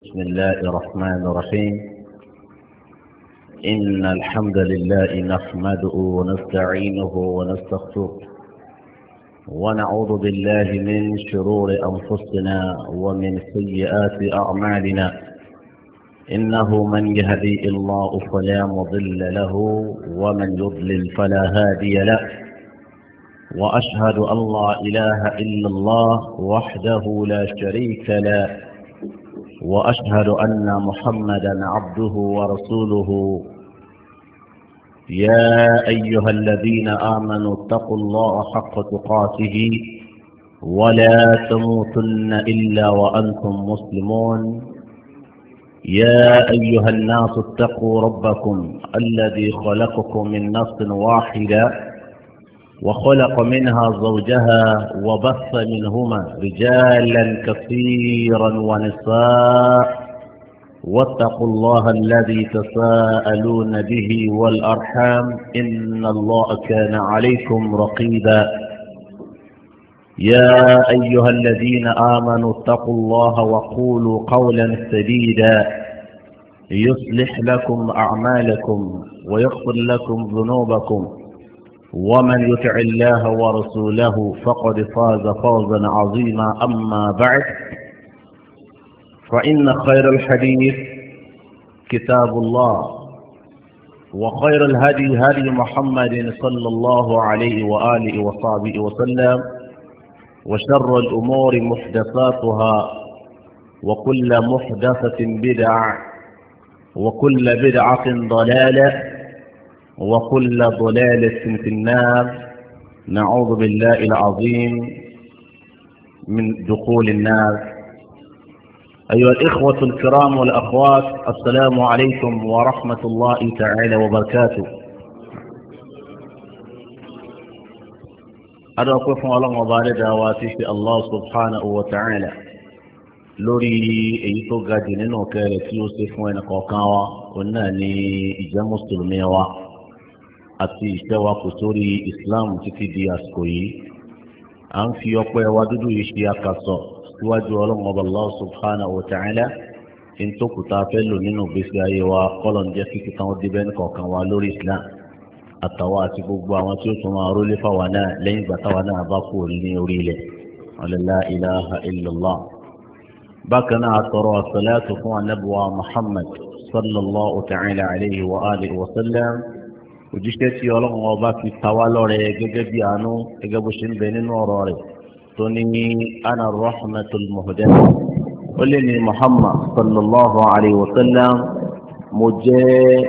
بسم الله الرحمن الرحيم. إن الحمد لله نحمده ونستعينه ونستغفره ونعوذ بالله من شرور أنفسنا ومن سيئات أعمالنا. إنه من يهدي الله فلا مضل له ومن يضلل فلا هادي له، وأشهد أن لا إله إلا الله وحده لا شريك له، وأشهد أن محمدا عبده ورسوله. يا أيها الذين آمنوا اتقوا الله حق تقاته ولا تموتن إلا وأنتم مسلمون. يا أيها الناس اتقوا ربكم الذي خلقكم من نفس واحدة وخلق منها زوجها وبث منهما رجالا كثيرا ونساء، واتقوا الله الذي تساءلون به والأرحام إن الله كان عليكم رقيبا. يا أيها الذين آمنوا اتقوا الله وقولوا قولا سديدا يصلح لكم أعمالكم ويغفر لكم ذنوبكم، ومن يطع الله ورسوله فقد فاز فوزا عظيما. أما بعد، فإن خير الحديث كتاب الله، وخير الهدي هدي محمد صلى الله عليه وآله وصحبه وسلم، وشر الأمور محدثاتها، وكل محدثة بدعة، وكل بدعة ضلالة، وكل ضلالة في النار. نعوذ بالله العظيم من دخول النار. أيها الإخوة الكرام والأخوات، السلام عليكم ورحمة الله تعالى وبركاته. أدعوكم الله مبارك واتي الله سبحانه وتعالى lórí èyí tó ga jù nínú kẹrẹ tí ó ṣe fún ẹnì kọ̀ọ̀kan wa, òun náà ni ìjẹ́ mùsùlùmí wa àti ìṣẹ́ wa kò sórí Islam títí di àsìkò yìí. À ń fi ọpẹ́ wa dúdú yìí ṣe àkàsọ̀ síwájú ọlọ́run ọba Allah subhanahu wa ta'ala. ń tó kùtà fẹ́ lò nínú ìgbésí ayé wa, kọ́lọ̀ ń jẹ́ kíkí kan ó débẹ́ ní kọ̀ọ̀kan wa lórí Islam àtàwọn àti gbogbo àwọn tí ó tún máa rólé fáwa náà lẹ́yìn ìgbà táwa náà bá kú ní orí ilẹ̀. la ilaha illallah. bákan náà àtọ̀rọ̀ àsàlátù fún anábùwà Muhammad sallallahu ta'ala alayhi wa alihi wa sallam, òjíṣẹ́ tí ọlọ́run ọba fi ta wá lọ́rẹ gẹ́gẹ́ bí àánú, gẹ́gẹ́ bó ṣe ń bẹ nínú ọ̀rọ̀ rẹ̀ tó ní ana rahmatul muhdaya. ó lé ní Muhammad sallallahu alayhi wa sallam, mo jẹ́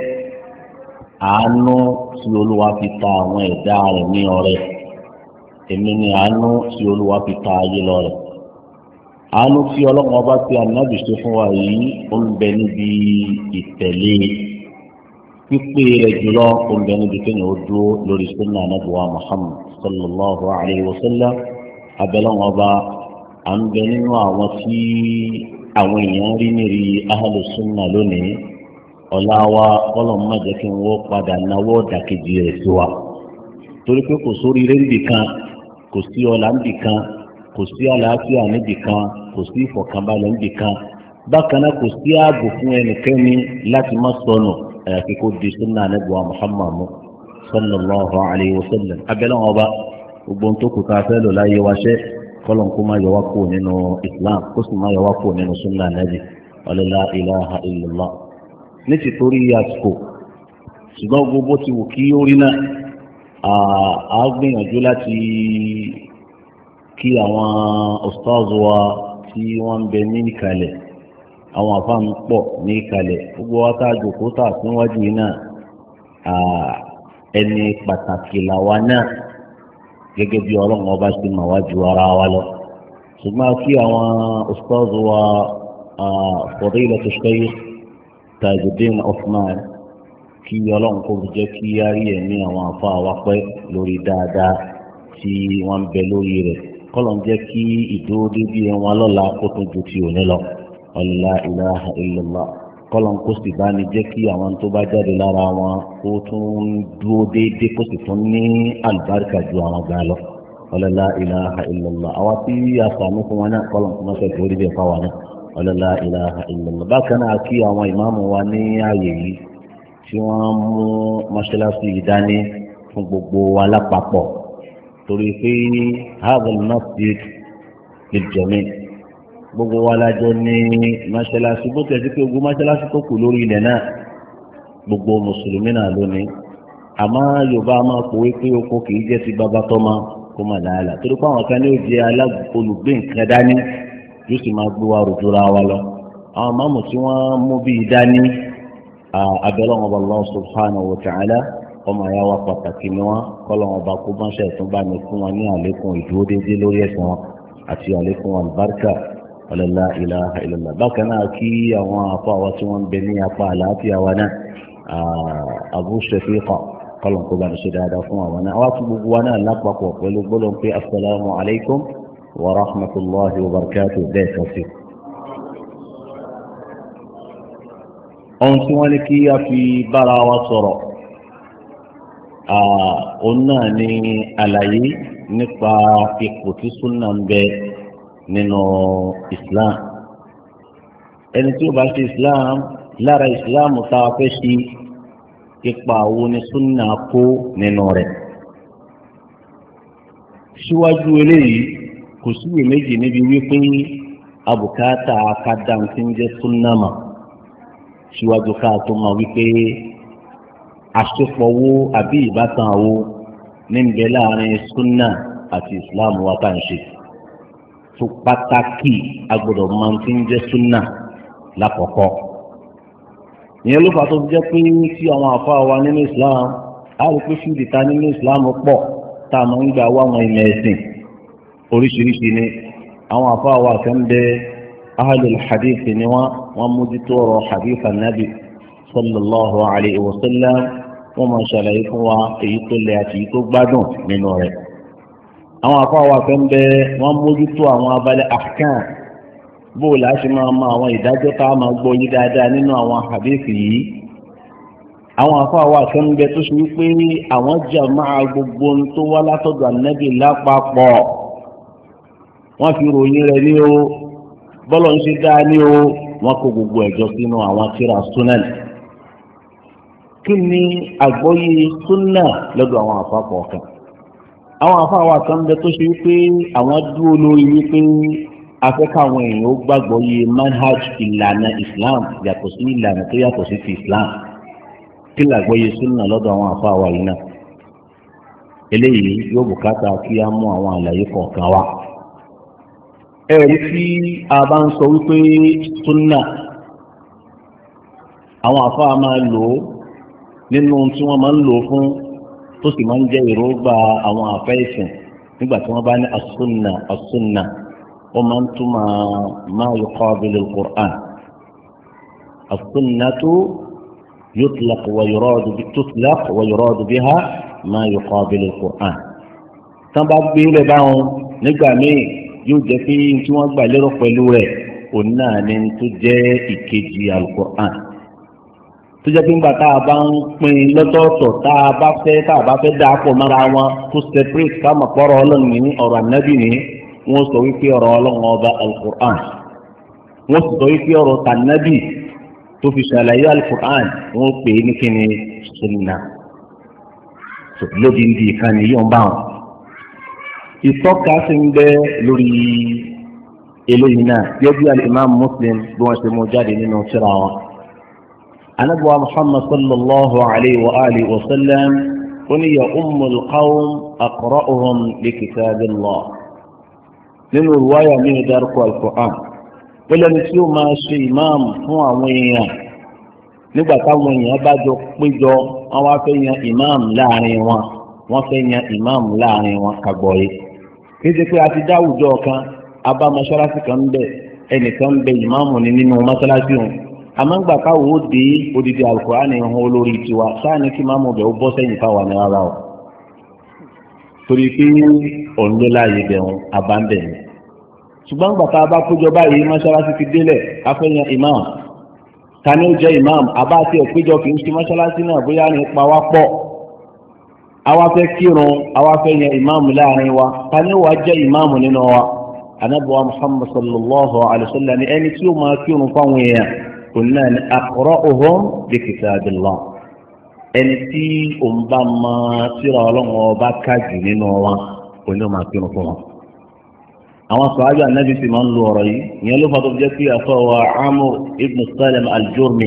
àánú tí olúwa fi ta àwọn ẹ̀dá rẹ̀ ní ọrẹ. èmi ni àánú tí olúwa fi ta ayé lọ́rẹ. àánú tí ọlọ́run ọba tí ànábì ṣe fún wa yìí ó ń bẹ níbi ìtẹ̀lé pípé rẹ̀ jùlọ, ó ń bẹ níbi kéèyàn ó dúró lórí sunna anabuwa Muhammad sallallahu alayhi wa sallam. abẹ́lẹ́wọ̀n ọba à ń bẹ nínú àwọn tí àwọn èèyàn rí nírí ahlu sunna lónìí. ọ̀la wa kọ́lọ̀ má jẹ́ kí wọ́n padà náwó dàkejì rẹ̀ sí wa, torí pé kò sórí rẹ̀ níbì kan, kò sí ọlá níbì kan, kò sí àlàáfíà níbì kan, kò sí ìfọ̀kànbalẹ̀ níbì kan. bákan náà kò sí ààbò fún ẹnikẹ́ni láti má sọnù àyàfi kó di sunna anabuwa Muhammad sallallahu alayhi wa sallam. abẹ́lẹ́wọ̀n ọba gbogbo tó kù ká fẹ́ lò láyé wa ṣẹ́, kọ́lọ̀ kó má yọ wá kú nínú Islam, kó sì má yọ wá kú nínú sunna nabi la ilaha illallah. ní ti torí àsìkò, ṣùgbọ́n gbogbo ti wù kí ó rí náà, a gbìyànjú láti kí àwọn ustaz wa tí wọ́n ń bẹ ní ìkàlẹ̀, àwọn àfáàn pọ̀ ní ìkàlẹ̀, gbogbo wa tá a jòkó tà síwájú yìí náà, ẹni pàtàkì làwa náà gẹ́gẹ́ bí ọlọ́run ọba ṣe mà wá ju ara wa lọ. ṣùgbọ́n kí àwọn ustaz wa fadilatu Shaykh Tajuddin Uthman, kí ọlọ́run kó jẹ́ kí á rí ẹ̀mí àwọn àfáà wa pẹ́ lórí dáadáa tí wọ́n ń bẹ lórí rẹ̀. kọ́lọ̀ ń jẹ́ kí ìdúró dédé wọn lọ́la kó tún ju ti òní lọ. la ilaha illallah. kọ́lọ̀ ń kó sì bá ní jẹ́ kí àwọn tó bá jáde lára wọn kó tún dúró dédé, kó sì tún ní àlùbáríkà ju àwọn gan lọ. la ilaha illallah. àwa tí a sàmú fún wọn náà kọ́lọ̀ ń kó má fẹ́ torí bẹ́ẹ̀ fáwọn náà. la ilaha illallah. Bákan náà kí àwọn ìmáàmù wa ní ààyè yìí tí wọ́n mú mọ́ṣáláṣí ìdání fún gbogbo wa lápapọ̀ torí pé hadhal masjid lil jami' gbogbo wa lájọ ní mọ́ṣáláṣí bó tẹ̀sí pé gbogbo mọ́ṣáláṣí tó kù lórí ilẹ̀ náà gbogbo mùsùlùmí náà lónìí àmọ́ yorùbá máa pòwe pé oko kì í jẹ́ ti bàbá tọ́mọ kó mà láàlà torí pé àwọn kan ní ó jẹ́ olùgbé nǹkan dání yóò sì máa gbé wa rojúra wa lọ àwọn máàmù tí wọ́n mú bíi dání abẹ́lẹ́ wọn Allah subhanahu wa ta'ala ọmọ àyà wa pàtàkì ni wọn kọ́lọ́ wọn bá kó báńṣẹ́ tó bá ní fún wọn ní àlékún ìdúró déédéé lórí ẹ̀sìn wọn àti àlékún àlùbáríkà la ilaha illallah. Bákan náà kí àwọn afọ àwọn tí wọ́n ń bẹ ní apá àlàáfíà wa náà Abu Shafiqa kọ́lọ̀ kó bá ní ṣe dáadáa fún àwọn náà wá fún gbogbo wa náà lápapọ̀ pẹ̀lú gbọ́dọ̀ pé assalamu alaikum wa rahmatullahi wa barakatuh bẹ́ẹ̀ kọ́sí. ohun tí wọ́n ní kí a fi bára wa sọ̀rọ̀ òun náà ní àlàyé nípa ipò tí súnà ń bẹ nínú Islam. ẹni tí ó bá ṣe Islam lára Islam tá a fẹ́ ṣe ipa wo ni súnà kó nínú rẹ̀. síwájú eléyìí kò síwèé méjì níbi wípé abùkátà akádàm tí ń jẹ́ súnà mọ̀ síwájú ká tó máa wípé àṣepọ̀ wo àbí ìbátan wo ní ń bẹ láàrin súnà àti Islam wa tá à ń ṣe. tó pàtàkì agbọ́dọ̀ máa ti ń jẹ́ súnà lákọ̀ọ́kọ́. ìyẹn ló fà tó fi jẹ́ pé tí àwọn àfa wa nínú Islam á rí pé fíìdì ta nínú Islam pọ̀ tá a máa ń gbà wá àwọn ìmọ̀ ẹ̀sìn oríṣiríṣi ni àwọn àfa wa kan bẹ ahlul hadith ni wọ́n mójútó ọ̀rọ̀ hadith anabi sallallahu alayhi wa sallam wọ́n máa ṣàlàyé fún wa èyí tó lẹ àti èyí tó gbádùn nínú rẹ̀. àwọn àfa wa kan bẹ wọ́n mójútó àwọn abalẹ̀ ahkam bóò láti máa mọ àwọn ìdájọ́ tá a máa gbọ́ yí dáadáa nínú àwọn àdéhùn yìí. àwọn afáwà kan bẹ tó ṣe wípé àwọn jàmáà gbogbo ohun tó wá látọ̀dọ̀ ànábì lápapọ̀ wọ́n fi ròyìn rẹ̀ ní o bọ́lọ̀ ń ṣe dáa ní o wọ́n kó gbogbo ẹ̀jọ́ sínú àwọn tírà sunan. kí ni àgbọ́yé súnà lọ́dọ̀ àwọn àpapọ̀ kan? àwọn afáwà kan bẹ tó ṣe wípé àwọn dúró lórí wípé afẹ́ká àwọn èèyàn ó gbàgbọ́ yé manhaj ìlànà Islam yàtọ̀ sí ìlànà tó yàtọ̀ sí ti Islam. kí làgbọ́ yé súnà lọ́dọ̀ àwọn àfáà yìí náà? eléyìí yóò bùkátà kí á mú àwọn àlàyé kọ̀ọ̀kan wá. ẹ̀rí tí a bá ń sọ wípé súnà àwọn àfáà máa lò ó nínú tí wọ́n máa ń lò ó fún tó sì máa ń jẹ́ èròǹgbà àwọn àfẹ́sìn nígbà tí wọ́n bá ní as-sunna ومن تما ما يقابل القرآن. السنة تطلق ويراد بها ما يقابل القرآن. تبع بيل باون نجامي يوجفي انتوا بالرو pẹ̀lú ọ̀nà ni tó jẹ́ ìkejì al-Qur'an. tó jẹ́ pé nígbà tá a bá ń pín lọ́tọ̀ọ̀tọ̀ tá a bá fẹ́ dà pọ̀ mọ́ra wọn tó separate ká mọ̀ pọ̀rọ̀ Ọlọ́run ní ọ̀rọ̀ ànábì ní wọ́n sọ wípé ọ̀rọ̀ Ọlọ́run ọba al-Qur'an wọ́n sọ wípé ọ̀rọ̀ tànàbì tó fi ṣàlàyé al-Qur'an wọ́n pè é ní kíni sunna lódì ndí ìkànnì yóò bá wọn. ìtọ́ka sí ń bẹ lórí eléyìí náà yóò bí al-Imam Muslim bí wọ́n ṣe mú jáde nínú tírà wọn. anabuwa Muhammad sallallahu alayhi wa alihi wa sallam ó ní ya ummul qawm aqra'uhum li kitabillah. nínú ruwaya mi ní dárúkọ al-Qur'an ó lẹ́ni tí ó máa ṣe ìmáàmù fún àwọn èèyàn nígbà táwọn èèyàn bá jọ péjọ wọ́n wá fẹ́ yan ìmáàmù láàrin wọn wọ́n fẹ́ yan ìmáàmù láàrin wọn kàgbọ́ yìí. kí ṣe pé a ti dá àwùjọ kan abá mọ́ṣáláṣí kan ń bẹ ẹnìkan ń bẹ ìmáàmù ní nínú mọ́ṣáláṣí òun àmọ́ ńgbà káwọ́ ó dé odidi al-Qur'an ní ìhun olórí tiwa sáà ní kí máàmù bẹ̀ ó bọ́ sẹ́yìn fáwọn ní rárá o torí pé òun ló láàyè bẹ̀rùn abáńbẹ̀ ni. ṣùgbọ́n gbàtà bá kójọ báyìí mọ́ṣáláṣí ti délẹ̀ afẹ́yàn imam ta ni ó jẹ́ imam àbá àti ẹ̀péjọ kì í ṣe mọ́ṣáláṣí náà bóyá ní ipa wá pọ̀ àwa fẹ́ kírun àwa fẹ́ yan imam láàrin wa ta ni ó wá jẹ́ imam nínú wa anabuwa Muhammad sallallahu alayhi wa sallam ni ẹni tí ó máa kírun fáwọn èèyàn kò náà ní aqra'uhum bi kitabillah ẹni tí òun bá máa tírà Ọlọ́run ọba kájù nínú wọn kò ní ó máa kírun fún wọn. àwọn sàhábà Ànábì sì máa ń lo ọ̀rọ̀ yìí ìyẹn ló fà tó jẹ́ pé àfọwọ́ Amr ibn Salam al-Jurmi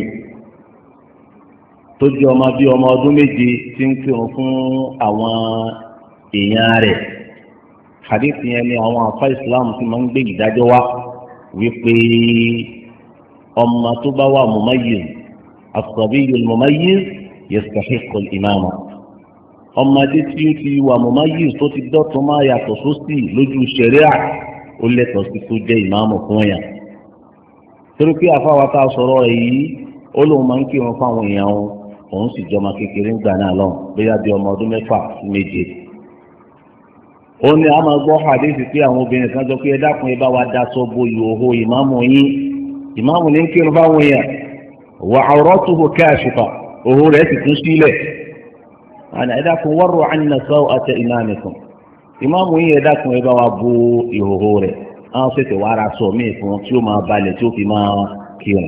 tó jẹ́ ọmọ bíi ọmọ ọdún méje tí ń kírun fún àwọn èèyàn rẹ̀ hadith yẹn ni àwọn àfa Islam ti máa ń gbé ìdájọ́ wá wípé ọmọ tó bá wà mumayyiz as-sabiyyul mumayyiz yastahiqqu al-imama ọmọdé tí ó ti wà mumayyiz tó ti dọ́tun máa yàtọ̀ sósì lójú ṣẹ̀ríà ó lẹ́tọ̀ọ́ sí kó jẹ́ ìmáàmù fún yàn torí pé àfáwà tá a sọ̀rọ̀ rẹ̀ yìí ó lóun máa ń kírun fáwọn èèyàn òun sì jọmọ kékeré ń gbà náà lọ bóyá bí ọmọ ọdún 6 sí 7. ó ní a máa gbọ́ hadith pé àwọn obìnrin kan sọ pé ẹ dákun ẹ bá wa daṣọ bo ìhòòhò ìmáàmù yín ìmáàmù ní ń kírun fáwọn èèyàn wa awratuhu kashifa òhò rẹ̀ sì tún sílẹ̀ àná ẹ dákun warru anna saw'ata imamikum ìmáàmù yín ẹ dákun ẹ bá wa bo ìhòòhò rẹ̀ àwọn fẹsẹ̀ wàá ra sọ míì fún tí ó máa balẹ̀ tí ó fi máa kírun.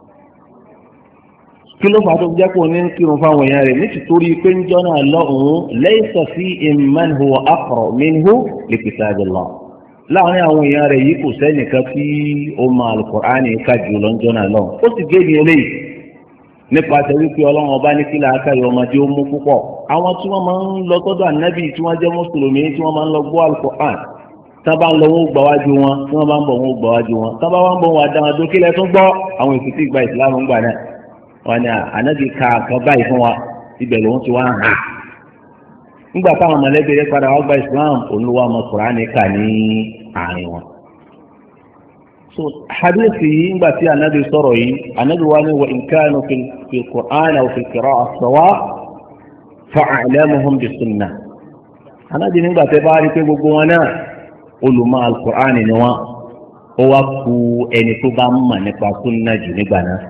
kí ló fà á tó jẹ́ kó ní kírun fáwọn èèyàn rẹ̀ nítorí pé ń jọ́nà lọ́hùn-ún laysa fihim man huwa aqra minhu li kitabillah láàrin àwọn èèyàn rẹ̀ yìí kò sẹ́nìkan tí ó mọ Al-Qur'ani ká jù lọ ń jọ́nà lọ́hùn ó sì gé ní eléyìí nípasẹ̀ wípé ọlọ́run ọba ní kílà akáyọ̀ ọmọdé ó mú púpọ̀ àwọn tí wọ́n máa ń lọ sọ́dọ̀ ànábì tí wọ́n jẹ́ mùsùlùmí tí wọ́n máa ń lọ gbọ́ Al-Qur'an tábà ń lọ wọn ó gbà wájú wọn tí wọ́n bá ń bọ̀ wọn ó gbà wájú wọn tábà wá ń bọ̀ wọn àdáwọn dókílẹ̀ tó gbọ́ àwọn èsì tí gba ìsìlámù ń gbà náà wọn ni ànábì ka kan báyìí fún wa ibẹ̀ lòun ti wá hàn nígbà táwọn mọ̀lẹ́bí rẹ̀ padà wá gba ìsìlámù olúwa ọmọ Kùránì kà ní àárín wọn. so hadithi yìí ńgbà tí ànábì sọ̀rọ̀ yìí ànábì wá ní wa in kanu fi Qur'an aw fi qira'ah sawa fa'alamuhum bis sunnah ànábì nígbà tẹ́ bá rí pé gbogbo wọn náà olùmọ̀ Al-Qur'an ni wọn ó wá ku ẹni tó bá mọ̀ nípa sunna jù nígbà náà.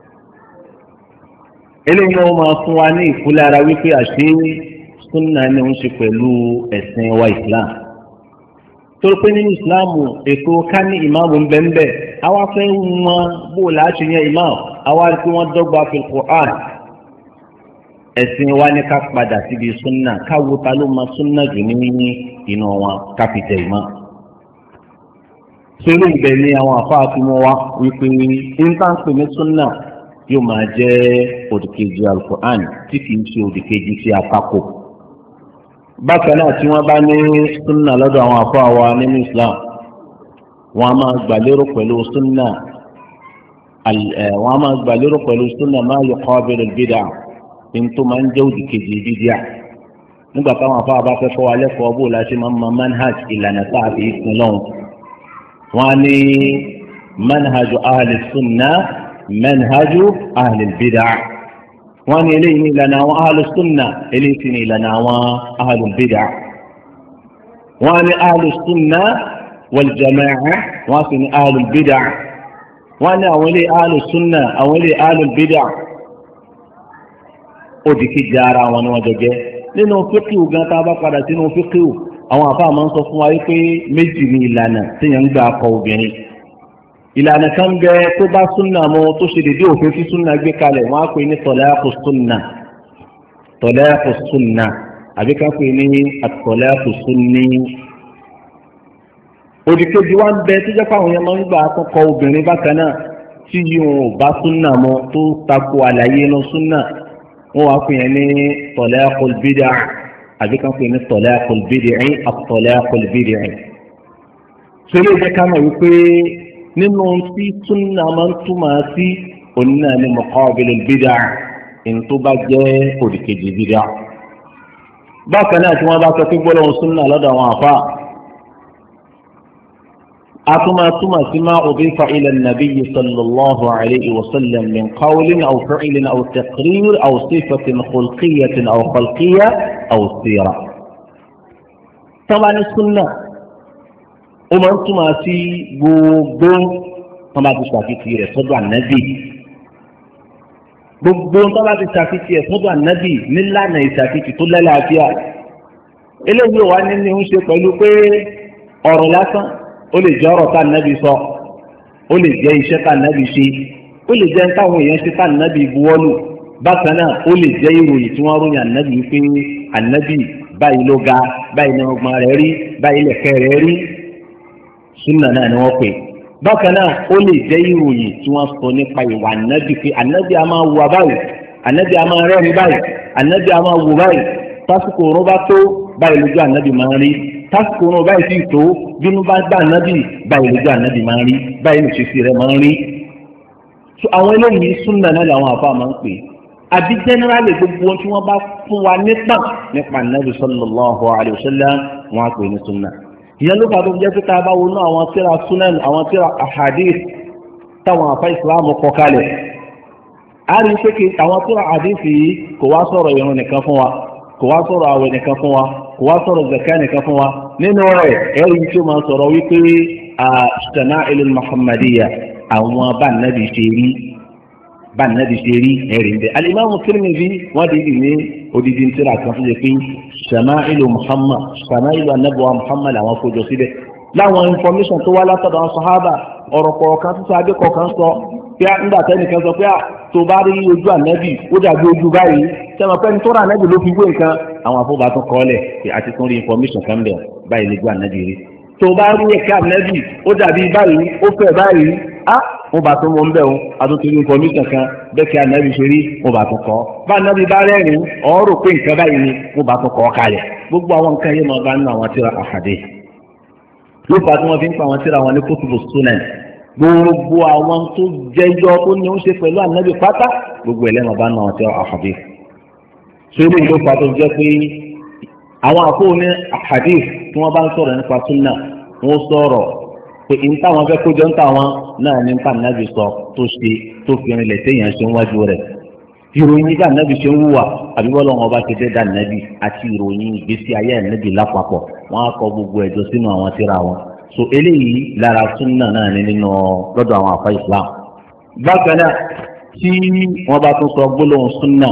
eléyìí náà máa fún wa ní ìfúlára wípé àṣé sunna ni ń ṣe pẹ̀lú ẹ̀sìn wa Islam torí pé nínú Ìsìláàmù ètò ká ní ìmáàmù ń bẹ́ńbẹ́ àwa fẹ́ wọn bó láti yan ìmáàmù àwa rí pé wọ́n dọ́gba fil Qur'an ẹ̀sìn wa ní ká padà síbi sunna káwo ta ló ma sunna jù ní inú wọn ká fi tẹ̀ ìmáàmù. sórí ìbẹ̀ ni àwọn àfáà tí wọ́n wá wípé intanṣe ní sunna yóò máa jẹ́ òdìkejì Al-Qur'an tí kì í ṣe òdìkejì sí àtakò. bákan náà tí wọ́n bá ní sunna lọ́dọ̀ àwọn àfáà wa nínú Islam wọ́n á máa gbàlérò pẹ̀lú sunna wọ́n á máa gbàlérò pẹ̀lú sunna ma yuqabilu al-bid'ah ní tó máa ń jẹ́ òdìkejì bídíà nígbà táwọn àfáà bá fẹ́ fọ́ wa lẹ́kọ̀ọ́ bó láti máa ń ma manhaj ìlànà tá a fi ìsìn lọ́hùn wọ́n á ní manhaju ahli sunna manhaju ahli al-bid'ah wọ́n ní eléyìí ní ìlànà àwọn ahlu sunna eléyìí sì ní ìlànà àwọn ahlu bid'ah wọ́n ní ahlu sunna wal jamaa'ah wọ́n sì ní ahlu bid'ah wọ́n ní àwọn ilé ahlu sunna àwọn ilé ahlu bid'ah ó di kejì ara wọn ni wọ́n jọ jẹ́ nínú fíkìú gan tá a bá padà sínú fíkìú àwọn àfáà máa ń sọ fún wa wípé méjì ní ìlànà téèyàn ń gbà kọ obìnrin ìlànà kan bẹ tó bá súnà mọ tó ṣe dédé òfin tí súnà gbé kalẹ̀ wọ́n á pè ní tọ̀lẹ́kù súnà àbí ká pè ní àtọ̀lẹ́kù súnni. òdìkejì wa ń bẹ tó jẹ́ pàwọn yẹn máa ń gbà kọ́kọ́ obìnrin bákan náà tí yóò bá súnà mọ tó tako àlàyé inú súnà wọ́n wá pè yẹn ní tọ̀lẹ́kù bídà àbí ká pè ní tọ̀lẹ́kù bídà àtọ̀lẹ́kù bídà. sọlá ìjẹ́ ká mọ̀ wípé nínú tí súnà máa ń túmọ̀ sí òní náà ní muqabilul bid'ah tó bá jẹ́ òdìkejì bid'ah. bákan náà tí wọ́n bá sọ pé gbọ́dọ̀ súnà lọ́dọ̀ àwọn àfa atuma túmọ̀ sí ma udifa ila an-nabiy sallallahu alayhi wa sallam min qawlin aw fi'lin aw taqrir aw sifatin khulqiyyatin aw khalqiyya aw sira. tọ́ba ní súnà ó máa ń túmọ̀ sí gbogbo wọn bá ti ṣàfihàn rẹ̀ sọ́dọ̀ ànábì gbogbo wọn bá ti ṣàfihàn rẹ̀ sọ́dọ̀ ànábì nílànà ìṣàfihàn tó lálàáfíà eléyìí wà nínú ń ṣe pẹ̀lú pé ọ̀rọ̀ lásán ó lè jẹ́ ọ̀rọ̀ tá ànábì sọ, ó lè jẹ́ iṣẹ́ tá ànábì ṣe, ó lè jẹ́ táwọn èèyàn ṣe tá ànábì buwọ́lù. Bákan náà ó lè jẹ́ ìròyìn tí wọ́n ròyìn ànábì wípé ànábì báyìí ló ga, báyìí ni ọgbọ́n rẹ̀ rí, báyìí lẹ̀kẹ́ rẹ̀ rí. Súnà náà ni wọ́n pè. Bákan náà ó lè jẹ́ ìròyìn tí wọ́n sọ nípa ìwà ànábì pé ànábì a máa wà báyìí, ànábì a máa rẹ́rìn báyìí, ànábì a máa wò báyìí, tásìkò òun bá tó báyìí lójú ànábì máa rí, tásìkò òun báyìí sì tó bínú bá gbà ànábì báyìí lójú ànábì máa rí, báyìí nìṣesí rẹ̀ máa rí. So àwọn eléyìí súnà náà làwọn àfa máa ń pè. Àbí jẹ́nẹ́rálì gbogbo ohun tí wọ́n bá fún wa nípa ànábì sallallahu alayhi wa sallam wọ́n á pè ní súnà. Ìyẹn ló fà tó jẹ́ pé tá a bá wọnú àwọn tíra sunan, àwọn tíra ahadith táwọn àfa ìsìláàmù kọ kalẹ̀, a rí pé kí àwọn tíra ahadith yìí kò wá sọ̀rọ̀ ìrun nìkan fún wa, kò wá sọ̀rọ̀ àwẹ̀ nìkan fún wa, kò wá sọ̀rọ̀ zakat nìkan fún wa. Nínú rẹ̀ ẹ̀rí tí ó máa sọ̀rọ̀ wípé shama'ilul muhammadiyya, àwọn bá nàbì ṣe rí ẹ̀rí ń bẹ. Al-Imam Tirmidhi wọ́n dìde ní odidi tíra kan tó yẹ pé Shama'ilu Muhammad, Shama'ilu anabuwa Muhammad àwọn kójọ síbẹ̀. Láwọn information tó wá látọ̀dọ̀ àwọn sahaba, ọ̀rọ̀ kọ̀ọ̀kan tó sábẹ́ kọ̀ọ̀kan sọ pé nígbà tẹ́nìkan sọ pé tó bá rí ojú ànábì ó dàbí ojú báyìí, sẹ́wọ̀n pẹ́ni tó rà ànábì ló fi wé nǹkan, àwọn àfọwọ́bá tó kọ́ lẹ̀ pé àti tún rí information kan bẹ̀ báyìí lójú ànábì rí. Tó bá rí ẹ̀ka ànábì ó dàbí báyìí, ó fẹ́ báyìí, wọ́n bá tún wọn bẹ̀ wọn àtúntò information kan bẹ́ẹ̀ kí ànábì ṣe rí, wọ́n bá tún kọ́. Bá ànábì bá rẹ́rìn ọ̀rọ̀ pé nǹkan báyìí ni, wọ́n bá tún kọ́ kalẹ̀. Gbogbo àwọn nǹkan yìí máa bá nínú àwọn tíra àhàdé. Ló fà tí wọ́n fi ń pa àwọn tíra wọn ní kutubu sunan. Gbogbo àwọn tó jẹyọ tó ní ó ṣe pẹ̀lú ànábì pátá, gbogbo ẹlẹ́mọ̀ bá nínú àwọn tíra àhàdé. Sórí ló fà tó jẹ́ pé àwọn àfọwọ́ ní àhàdé tí wọ́n bá ń sọ̀rọ̀ nípa súnà, wọ́n sọ̀rọ̀ pé ìta wọn fẹ́ kójọ ń ta wọn náà ní nípa nàbì sọ tó ṣe tó fi rinlẹ̀ téèyàn ṣe ń wájú rẹ̀. Ìròyìn nígbà nàbì ṣe ń wúwà àbí bọ́lá wọn bá ti dé dá nàbì àti ìròyìn ìgbésí ayé nàbì lápapọ̀ wọn á kọ gbogbo ẹ̀jọ́ sínú àwọn tírà wọn. So eléyìí lára súnà náà ní nínú lọ́dọ̀ àwọn àfa Islam. Bákan náà tí wọ́n bá tún sọ gbólóhùn súnà,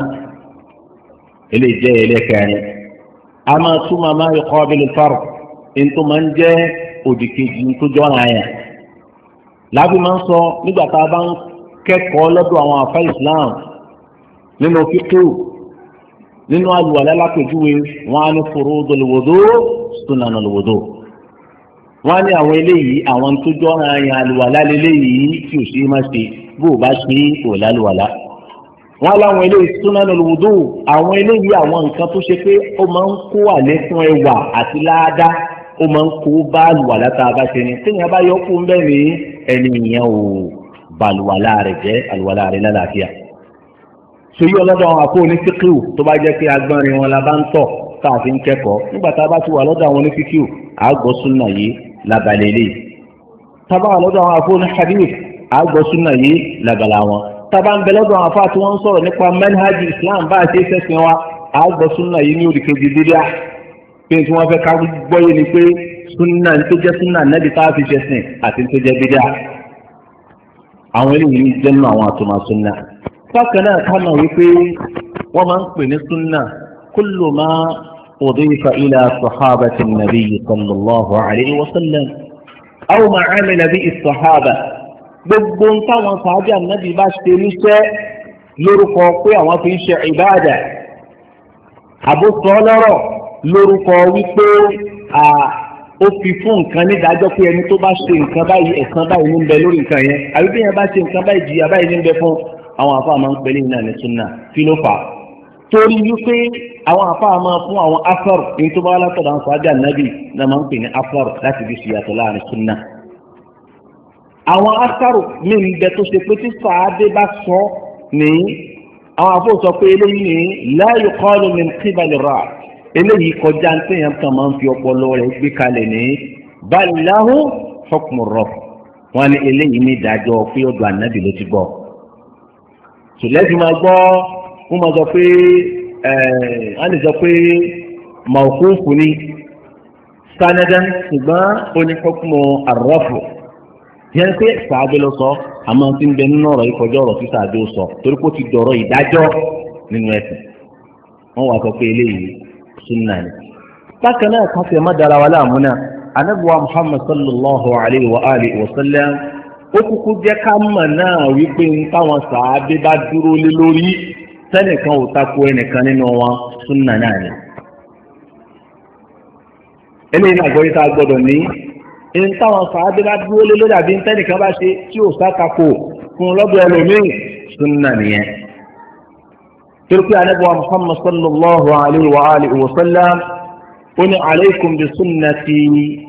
eléyìí jẹ́ ẹlẹ́kẹrin. A máa túmọ̀ máa yọ kọ́ abẹ́lẹ̀ fárọ̀ ètò máa ń jẹ́ òdìkejì tó jọ́ra yẹn. Lábí máa ń sọ nígbà tá a bá ń kẹ́kọ̀ọ́ lọ́dọ̀ àwọn àfa Islam nínú fíkú, nínú àlùwàlá lápèjúwe, wọ́n á ní furudul wudu, sunanul wudu. Wọ́n á ní àwọn eléyìí àwọn tó jọ́ra yẹn àlùwàlá léléyìí tí ò ṣe é má ṣe, bó o bá ṣe kò lálùwàlá. Wọ́n á láwọn eléyìí sunanul wudu, àwọn eléyìí àwọn nǹkan tó ṣe pé ó máa ń kó àlékún ẹwà àti láàdá, ó máa ń kó bá àlùwàlá tá a bá ṣe ni. Téèyàn bá yọ kó ń bẹ́ẹ̀ ní ẹni ìyẹn ò bà àlùwàlá rẹ̀ jẹ́, àlùwàlá rẹ̀ lálàáfíà. Sóyí ọlọ́dọ̀ àwọn àpò onífíkìú tó bá jẹ́ pé agbọ́nrin wọn la bá ń tọ̀ tá a fi ń kẹ́kọ̀ọ́. Nígbà tá a bá ti wà lọ́dọ̀ àwọn onífíkìú, àgbọ̀ súnà yìí lábalẹ̀ lé. Tá a bá wà lọ́dọ̀ àwọn àpò oníhadith, àgbọ̀ súnà yìí lábala wọn. Tá a bá ń bẹ lọ́dọ̀ àwọn afá tí wọ́n ń sọ̀rọ̀ nípa manhaj Islam bá a ṣe fẹ́sìn wa, àgbọ̀ súnà yìí ní òdìkejì dídá. Pé tí wọ́n fẹ́ ká gbọ́yé ni pé súnà tó jẹ́ súnà nẹ́bi tá a fi ṣẹ̀sìn àti tó jẹ́ dídá. Àwọn eléyìí jẹ́ nínú àwọn àtúmọ̀ súnà. Bákan náà ká mọ̀ wípé wọ́n máa ń pè ní súnà kullu ma udifa ila sahabati nabiyyi sallallahu alayhi wa sallam aw ma amila bihi as-sahaba. Gbogbo ń táwọn sàájà nàbì bá ṣe níṣẹ́ lórúkọ pé àwọn fi ń ṣe ìbáàdà, àbótọ́ lọ́rọ̀ lórúkọ wípé ó fi fún nǹkan nídàájọ́ pé ẹni tó bá ṣe nǹkan báyìí ẹ̀san báyìí ní ń bẹ lórí nǹkan yẹn, àbí bí yẹn bá ṣe nǹkan báyìí jìyà báyìí ní ń bẹ fún. Àwọn àfáà máa ń pèlè náà ní súnà. Kí ló fà á? Torí wípé àwọn àfáà máa fún àwọn afar èyí tó bá látọ̀dọ̀ àwọn sàájà nàbì náà máa ń pè ní afar láti fi ṣìyàtọ̀ láàrin súnà. Àwọn afar mi ń bẹ tó ṣe pé tí sàádé bá sọ ní àwọn àfóò sọ pé eléyìí ní la yuqalu min qibali ra', eléyìí kọjá ní tẹ̀yàn kan máa ń fi ọpọlọ rẹ̀ gbé kalẹ̀ ní bal lahu hukmu raf'. Wọ́n ní eléyìí ní ìdájọ́ pé ọ̀dọ̀ ànábì ló ti gbọ́. Tùlẹ́sì máa gbọ́ wọ́n máa sọ pé a lè sọ pé mawqufu ni sanadan ṣùgbọ́n onífọ́kùnmọ́ ar-rafu. Yẹn pé sàábé ló sọ, àmọ́ tí ń bẹ nínú ọ̀rọ̀ ìkọjọ́ ọ̀rọ̀ tí sàábé ó sọ torí kó ti dọ̀rọ̀ ìdájọ́ nínú ẹ̀sìn. Wọ́n wá sọ pé eléyìí súnà ni. Bákan náà ká fẹ́ má dára wa láàmú náà anabuwa Muhammad sallallahu alayhi wa alihi wa sallam ó kúkú jẹ́ ká mọ̀ náà wípé ń táwọn sàábé bá dúró lé lórí sẹ́nìkan ò tako ẹnìkan nínú wọn súnà náà ni. eléyìí náà gbọ́ yìí tá a gbọ́dọ̀ ní ń táwọn sàábé bá dúró lé lórí àbí tẹ́nìkan bá ṣe tí ò sátakò fún lọ́dọ̀ ẹlòmíì súnà nìyẹn. تركي عن أبو محمد صلى الله عليه وآله وسلم قل عليكم بسنتي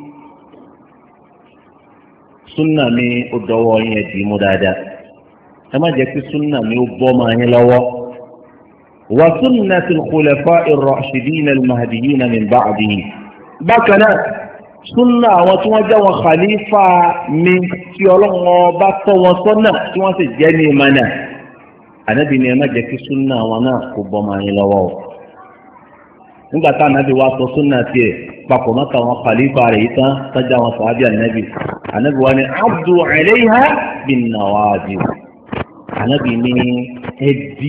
سنة من الدوائية دي مدادة كما جاءت سنة من الضوما لوا وسنة الخلفاء الراشدين المهديين من بعده بكنا سنة وتوجه وخليفة من تيولون بطا وسنة توجه منا anabi ni ẹ má jẹ́ kí súnà wọn náà kó bọ́ máa yín lọ́wọ́ o nígbà tá anabi wá sọ súnà tiẹ̀ papọ̀ mọ́ta wọn khalifa rẹ̀ yìí tán sájà wọn sàábì anabi wa ni abdu alayha bin nawajib anabi ni ẹdí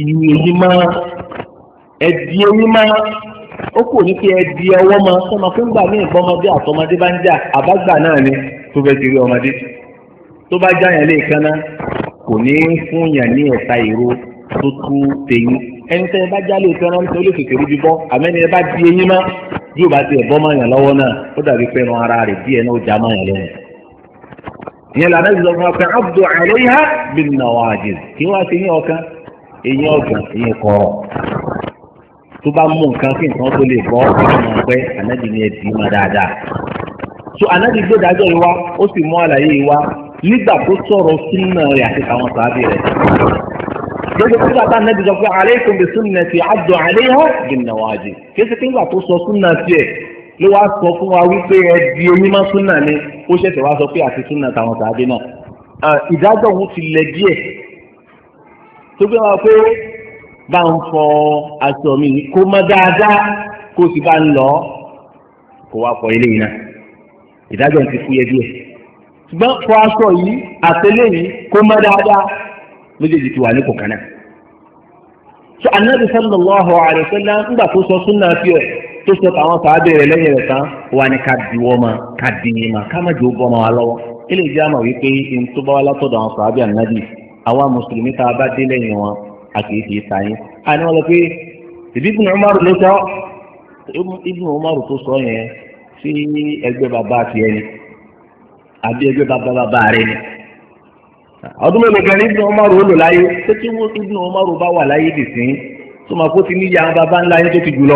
eyín má ó kò ní kí ẹdí ọwọ́ ma sọ́mọ fún gbà ní ìbọmọdé àtọmọdé bá ń jà àbágbà náà ni tó fẹ́ ti rí ọmọdé tó bá já yẹn lè kánná kò ní fún yàn ní ẹ̀ka ìró tó tú tẹ̀yìn ẹni tẹ́ ẹ bá jálè fẹ́ràn tó lè kékeré bíbọ́ àmẹ́ni ẹ bá di eyín má bí ó bá ti ẹ̀bọ́ máa yàn lọ́wọ́ náà ó dàbí fẹ́ràn ara rẹ̀ díẹ̀ náà ó já máa yàn lẹ́nu. ìyẹn lànà ìlú ọ̀gbìn ọ̀kan abdu alayha bin nawajid kí wọ́n ti yín ọ̀kan eyín ọ̀gàn eyín kọ̀ọ̀ tó bá mú nǹkan kí nǹkan tó lè bọ́ ọ̀kan pẹ́ ànábì ní ẹ̀dì má dáadáa. so ànábì gbé dájọ́ yìí wá ó sì mú àlàyé yìí wá nígbà tó sọ̀rọ̀ súnà rẹ̀ àti àwọn sàábì rẹ̀. Gbogbo nígbà tá nẹ́bí sọ pé alaykum bi sunnati addu alayha bin nawajid. Kéṣe pé nígbà tó sọ súnà tiẹ̀ ló wá sọ fún wa wípé ẹ di onímọ̀ súnà ni ó ṣẹ̀ṣẹ̀ wá sọ pé àti súnà táwọn sàábì náà. Ìdájọ́ òun ti lẹ̀ díẹ̀. Tó gbé wa pé bá ń fọ aṣọ mi kó mọ́ dáadáa kó sì bá ń lọ kó wá fọ ilé yìí náà. Ìdájọ́ ti fúyẹ́ díẹ̀. Ṣùgbọ́n fọ aṣọ yìí àtẹlẹ́ yìí kó mọ́ dáadáa méjèèjì ti wà ní kò kánà. Ṣé Ànábì sallallahu alaihi wasallam nígbà tó sọ súnà sí ẹ̀ tó sọ tàwọn sàábẹ̀ rẹ̀ lẹ́yìn rẹ̀ tán wà ní ká diwọ́ ma ká dìyìn ma ká má jò bọ́ ma wá lọ́wọ́. Ilé ìjà mà wípé n tó bá wá látọ̀dọ̀ àwọn sàábẹ̀ Ànábì àwa mùsùlùmí tá a bá dé lẹ́yìn wọn a kì í fi sáyé. A ní wọn lọ pé Ibn Umar ló sọ Ibn Umar tó sọ yẹn sí ẹgbẹ́ bàbá tiẹ̀ ni àbí ẹgbẹ́ bàbá rẹ̀ ni. Ọdún mélòó gan ní Ibn Umar ó lò láyé ṣé tí Ibn Umar bá wà láyé dì sí tó máa kó ti níyà àwọn bàbá ńlá yẹn tó ti jù lọ.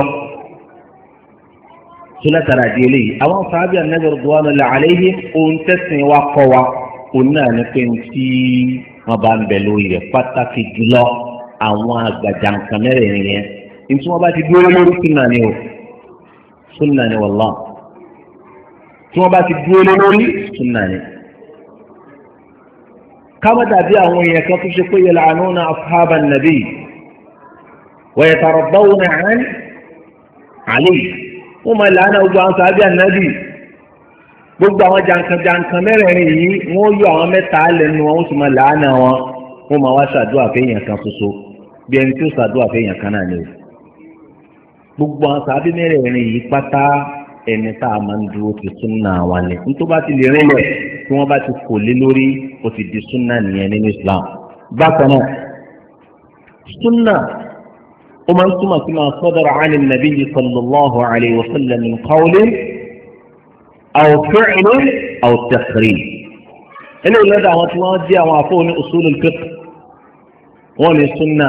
tó látara di eléyìí àwọn sàábì Ànábì radwanullahi alayhim ohun tẹ̀sìn wa kọ́ wa òun náà ní pé tí wọ́n bá ń bẹ lórí rẹ̀ pàtàkì jùlọ àwọn àgbàjà nǹkan mẹ́rẹ̀ẹ̀rin yẹn ní tí wọ́n bá ti dúró lórí súnà ni o súnà ni wallah tí wọ́n bá ti dúró lórí súnà ni. kámá dàbí àwọn èèyàn kan tó ṣe pé yal'anuna ashaban nabi wa yatarabbawna alayhi wọ́n máa làánà gbogbo àwọn sàábì ànábì gbogbo àwọn jàǹkàn mẹ́rẹ̀ẹ̀rin yìí wọ́n yọ àwọn mẹ́ta lẹ́nu wọn ó sì máa làánà wọn wọ́n máa wá ṣàdúrà fẹ́yàn kan ṣoṣo bí ẹni tí ó ṣàdúrà fẹ́yàn kan náà ni o. gbogbo àwọn sàábì mẹ́rẹ̀ẹ̀rin yìí pátá ẹni tá a máa ń dúró ti súnà wa ni nítorí bá ti lè rìn lẹ̀ tí wọ́n bá ti kò lé lórí ó ti di súnà nìyẹn nínú Islam. bákan náà súnà ومن ثم كما صدر عن النبي صلى الله عليه وسلم من قول أو فعل أو تقرير إلا إلا دعوة واجهة وعفون أصول الفقه وان السنة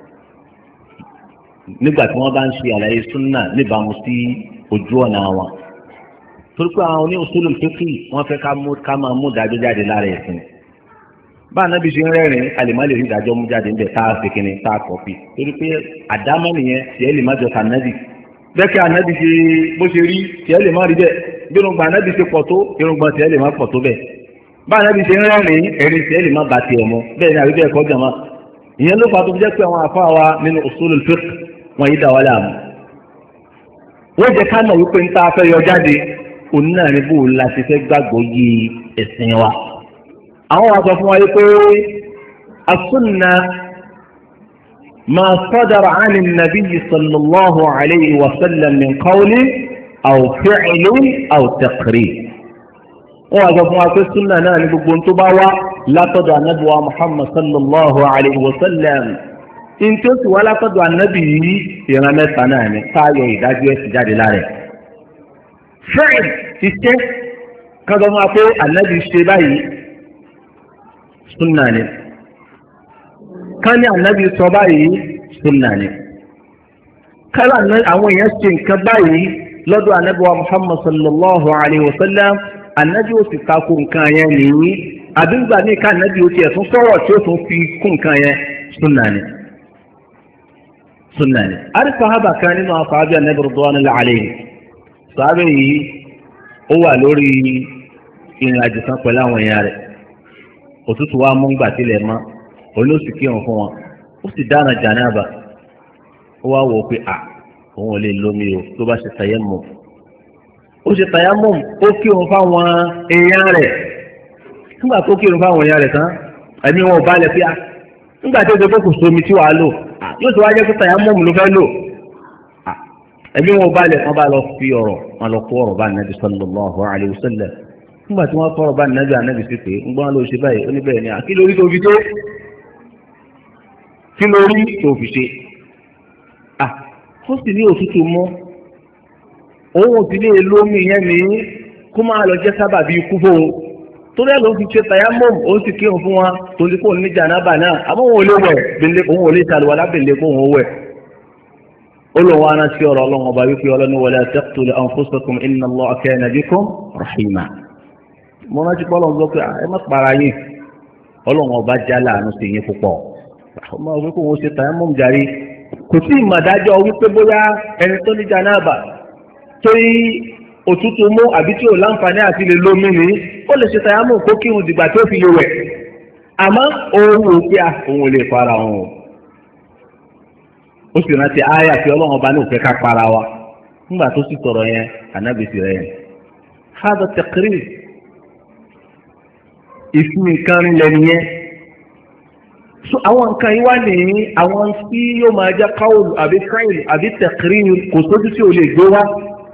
نبقى كما بانشي على السنة نبقى مستي وجوانا وان تلقى عوني أصول الفقه وان فكا مود كما مود عجو جادي لا ريسن bá anábì ṣe ń rẹ́rìn alìmọ́ lè rí ìdájọ́ mú jáde níbẹ̀ táà fi kíni táà kọ̀pì torí pé àdámọ́ nìyẹn tiẹ̀ lè má jọ ta anábì bẹ́ẹ̀ kí anábì ṣe bó ṣe rí tiẹ̀ lè má rí bẹ́ẹ̀ bí irungba anábì ṣe pọ̀ tó irungba tiẹ̀ lè má pọ̀ tó bẹ́ẹ̀ bá anábì ṣe ń rẹ́rìn ẹ̀rín tiẹ̀ lè má ba tiẹ̀ mu bẹ́ẹ̀ ni àbí bẹ́ẹ̀ kọ́ jàmá ìyẹn ló fà tó jẹ́ pé àwọn àfáà wa nínú usulul fiqh wọn yìí dà wálé àmú wọ́n jẹ́ ká mọ̀ wípé ń tá a fẹ́ yọ jáde òun náà ní bó la ti fẹ́ gbàgbọ́ yí ẹ̀sìn wa àwọn wa sọ fún wa yìí pé as-sunna ma sadara 'ani an-nabiy sallallahu alayhi wa sallam min qawli aw fi'li aw taqrir wọ́n wá sọ fún wa pé súnà náà ní gbogbo tó bá wá látọ̀dọ̀ ànábì wa Muhammad sallallahu alayhi wa sallam in tó sì wá látọ̀dọ̀ ànábì yìí ìran mẹ́ta náà ní káyọ̀ ìdájọ́ ẹ̀sìn jáde lára ẹ̀. fẹ́ẹ̀ iṣẹ́ kan sọ fún wa pé ànábì ṣe báyìí súnà ni ká ní ànábì sọ báyìí súnà ni kálá àwọn èèyàn ṣe nǹkan báyìí lọ́dọ̀ ànábì wa Muhammad sallallahu alayhi wa sallam ànábì ó sì takò nǹkan yẹn nìyí àbígbà ní ká ànábì ó tiẹ̀ tún sọ̀rọ̀ tí ó tún fi kún nǹkan yẹn súnà ni. súnà ni. àrí sàhábà kan nínú àwọn sàhábà ànábì ridwanullahi alayhi sàhábà yìí ó wà lórí ìrìn àjò kan pẹ̀lú àwọn èèyàn rẹ̀ òtútù wa mú gbà tilẹ̀ mọ́ olóòsì kírun fún wọn ó sì dáná jànáàbà ó wá wò ó pé òun ò lè lómi o tó bá ṣe tayammum ó ṣe tayammum ó kírun fáwọn èèyàn rẹ̀ nígbà tó kírun fáwọn èèyàn rẹ̀ tán ẹ̀mí wọn ò balẹ̀ pé nígbà tó ṣe pé kò sómi tí wàá lò yóò ti wá jẹ́ pé tayammum ló fẹ́ lò ẹ̀mí wọn ò balẹ̀ wọn bá lọ fi ọ̀rọ̀ wọn lọ kó ọ̀rọ̀ bá Nabi sallallahu alayhi wa sallam nígbà tí wọ́n fọ́rọ̀ bá Nabi ànábì sí pé ń gbọ́n ló ṣe báyìí ó ní bẹ́ẹ̀ ni kí lórí tó fi tó kí lórí tó fi ṣe ó sì ní òtútù mọ́ òun ò sì lè lómi yẹn ní kó máa lọ jẹ́ sábàbí ikú fóun torí ẹ̀ ló fi ṣe tayammum òun sì kírun fún wa torí kò ní jànábà náà àmọ́ òun ò lè wẹ̀ bẹ̀lẹ̀ òun ò lè ṣàlùwà lábẹ̀lẹ̀ kó òun wẹ̀ ó lọ wọn aná sí ọ̀rọ̀ ọlọ́run ọba wípé ọlọ́ni wala taqtulu anfusakum inna Allaha kana bikum rahima mo rántí pé ọlọ́run sọ pé ẹ má para yín ọlọ́run ọba já láàánú sí yín púpọ̀ ọmọ òwe kò wọ́n ṣe tayammum jàre kò sí ìmọ̀dájọ́ wípé bóyá ẹni tó ní jànáàbà torí òtútù mú àbí tí ò láǹfààní àti lè lómi ní ó lè ṣe tayammum kó kírun dìgbà tó fi lè wẹ̀ àmọ́ òun ò pé òun ò lè para òun ó sì rántí àyà tí ọlọ́run ọba ní òfẹ́ ká para wa nígbà tó sì sọ̀rọ̀ yẹn ànábì sí rẹ̀ yẹn hádà taqrir ìfún nǹkan rinlẹ̀ nìyẹn so àwọn nǹkan yìí wá ní àwọn tí yóò máa jẹ́ káwùlù àbí káìlì àbí taqrir kò sójú tí ò lè gbé wá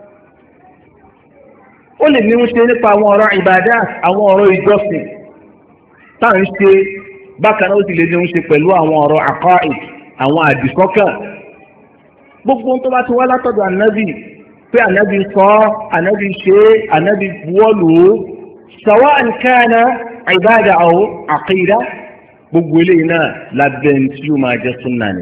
ó lè ní ń ṣe nípa àwọn ọ̀rọ̀ ìbádà àwọn ọ̀rọ̀ ìjọsìn tá à ń ṣe bákan náà ó sì lè ní ń ṣe pẹ̀lú àwọn ọ̀rọ̀ àkọ́ìd àwọn àdìsọ́kàn gbogbo tó bá ti wá látọ̀dọ̀ ànábì pé ànábì sọ ànábì ṣe ànábì buwọ́lù sawa'an kana ìbádà aw àkídà gbogbo eléyìí náà lábẹ́ tí ó máa jẹ́ súnà ni.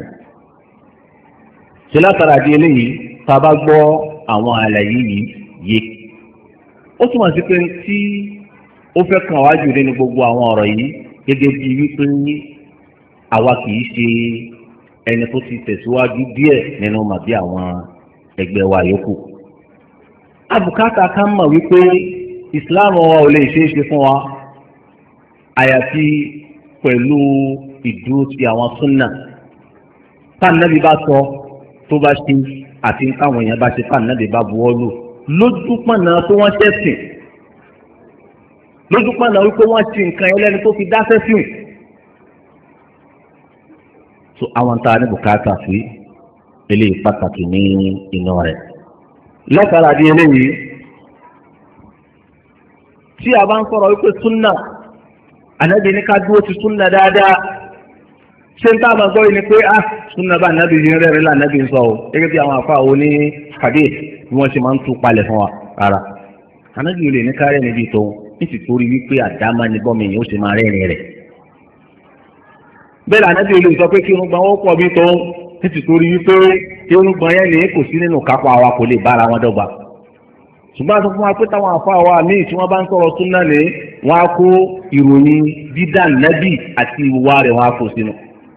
ṣe látara di eléyìí tá a bá gbọ́ àwọn àlàyé yìí yé ó túmọ̀ sí pé tí ó fẹ́ kàn wá jù nínú gbogbo àwọn ọ̀rọ̀ yìí gẹ́gẹ́ bí wípé àwa kì í ṣe ẹni tó ti tẹ̀síwájú díẹ̀ nínú màbí àwọn ẹgbẹ́ wa yòókù. àbùkátà ká mọ̀ wípé ìsìláàmù wa ò lè ṣeé ṣe fún wa àyàfi pẹ̀lú ìdúró ti àwọn súnà táànàbí bá sọ tó bá ṣe àti táwọn èèyàn bá ṣe táànàbí bá buwọ́lù lójú pọ̀nà tó wọ́n ṣẹ̀sìn lójú pọ̀nà wípé wọ́n ti nǹkan ẹlẹ́ni tó fi dáṣẹ́ sí so àwọn tá a ní bùkátà sí eléyìí pàtàkì ní inú rẹ̀ látara di eléyìí tí a bá ń sọ̀rọ̀ wípé súnà ànábì ní ká dúró ti súnà dáadáa ṣé n tá a máa gbọ́ yìí ni pé súnà bá ànábì yìí rẹ́rìn lá ànábì ń sọ o gẹ́gẹ́ bí àwọn àfa wo ní hadith bí wọ́n ṣe máa ń tú palẹ̀ fún wa rárá ànábì yìí lè ní kárẹ́ níbi tó nítorí wípé àdámá ni bọ́mi yìí ó ṣe máa rẹ́rìn rẹ̀ bẹ́ẹ̀ ànábì yìí lè sọ pé kí irun gbọ́n ó pọ̀ bí tó nítorí wípé kí irun gbọ́n yẹn ní kò sí nínú kápá wa kò lè bára wọn dọ́gba ṣùgbọ́n àti fún wa pé táwọn àfa wa míì tí wọ́n bá ń sọ̀rọ̀ súnà ní wọ́n á kó ìròyìn dídá nábì àti ìwà rẹ̀ wọ́n á kó sínú.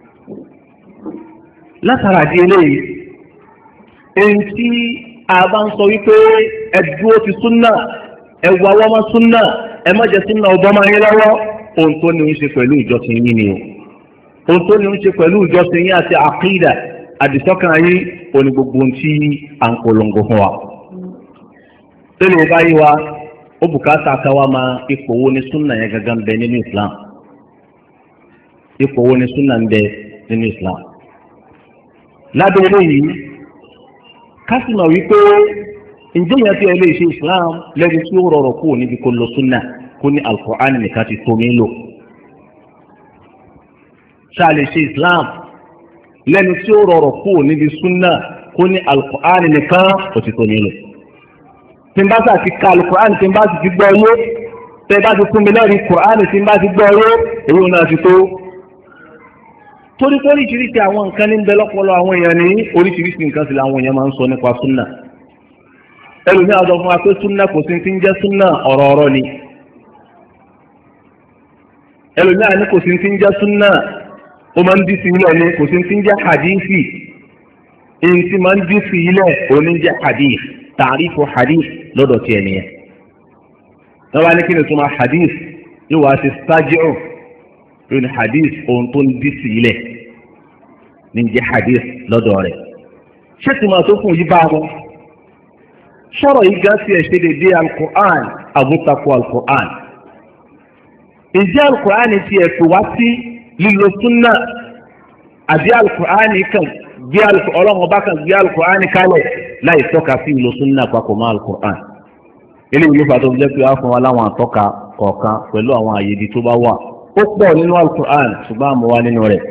látara di eléyìí èyí tí a bá ń sọ wípé ẹ dúró ti súnà ẹ wà wọ́n mọ́ súnà ẹ má jẹ́ súnà ọgbọ́n máa yín lọ́wọ́ ohun tó ní ń ṣe pẹ̀lú ìjọsìn yín ni o ohun tó ní ń ṣe pẹ̀lú ìjọsìn yín àti àkídà àdìsọ́kàn yín òní gbogbo ohun tí à ń polongo fún wa. tẹ́lẹ̀ báyìí wa ó bùkátà káwa máa ipò wo ni súnà yẹn gangan bẹ nínú Islam ipò wo ni súnà ń bẹ nínú Islam lábẹ́ eléyìí kásìmọ̀ wípé ǹjẹ́ yẹn tí ẹ lè ṣe Islam lẹ́ni tí ó rọrọ̀ kúrò níbi kó lọ súnà kó ní Al-Qur'an nìkan ti tó mi lò. ṣáà lè ṣe Islam lẹ́nu tí ó rọrọ̀ kú níbi súnà kó ní Al-Qur'an nìkan ó ti tó mi lò. tí n bá sà ti ka Al-Qur'an tí n bá sì ti gbọ́ yé tẹ́ bá ti fún mi lẹ́rìí Qur'an tí n bá ti gbọ́ yé èyí náà ti tó. torí pé oríṣiríṣi àwọn nǹkan ní bẹ lọ́pọ̀lọ́ àwọn èèyàn ní oríṣiríṣi nǹkan sì làwọn èèyàn máa ń sọ nípa súnà. ẹlòmíà sọ fún wa pé súnà kò sí ti ń jẹ́ súnà ọ̀rọ̀ ni. ẹlòmíà ní kò sí ti ń jẹ́ súnà ó máa ń dí sí ilẹ̀ ni kò sí ti ń jẹ́ hadithi. èyí tí máa ń dí sí ilẹ̀ òní ń jẹ́ hadith tàrífù hadith lọ́dọ̀ tiẹ̀ nìyẹn. wọ́n wá ní kí ni tó máa hadith yóò wá sí sájíọ̀ lórí hadith ohun tó ń dí sí ilẹ̀ ní jẹ́ hadith lọ́dọ̀ rẹ̀. ṣé tí màá tó fún yí bá wọn? sọ̀rọ̀ yìí gán sí ẹ̀ ṣe dédé Al-Qur'an àbútakò Al-Qur'an. ǹjẹ́ Al-Qur'an ti ẹ̀ pè wá sí lílo súnà àbí Al-Qur'an kan gbé ọlọ́run ọba kan gbé Al-Qur'an kalẹ̀ láì tọ́ka sí ìlò súnà papọ̀ mọ́ Al-Qur'an. eléyìí ló fà tó jẹ́ pé wá fún wa láwọn àtọ́ka kọ̀ọ̀kan pẹ̀lú àwọn àyèdí tó bá wà. ó pọ̀ nínú Al-Qur'an ṣùgbọ́n àmọ́ wá nínú rẹ̀.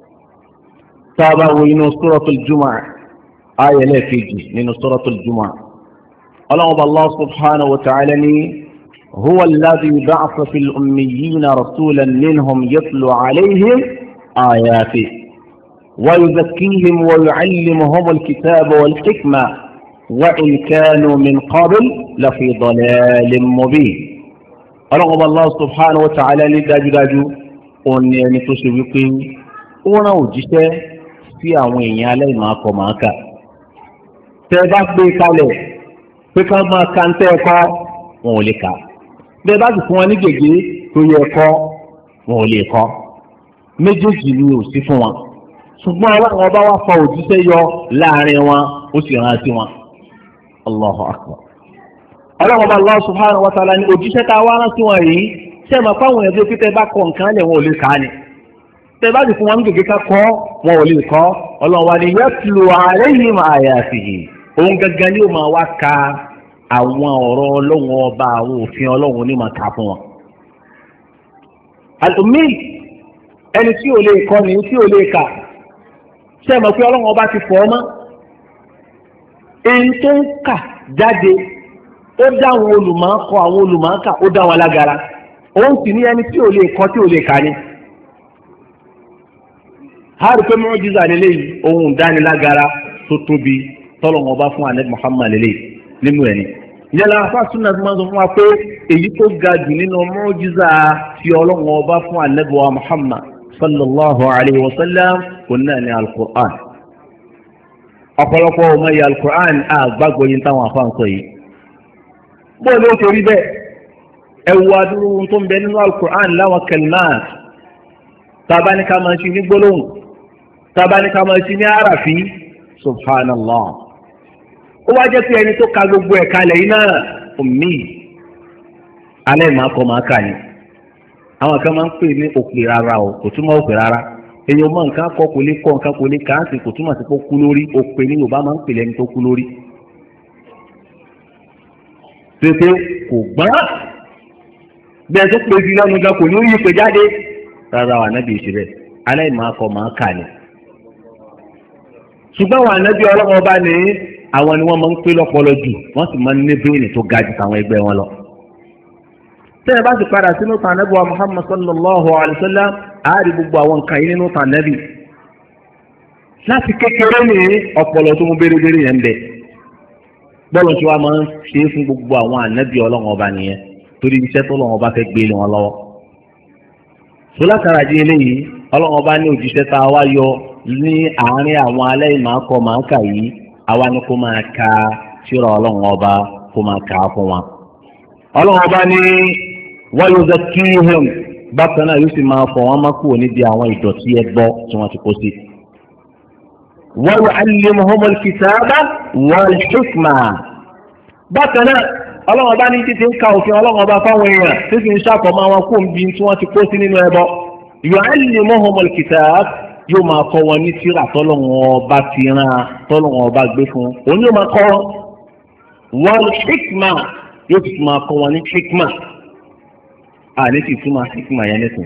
tá a bá wo inú Suratul Jumu'ah ayẹlẹ́ kejì nínú Suratul Jumu'ah. ọlọ́run ọba Allah subhanahu wa ta'ala ní huwa alladhi ba'atha fil ummiyyina rasulan minhum yatlu alayhim ayatihi ويزكيهم ويعلمهم الكتاب والحكمة وإن كانوا من قبل لفي ضلال مبين. ọlọ́run Allah subhanahu wa ta'ala ní dájúdájú òun ni ẹni tó ṣe wípé ó rán òjíṣẹ́ sí àwọn èèyàn aláìmọ̀ọ́kọ̀mọ̀ọ́kà. tẹ́ bá gbé kalẹ̀ pé ká máa ka ń tẹ́ ẹ̀kọ́ wọn ò lè kà. bẹ́ẹ̀ bá sì fún wọn ní gègé tó yẹ ẹ̀kọ́ wọn ò lè kọ́. méjèèjì ni ò sí fún wọn. ṣùgbọ́n ọlọ́run ọba wá fa òjíṣẹ́ yọ láàrin wọn ó sì rán sí wọn. Allahu akbar. ọlọ́run ọba Allah subhanahu wa ta'ala ní òjíṣẹ́ tá a wá rán sí wọn yìí ṣé ẹ máa fáwọn èèyàn tó kí tẹ́ bá kọ nǹkan lẹ̀ wọn ò lè kà á ni. tẹ́ bá sì fún wọn ní gègé ká kọ́ wọn ò lè kọ́. ọlọ́run wa ni yatlu alayhim ayatihi. òun gangan ni ó máa wá ka àwọn ọ̀rọ̀ ọlọ́run ọba àwọn òfin ọlọ́run ní máa kà fún wọn. al-ummi ẹni tí ò lè kọ́ ni tí ò lè kà ṣé ẹ mọ̀ pé ọlọ́run ọba ti fọ́ ọ mọ́ èyí tó ń kà jáde ó dá àwọn olùmọ̀ọ́kọ àwọn olùmọ̀ọ́kà ó dá wọn lágara òun sì ní ẹni tí ò lè kọ́ tí ò lè kà ni. háàrù pé mọ́jísà lélẹ́yìí ohun ìdánilágara tó tóbi tọ́lọ́run ọba fún Ànábì Muhammad lélẹ́yìí nínú ẹni. ìyẹn lára fáṣọ náà ti máa ń sọ fún wa pé èyí tó ga jù nínú mọ́jísà tí ọlọ́run ọba fún Ànábì wa Muhammad sallallahu alayhi wa sallam kunna ni al-Qur'an. ọ̀pọ̀lọpọ̀ ọmọ yìí al-Qur'an àgbàgbọ́ yìí táwọn afáǹsọ yìí. bó ló ṣe rí bẹ́ẹ̀ ẹ̀wù adúrú tó ń bẹ nínú al-Qur'an láwọn kalimat tabaníkà máa ṣe ní gbólóhùn tabaníkà máa ṣe ní àràfí subhanallah. ó wá jẹ́ pé ẹni tó ka gbogbo ẹ̀ kalẹ̀ yìí náà ummi alẹ́ màá kọ́ máa kà ní. àwọn kan máa ń pè ní òpè rárá o kò túmọ̀ òpè rárá èèyàn mọ nǹkan kọ kò lè kọ nǹkan kò lè kà á sì kò túmọ̀ sí pé ó kú lórí òpè ní Yorùbá máa ń pè lẹ́ni tó kú lórí. pépé kò gbọ́n bẹ́ẹ̀ tó pè sí lọ́nu gan kò ní yí pé jáde rárá wà nábì ìṣẹ̀lẹ̀ aláìmọ̀ akọ máa kà ní. ṣùgbọ́n wà nábì ọlọ́mọ ọba ní àwọn ni wọ́n máa ń pè lọ́pọlọ jù wọ́n sì máa ń ní bíìnì tó ga jù táwọn ẹgbẹ́ wọn lọ. tẹ́lẹ̀ bá sì padà sínú tànàbí wa Muhammad sallallahu alayhi wa sallam àárí gbogbo àwọn nǹkan yìí nínú tànàbí láti kékeré ní ọpọlọ tó mú bérebére yẹn bẹ bọ́ọ̀lù tí wàá máa ń ṣe é fún gbogbo àwọn ànábì ọlọ́run ọba nìyẹn torí iṣẹ́ tó ọlọ́run ọba fẹ́ gbé lé wọn lọ́wọ́. sọlátara di eléyìí ọlọ́run ọba ní òjíṣẹ́ tá a wá yọ ní àárín àwọn aláìmọ̀ọ́kọ màákà yìí àwa ni kó máa ka tírà ọlọ́run ọba kó máa kà á fún wa. ọlọ́run ọba ní wa yuzakkihim bákan náà yóò sì máa fọ̀ wọ́n má kúrò níbi àwọn ìdọ̀tí ẹbọ tí wọ́n ti kó sí. wa yu'allimuhumul kitaba wal hikma. bákan náà ọlọ́run ọba ní títí ń ka òfin ọlọ́run ọba fáwọn èèyàn tí sì ń ṣàfọ̀mọ́ àwọn kó ń bi tí wọ́n ti kó sí nínú ẹbọ. yu'allimuhumul kitab yóò máa kọ́ wọn ní tírà tọ́lọ́run ọba ti rán tọ́lọ́run ọba gbé fún òun yóò máa kọ́ wọn. wal hikma yóò sì máa kọ́ wọn ní hikma. àní ti túmọ̀ hikma yẹn nìkan.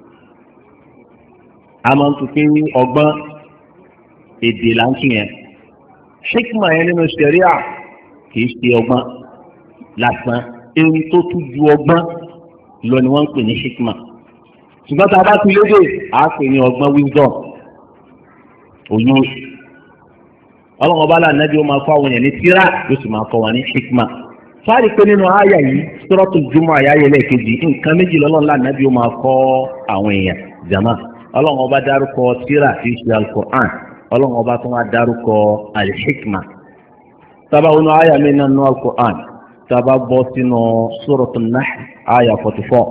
a máa ń tún pé ọgbọ́n èdè là ń tún yẹn. hikma yẹn nínú ṣẹ̀ríà kìí ṣe ọgbọ́n lásán, ewu tó tún ju ọgbọ́n lọ ni wọ́n ń pè ní hikma. ṣùgbọ́n tá a bá tún lédè á pè ní ọgbọ́n wisdom, òye. ọlọ́run ọba láàánú ó máa kọ́ àwọn èèyàn ní tírà yóò sì máa kọ́ wọn ní hikma. fáàrí pé nínú àyà yìí Suratul Jumu'ah àyà ẹlẹ́ẹ̀kejì nǹkan méjì lọ́lọ́run láàánú ó máa kọ́ àwọn èèyàn jama. ọlọ́run ọba dárúkọ tírà tí í ṣe al-Qur'an, ọlọ́run ọba tó máa dárúkọ al-hikma. tábà wọnú àyà mi nínú al-Qur'an, tábà bọ́ sínú Suratul Nahl àyà 44.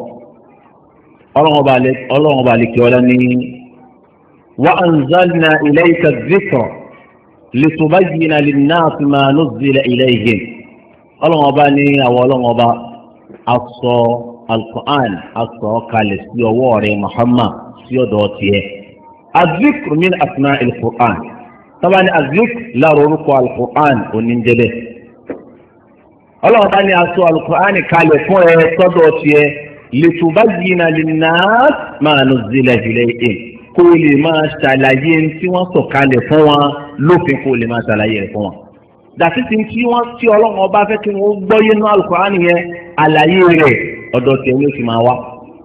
ọlọ́run ọba àlekè ọlá ní wa anzalna ilayka adh-dhikra litubayyina lin-nasi ma nuzzila ilayhim. ọlọ́run ọba ní àwọn ọlọ́run ọba aṣọ al-Qur'an aṣọ kalẹ̀ sí ọwọ́ rẹ̀ Muhammad sí ọ̀dọ̀ tiẹ̀. az-zikr min asma'il Qur'an, tọ́ba ní az-zikr láàrọ̀ orúkọ al-Qur'an oníjẹ́bẹ̀. ọlọ́run ọba ní aṣọ al-Qur'an kalẹ̀ fún ẹ sọ́dọ̀ tiẹ̀ litubayyina lin-nasi ma nuzzila ilayhim, kó lè máa ṣàlàyé tí wọ́n sọ kalẹ̀ fún wọn lófin, kó lè máa ṣàlàyé rẹ̀ fún wọn. dàtí tí wọ́n tí ọlọ́run ọba fẹ́ kí wọ́n gbọ́ yé nínú Al-Qur'an yẹn, àlàyé rẹ̀ ọ̀dọ̀ tẹ̀ ló ti máa wá.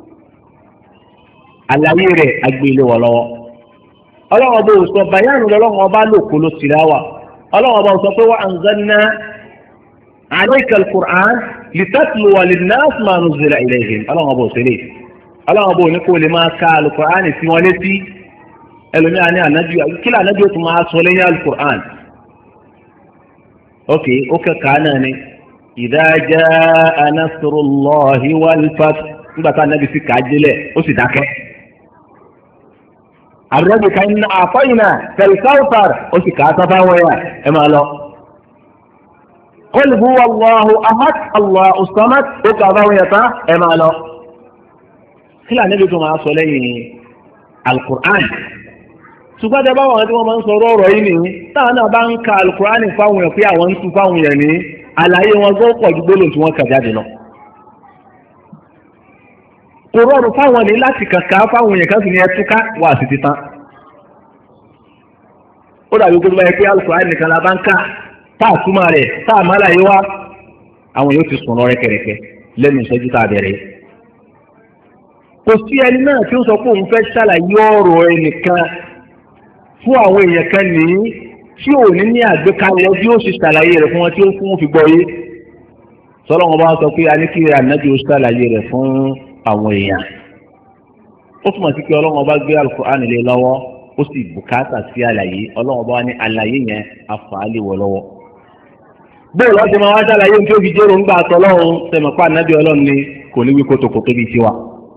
àlàyé rẹ̀ agbélé wọ̀ lọ́wọ́. ọlọ́run ọba ò sọ bàyánù lọ́lọ́run ọba lòkó ló ti rà wá. ọlọ́run ọba ò sọ pé wa anzalna alayka al-Qur'an litatluwa lin-nasi ma nuzzila ilayhim. ọlọ́run ọba ò sẹ́lẹ̀. ọlọ́run ọba ò ní kó lè máa ka Al-Qur'an sí wọn létí. ẹlòmíà ní ànájú kí lè ànájú tó máa sọ lẹ́yìn Al-Qur'an. ok ó kẹ́kọ̀ọ́ náà ni idha jaa nasrullahi wal fath, nígbà tá ànájú sì kàá délẹ̀ ó sì dákẹ́. àbúrẹ́bì kan ní àfọ́yìnà kal-kawthar ó sì kàá sábà wọ̀nyà ẹ máa lọ. qul huwa Allahu ahad Allahu samad ó kàá bá wọ̀nyà tán ẹ máa lọ. kí lè ànájú tó máa sọ lẹ́yìn Al-Qur'an. ṣùgbọ́n tẹ báwọn tí wọ́n máa ń sọ̀rọ̀ ọ̀rọ̀ yìí nìyí táwọn náà bá ń ka Al-Qur'an fáwọn èèyàn pé àwọn ń tún fáwọn èèyàn ní àlàyé wọn gbọ́ pọ̀ ju gbólóhùn tí wọ́n kà jáde lọ. kò rọrùn fáwọn ní láti kàkà fáwọn èèyàn kan sì ní ẹtúká wà sí ti tán. ó dàbí gbogbo ẹ pé Al-Qur'an nìkan la bá ń kà tá a túmọ̀ rẹ̀ tá a máa láyé wá àwọn yóò ti sùn lọ rẹ́kẹrẹ́kẹ́ lẹ́nu ìṣẹ́jú tá a bẹ̀rẹ̀. kò sí ẹni náà tí ó sọ pé òun fẹ́ ṣàlàyé ọ̀rọ̀ ẹnìkan fún àwọn èèyàn kan nìyí tí ò ní àgbékalẹ̀ bí ó ṣe ṣàlàyé rẹ̀ fún wọn tí ó fún fi gbọ́ yé. sọlọ́wọ́n bá sọ pé a ní kí ànábì ó ṣàlàyé rẹ̀ fún àwọn èèyàn. ó túmọ̀ sí pé ọlọ́wọ́n bá gbé Al-Qur'an lé lọ́wọ́ ó sì bùkátà sí àlàyé. ọlọ́wọ́n bá ní àlàyé yẹn afàálì wọ̀ lọ́wọ́. bóòlù ọ̀sẹ̀ máa wá ṣàlàyé tí ó fi jẹ́rò ń gbà tọ́lọ́run sẹ̀mọ̀pá ànábì ọlọ́run ni kò ní wí kótókótó bíi tiwa.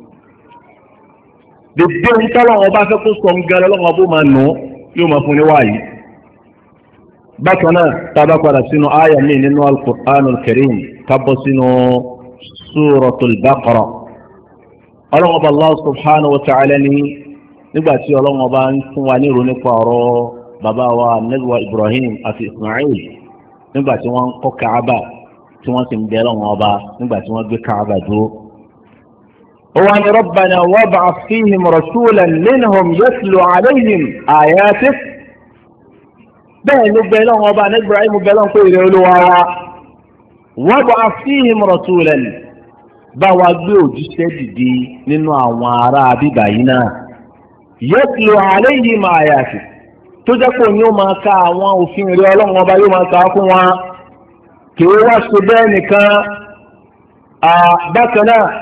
dèdè ń tọ́lọ́wọ́n bá fẹ́ kó sọ ń gẹ́rẹ́ ọlọ́wọ́n bó máa nù yóò máa fún ní wáyé. bákan náà tábà padà sínú àyà mi nínú Al-Qur'anul Karim kábọ̀ sínú Suratul Baqara. ọlọ́wọ́n bá Allah subhanahu wa ta'ala ní nígbà tí ọlọ́wọ́n bá ń fún wa ní ìròyìn nípa ọ̀rọ̀ bàbá wa Ànábì wa Ibrahim àti Ismail nígbà tí wọ́n ń kọ́ Kaaba tí wọ́n sì ń bẹ Ọlọ́run ọba nígbà tí wọ́n gbé Kaaba dúró. وأن ربنا وابعث فيهم رسولا منهم يتلو عليهم آياتك. bẹ́ẹ̀ ló bẹ lọ́wọ́ ọba ní Ibrahim bẹ lọ́wọ́ pé ìrẹ́ olúwa wa wab'ath fihim rasulan, bá wa gbé òjíṣẹ́ dìde nínú àwọn ará bíbà yìí náà yatlu alayhim ayatik, tó jẹ́ pé òní ó máa ka àwọn òfin ìrẹ́ ọlọ́run ọba yóò máa ka fún wa. kì í wá ṣe bẹ́ẹ̀ nìkan, bákan náà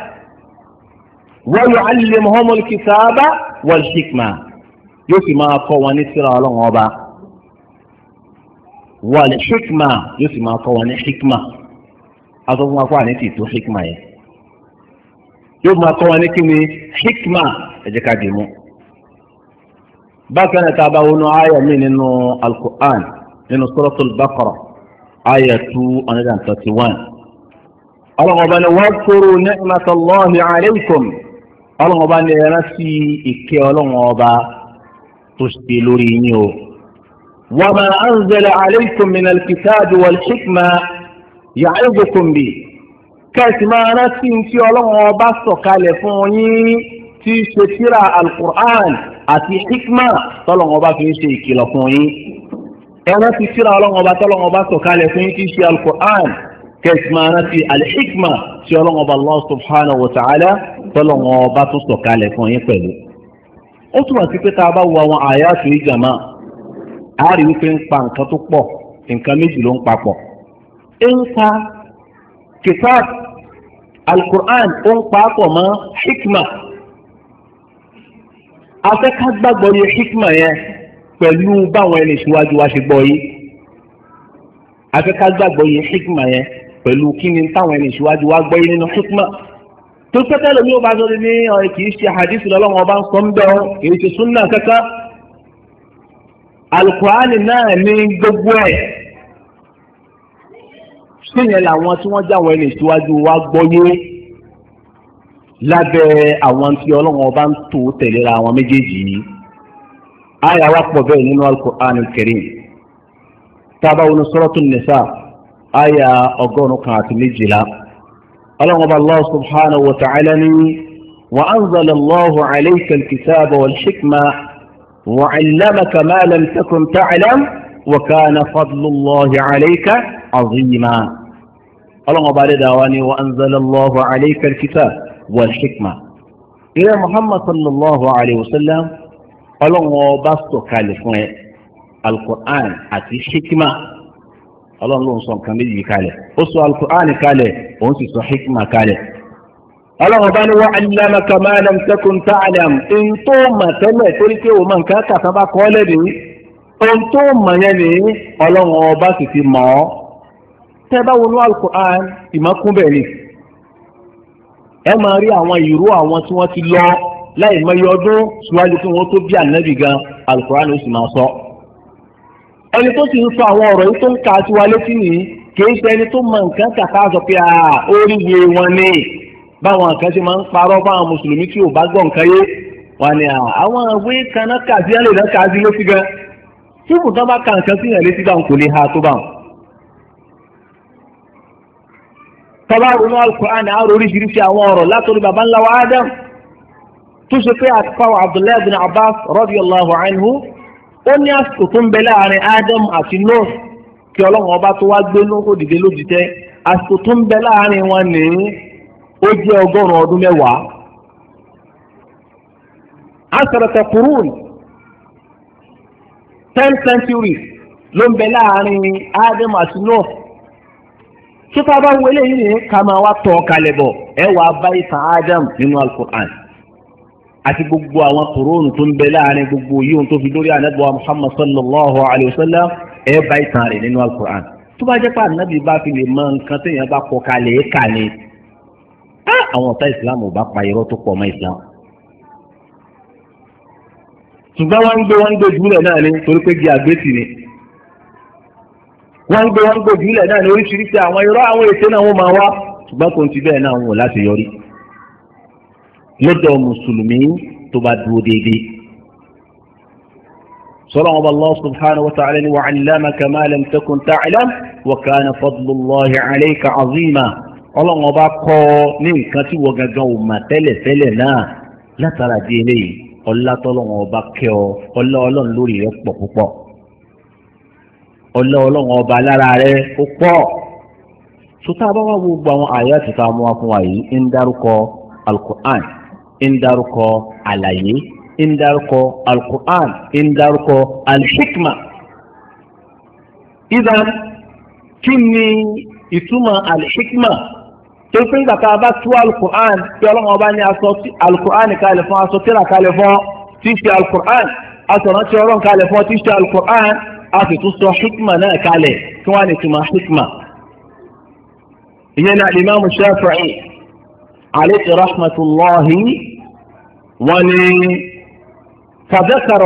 ويعلمهم الكتاب والحكمة، يسمى قوانين سيرة الله والحكمة يسمى قوانين حكمة. أظن قوانين تيتو حكمة يسمى قوانين كمي حكمة إذا ديمو. بكنا تابعون آية من إنه القرآن من سورة البقرة آية 231. الله واذكروا نعمة الله عليكم. ọlọ́run ọba ní ẹran sí ìkẹ́ ọlọ́run ọba tó ṣe lórí yín o. wa ma anzala alaykum min al-kitabi wal-hikma ya'idukum bi. kẹ́sì máa rántí tí ọlọ́run ọba sọ̀kalẹ̀ fún yín tí í ṣe tírà al-Qur'an àti hikma tọ́lọ́run ọba fi ń ṣe ìkìlọ̀ fún yín. ẹ rántí tírà ọlọ́run ọba sọ̀kalẹ̀ fún yín tí í ṣe al-Qur'an, kẹ́sì máa rántí al-hikma tí ọlọ́run ọba Allah subhanahu wa ta'ala tọ́lọ́run ọba tún sọ̀kalẹ̀ fún yín pẹ̀lú. ó túmọ̀ sí pé tá a bá wo àwọn àyátù yìí jàmá, a rí wípé ń pa nǹkan tó pọ̀, nǹkan méjì ló ń papọ̀. ń pa kitab al-Qur'an ó ń papọ̀ mọ́ hikma. afẹ́ ká gbàgbọ́ yẹ hikma yẹn pẹ̀lú báwọn ẹni ìṣíwájú wa ṣe gbọ́ yìí. afẹ́ ká gbàgbọ́ yẹ hikma yẹn pẹ̀lú kí ni táwọn ẹni ìṣíwájú wa gbọ́ yìí nínú hikma. tó pẹ́tẹ́ lómi ó bá sọ ní kì í ṣe hadith lọ́lọ́wọ́ ọba ń sọ ń bẹ́ ọ kì í ṣe súnà kankan. al-Qur'an náà ní gbogbo ẹ̀. síyẹn làwọn tí wọ́n jáwọ́ ẹni ìṣíwájú wa gbọ́ yé lábẹ́ àwọn tí ọlọ́run ọba ń tò tẹ̀léra àwọn méjèèjì yìí. àyà wa pọ̀ bẹ́ẹ̀ nínú al-Qur'an al-Karim. tábà wọnú Suratul Nisa àyà 112. ọlọ́run ọba Allah subhanahu wa ta'ala ní wa anzala Allahu alayka al-kitaba wal-hikma wa 'allamaka ma lam takun ta'lam wa kana fadlullahi alayka 'azima. ọlọ́run ọba dẹ́dàá wa ní wa anzala Allahu alayka al-kitaba wal-hikma. ìrẹ́ Muhammad sallallahu alayhi wa sallam, ọlọ́run ọba sọ̀kalẹ̀ fún ẹ al-Qur'an àti hikma. ọlọ́run ló ń sọ nǹkan méjì kalẹ̀. ó sọ al-Qur'an kalẹ̀, òun sì sọ hikma kalẹ̀. ọlọ́run bá ní wa 'allamaka ma lam takun ta'lam. ohun tó mọ̀ tẹ́lẹ̀ torí pé òun máa ń ká kàtà bá kọ́ lẹ́nu. ohun tó mọ̀ yẹn ni ọlọ́run ọba sì ti mọ̀ ọ́. tẹ́ bá wọnú al-Qur'an ìmọ̀kún bẹ́ẹ̀ ni. ẹ máa rí àwọn ìró àwọn tí wọ́n ti lọ láì mọye ọdún síwájú kí wọ́n tó bí ànábì gan, al-Qur'an ó sì máa sọ. ẹni tó sì ń sọ àwọn ọ̀rọ̀ yìí tó ń ka sí wa létí nìyí kìí ṣe ẹni tó mọ nǹkan kàkà sọ pé oríye wọn ni báwọn nǹkan ṣe máa ń parọ́ fáwọn mùsùlùmí tí ò bá gbọ́ nǹkan yé wọn ni àwọn ìwé kan náà kà sí ẹlẹ́dàá kà sí létí gan tí kùtàn bá ka nǹkan sí yàn létí báwọn kò lè ha tó báwọn. tọ́ba ronú al-Qur'an àárò oríṣiríṣi àwọn ọ̀rọ̀ látọ̀rí baba ńlá wa Adam tó ṣe pé àtìpáwọ̀ Abdullahi bin Abbas radiyallahu anhu ó ní àsìkò tó ń bẹ láàrin Adam àti Nuh kí ọlọ́run ọba tó wá gbé Nuh dìde lójútẹ́. àsìkò tó ń bẹ láàrin wọn ní ó jẹ́ 100 ọdún mẹ́wàá. asarata qurun 10 centuries ló ń bẹ láàrin Adam àti Nuh. tó tá a bá wọlé yìí ní ká máa wá tọ́ kalẹ̀ bọ̀ ẹ wà bá ìtàn Adam nínú al-Qur'an àti gbogbo àwọn kòrónù tó ń bẹ láàrin gbogbo yíò tó fi lórí ànábì wa Muhammad sallallahu alayhi wa sallam ẹ bá ìtàn rẹ̀ nínú al-Qur'an. tó bá jẹ́ pé ànábì bá fi lè mọ nǹkan téèyàn bá kọ kalẹ̀ ẹ̀ kà ní àwọn ọ̀tá ìsìlámù ò bá pa irọ́ tó pọ̀ mọ́ ìsìlámù. ṣùgbọ́n wọ́n ń gbé jùlẹ̀ náà ní torí pé di àgbétì ni wọ́n ń gbé jùlẹ̀ náà ní oríṣiríṣi àwọn irọ́ àwọn ètè náà wọ́n máa wá ṣùgbọ́n kò ti bẹ́ẹ̀ náà wọn ò láti yọrí lọ́dọ̀ mùsùlùmí tó bá dúró déédéé. sọ́lá wọn bá Allah subhanahu wa ta'ala ni wa 'allamaka ma lam takun ta'lam wa kana fadlullahi 'alayka 'azima. ọlọ́run ọba kọ́ ní nǹkan tí wọ́n gangan ò mà tẹ́lẹ̀ náà látara di eléyìí ọlá tọ́lọ́run ọba kẹ́ ọ ọlá ọlọ́run lórí rẹ̀ pọ̀ púpọ̀ ọlá ọlọ́run ọba lára rẹ̀ ó pọ̀. sọ́tà bá wà gbogbo àwọn àyà tó ta mú wa fún wa yìí ń dárúkọ al-Qur'an, ń dárúkọ àlàyé, ń dárúkọ al-Qur'an, ń dárúkọ al-hikma. Idan kí ni ìtumọ̀ al-hikma? tó fi ń gbàtà bá tú al-Qur'an tí ọlọ́run ọba ní aṣọ al-Qur'an kalẹ̀ fún aṣọ tíra kalẹ̀ fún tí ṣe al-Qur'an aṣọ rántí ọlọ́run kalẹ̀ fún tí ṣe al-Qur'an a sì tún sọ hikma náà kalẹ̀ kí wọ́n á ní ìtumọ̀ hikma. ìyẹn náà Imam Shafi'i alayhi rahmatullahi وني فذكر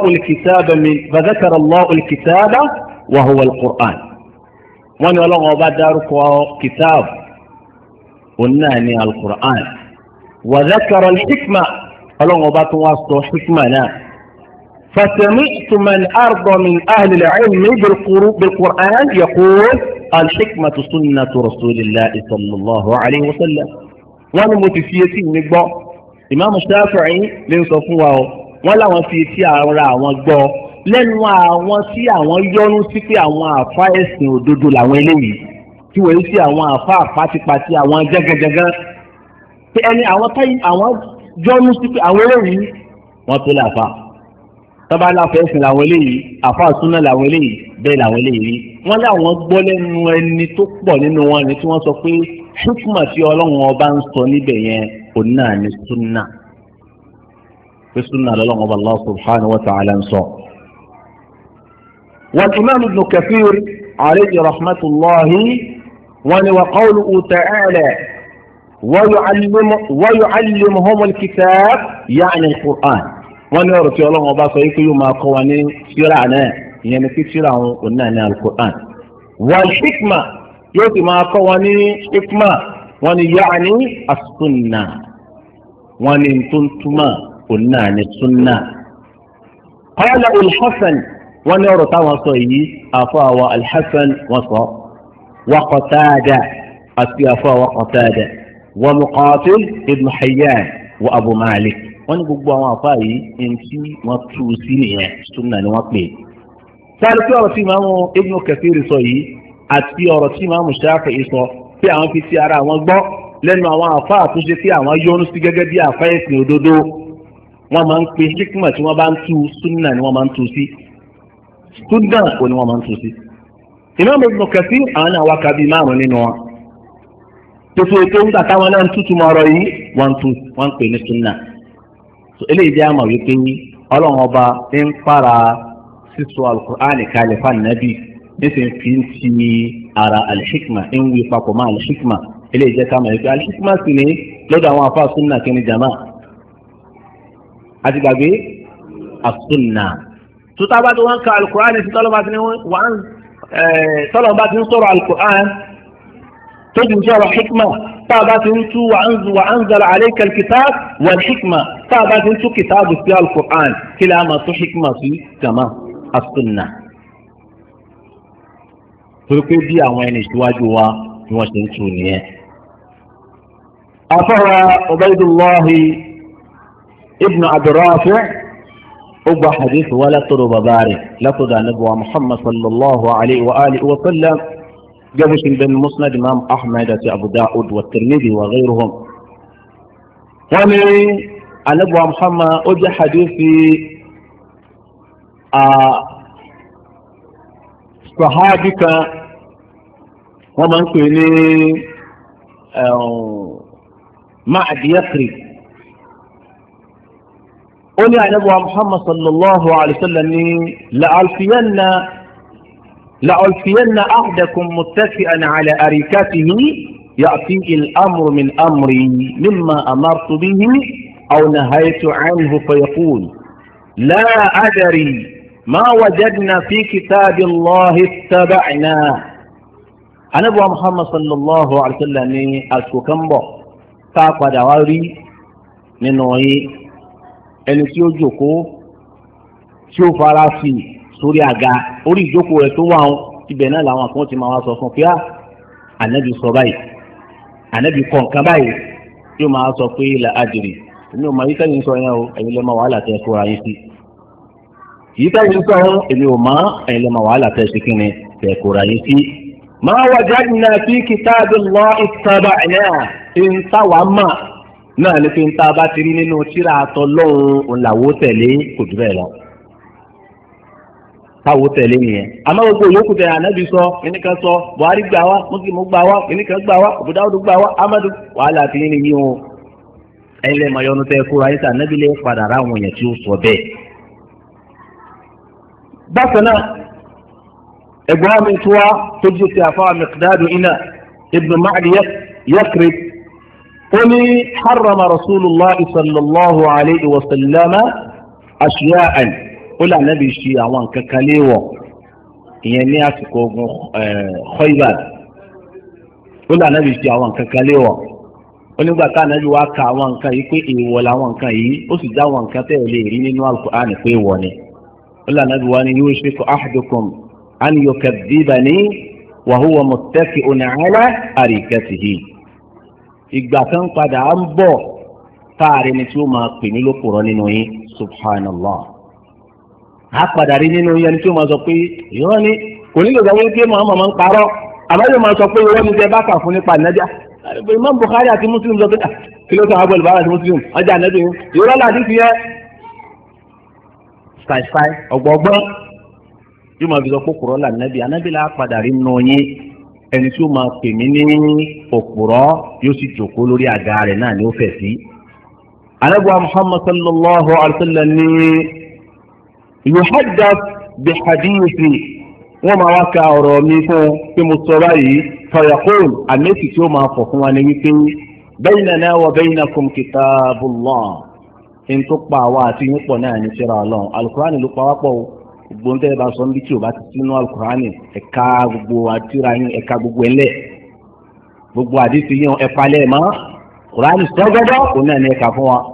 الله الكتاب وهو القرآن وني الله وبدارك كتاب وناني القرآن وذكر الحكمة الله وباتوا حكمنا فسمعت من أرضى من أهل العلم بالقرآن يقول الحكمة سنة رسول الله صلى الله عليه وسلم. وأنا متفيتي نقبع إمام الشافعي لنصفوه ولا وفيتي أرى وقبع lẹ́nu àwọn tí àwọn yọ́nú sí pé àwọn àfa ẹ̀sìn òdodo làwọn eléyìí tí wọ́n sí àwọn àfa àpátípatí àwọn jẹ́gẹ́jẹ́gẹ́ pé ẹni àwọn yọ́nú sí pé àwọn eléyìí wọ́n tó láfa tọ́ba láfa ẹ̀sìn làwọn eléyìí àfa súnà làwọn eléyìí bẹ́ẹ̀ làwọn eléyìí wọ́n láwọn gbọ́ lẹ́nu ẹni tó pọ̀ nínú wọn ni tí wọ́n sọ pé hikma tí ọlọ́run ọba ń sọ níbẹ̀ yẹn òun náà ni súnà pé súnà lọ́lọ́run ọba Allah subhanahu wa ta'ala ń sọ. والإمام ابن كثير عليه رحمة الله وقوله تعالى ويعلمهم الكتاب يعني القرآن ونرى الله وباص يكون ما قوانين شرعنا يعني في شرع قلنا القرآن والحكمة يأتي ما قوانين حكمة يعني السنة وننتما قلنا السنة قال الحسن ونرى توصيه أفاوى الحسن وصى وقتادة أسيافا وقتادة ومقاتل ابن حيان وأبو مالك ونقول أفاي إنتي وطوسيني سنة نوطي ثالث أرى إمام ابن كثير صحيح أرى إمام الشافعي صحيح في أن في سيارة وضع لأنه أفا تجي أن يونس تجي أفا يسني ودودو ومن في حكمة ومن تو سنة ومن توسي sunna kò ní wọn máa ń tún sí. Imam Ibn Kathir àwọn náà wá kábí márùn nínú wọn. Tòtò ètò ń gbàtà wọn náà ń tútù mọ́ ọ̀rọ̀ yìí wọ́n ń pè ní sunna. Eléyìí jẹ́ àmọ̀ wípé ọlọ́run ọba ń para sísọ al-Qur'an kalẹ̀ fún ànábì nísìnyí fi ń ti ara al-hikma ń wí papọ̀ mọ́ al-hikma. Eléyìí jẹ́ kámọ̀ wípé al-hikma sì ní lọ́dọ̀ àwọn afá sunna kí ni jama. Àti gbàgbé as-sunna. Tutaba tó wọn ka alukur'an ti tọ́lọ́ba ti ní wọn tọ́lọ́ba ti ń sọ̀rọ̀ alukur'an tó ti ń sọ̀rọ̀ hikma táàbá ti ń tú wa anzala alayka alkitab wal hikma táàbá ti ń tú kìtàbù sí alukur'an kí lè ama tó hikma sí jama as-sunna. torí pé bí àwọn ẹni ìṣíwájú wa bí wọ́n ṣe ń tu nìyẹn. afọ́ra Ubaydullahi ibn Abdurrafi' أبا حديث ولا ترى بباري لا تدع نبوة محمد صلى الله عليه وآله وسلم جابش بن مسند إمام أحمد أبو داود والترمذي وغيرهم ومن نبوة محمد أجا حديث صحابك ومن كني معد يقري قل يا نبوة محمد صلى الله عليه وسلم لألفين أحدكم متكئا على أريكته يأتيه الأمر من أمري مما أمرت به أو نهيت عنه فيقول لا أدري ما وجدنا في كتاب الله اتبعنا. نبوة محمد صلى الله عليه وسلم أسكوكمبو تاقوى دواري ننوي ẹni tí ó jókòó tí ó fara sí sórí àga orí ìjókòó rẹ̀ tó wà ń ibẹ̀ náà làwọn kan ti máa wá sọ fún pé ànábì sọ báyìí ànábì kọ nǹkan báyìí yóò máa sọ pé la àjèrè èmi ò máa yí sẹ́yìn sọ yẹn o ẹ̀yin lè máa wàhálà tẹ́ kóra yín sí yí sẹ́yìn sọ yẹn èmi ò máa ẹ̀yin lè máa wàhálà tẹ́ sí kíni tẹ́ kóra yín sí. ma wajadna fi kitabillahi ittaba'na ń táwa mà náà ní pé ń tá a bá ti rí nínú tírà àtọlọ́run òǹlàwó tẹ̀lé kò jù bẹ́ẹ̀ lọ. táwo tẹ̀lé nìyẹn. àmọ́ gbogbo yòókù tẹ̀ ànábì sọ kìnnìkan sọ Buhari gbà wá Muslim gbà wá kìnnìkan gbà wá Abu Dawud gbà wá Amadu wàhálà ti ní yí wọn. ẹ̀yin lẹ́ẹ̀ mayọ́nu tẹ́ kóra yín sá ànábì lè padà rà àwọn èèyàn tí ó sọ bẹ́ẹ̀. bákan náà ẹ̀gbọ́n mi tó wá tó jẹ́ ti àfáà Miqdadu iná ibn Ma'di Yakrib قولي حرم رسول الله صلى الله عليه وسلم أشياء قل النبي شيء وان ككليو يعني أسكو خيبر قل النبي شيء وان ككليو قل نبغى كان النبي واقع وان كاي كي ولا وان كاي أسجى وان كتير لي ريني نوال القرآن كي واني ọlá nàbí wa ni yushiku ahadukum an yukadhibani wa huwa muttaki'un ala arikatihi. ìgbà kan padà ń bọ̀ táàrí ni tí ó máa pè ní lókùrọ̀ nínú yín subhanallah. a padà rí nínú yẹn tí ó máa sọ pé ìrọ́ ni kò nílò sọ wípé Muhammad máa ń parọ́ àbájọ máa sọ pé ìrọ́ ni tẹ bá kà fún nípa nàjà. Imam Bukhari àti Muslim sọ pé kí ló sọ àwọn olùbárà àti Muslim ọjà ànábì ìrọ́ làdí fi yẹ ṣàìṣàì ọ̀gbọ̀gbọ́n yóò máa fi sọ pé kùrọ̀ là nàbì ànábì là padà rí nínú yín ẹni tí ó máa pè mí ní òpùrọ́ yóò sì jòkó lórí àga rẹ̀ náà ni ó fẹ̀ sí. anabuwa Muhammad sallallahu alaihi wa sallam ni yuhaddath bi hadithi wọ́n máa wá ka ọ̀rọ̀ mi fún pé mo sọ báyìí fayaqul àmẹ́sì tí ó máa fọ̀ fún wa ní wípé baynana wa baynakum kitabullah ń tó pa àwa àti yín pọ̀ náà ní síra ọlọ́run alukurani ló pa wá pọ̀ gbogbo ń tẹ́lẹ̀ bá sọ níbi tí o bá ti sínú alukurani ẹ̀ka gbogbo àtìrà yín ẹ̀ka gbogbo ẹlẹ́ gbogbo àdìsí yín ẹ̀ka lẹ́ẹ̀mọ́ kurani sọ́gọ́dọ́ òun náà ní ẹ̀ka fún wa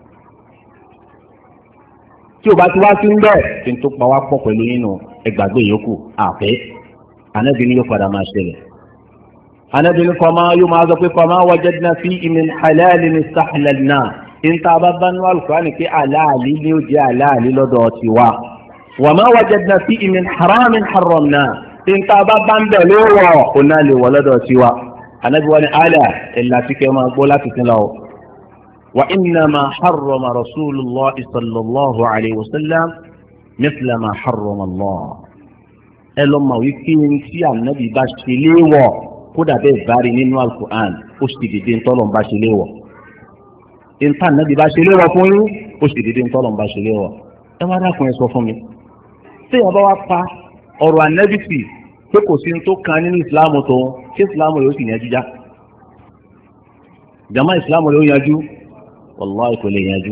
tí o bá ti wá sí ń bẹ́ẹ̀ tí ń tó pa wá pọ̀ pẹ̀lú yín nù ẹgbàgbé yòókù àfẹ́ Ànábì ní yóò padà máa ṣẹlẹ̀ Ànábì ní kọ́ máa yóò máa sọ pé kọ́ máa wajadna fihi min halalin istahlalna ìta bá bá nínú alukurani pé aláàlí ni ó jẹ́ aláàlí lọ́dọ̀ tiwa wa ma wajadna fihi min haramin harramna ìta bá bá ń bẹ̀ lówó ọ̀nà lè wọ̀ lọ́dọ̀ tiwa Ànábì wa ni àlà ẹ̀là tí kẹ́ máa gbọ́ láti sin lọ. wa innama harrama rasulullah sallallahu alayhi wa sallam mithla ma harrama Allah. ẹ lọ mọ̀ wípé tí Ànábì bá ṣe léèwọ̀ kódà bẹ́ẹ̀ bá rí nínú alukur'an ó sì dìde ntọ́lọ̀ bá ṣe léèwọ̀. ìta Ànábì bá ṣe léèwọ̀ fún yín ó sì dìde ntọ́lọ̀ bá ṣe léèwọ̀. ẹ wá dákun ẹ sọ fún mi. tí ìyá bá wá pa ọ̀rọ̀ Ànábì tì pé kò sí tó kan nínú ìsìláàmù tó ṣé ìsìláàmù yóò sì yanjú já. jama ìsìláàmù yóò yanjú wàláhì kò lè yanjú.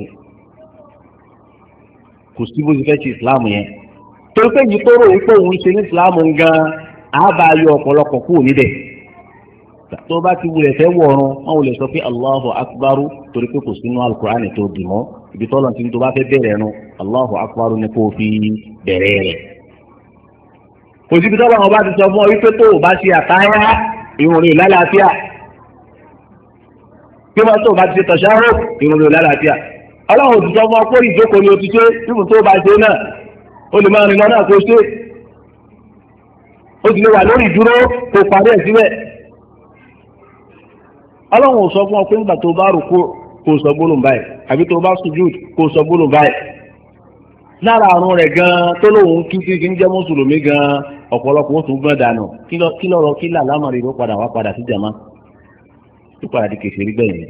kò sí bó ti fẹ́ ṣe ìsìláàmù yẹn. torí pé yìí tó rò wípé òun ṣe ní ìsìláàmù gan-an á bá yọ ọ̀pọ̀lọpọ̀ kúrò níbẹ̀. tó bá ti wulẹ̀ fẹ́ wọ̀run wọn ò lè sọ pé Allahu akbaru torí pé kò sínú alukur'ani tó dì mọ́ ibi tọ́lọ̀ tí tó bá fẹ́ bẹ̀rẹ̀ nu Allahu akbaru ni kò fi bẹ̀rẹ̀ rẹ̀. kò síbi tọ́lọ̀ wọn bá ti sọ fún ọ wípé tó o bá ṣe àtáyá ìrun rẹ̀ lálàáfíà kí wọ́n tó o bá ti ṣe tọ̀ṣáró ìrun rẹ̀ lálàáfíà ọlọ́run ti sọ fún ọ pé ìjókòó ni o ti ṣe níbo tó o bá ṣe náà o lè máa rìn lọ náà kó ṣe o sì lè wà lórí ìdúró kó parí ẹ̀ síbẹ̀ ọlọ́run ò sọ fún ọ pé nígbà tó o bá rúkú kó o sọ gbólóhùn báyìí àbí tó o bá sùjúd kó o sọ gbólóhùn báyìí lára àrùn rẹ̀ gan-an tó lóun kí ń jẹ́ mùsùlùmí gan-an ọ̀pọ̀lọpọ̀ ó tún gbọ́n dànù kí lọ́rọ̀ kí làlámọ̀rí ló padà wá padà sí jàmá ló padà di kèfèrí gbẹ̀yìn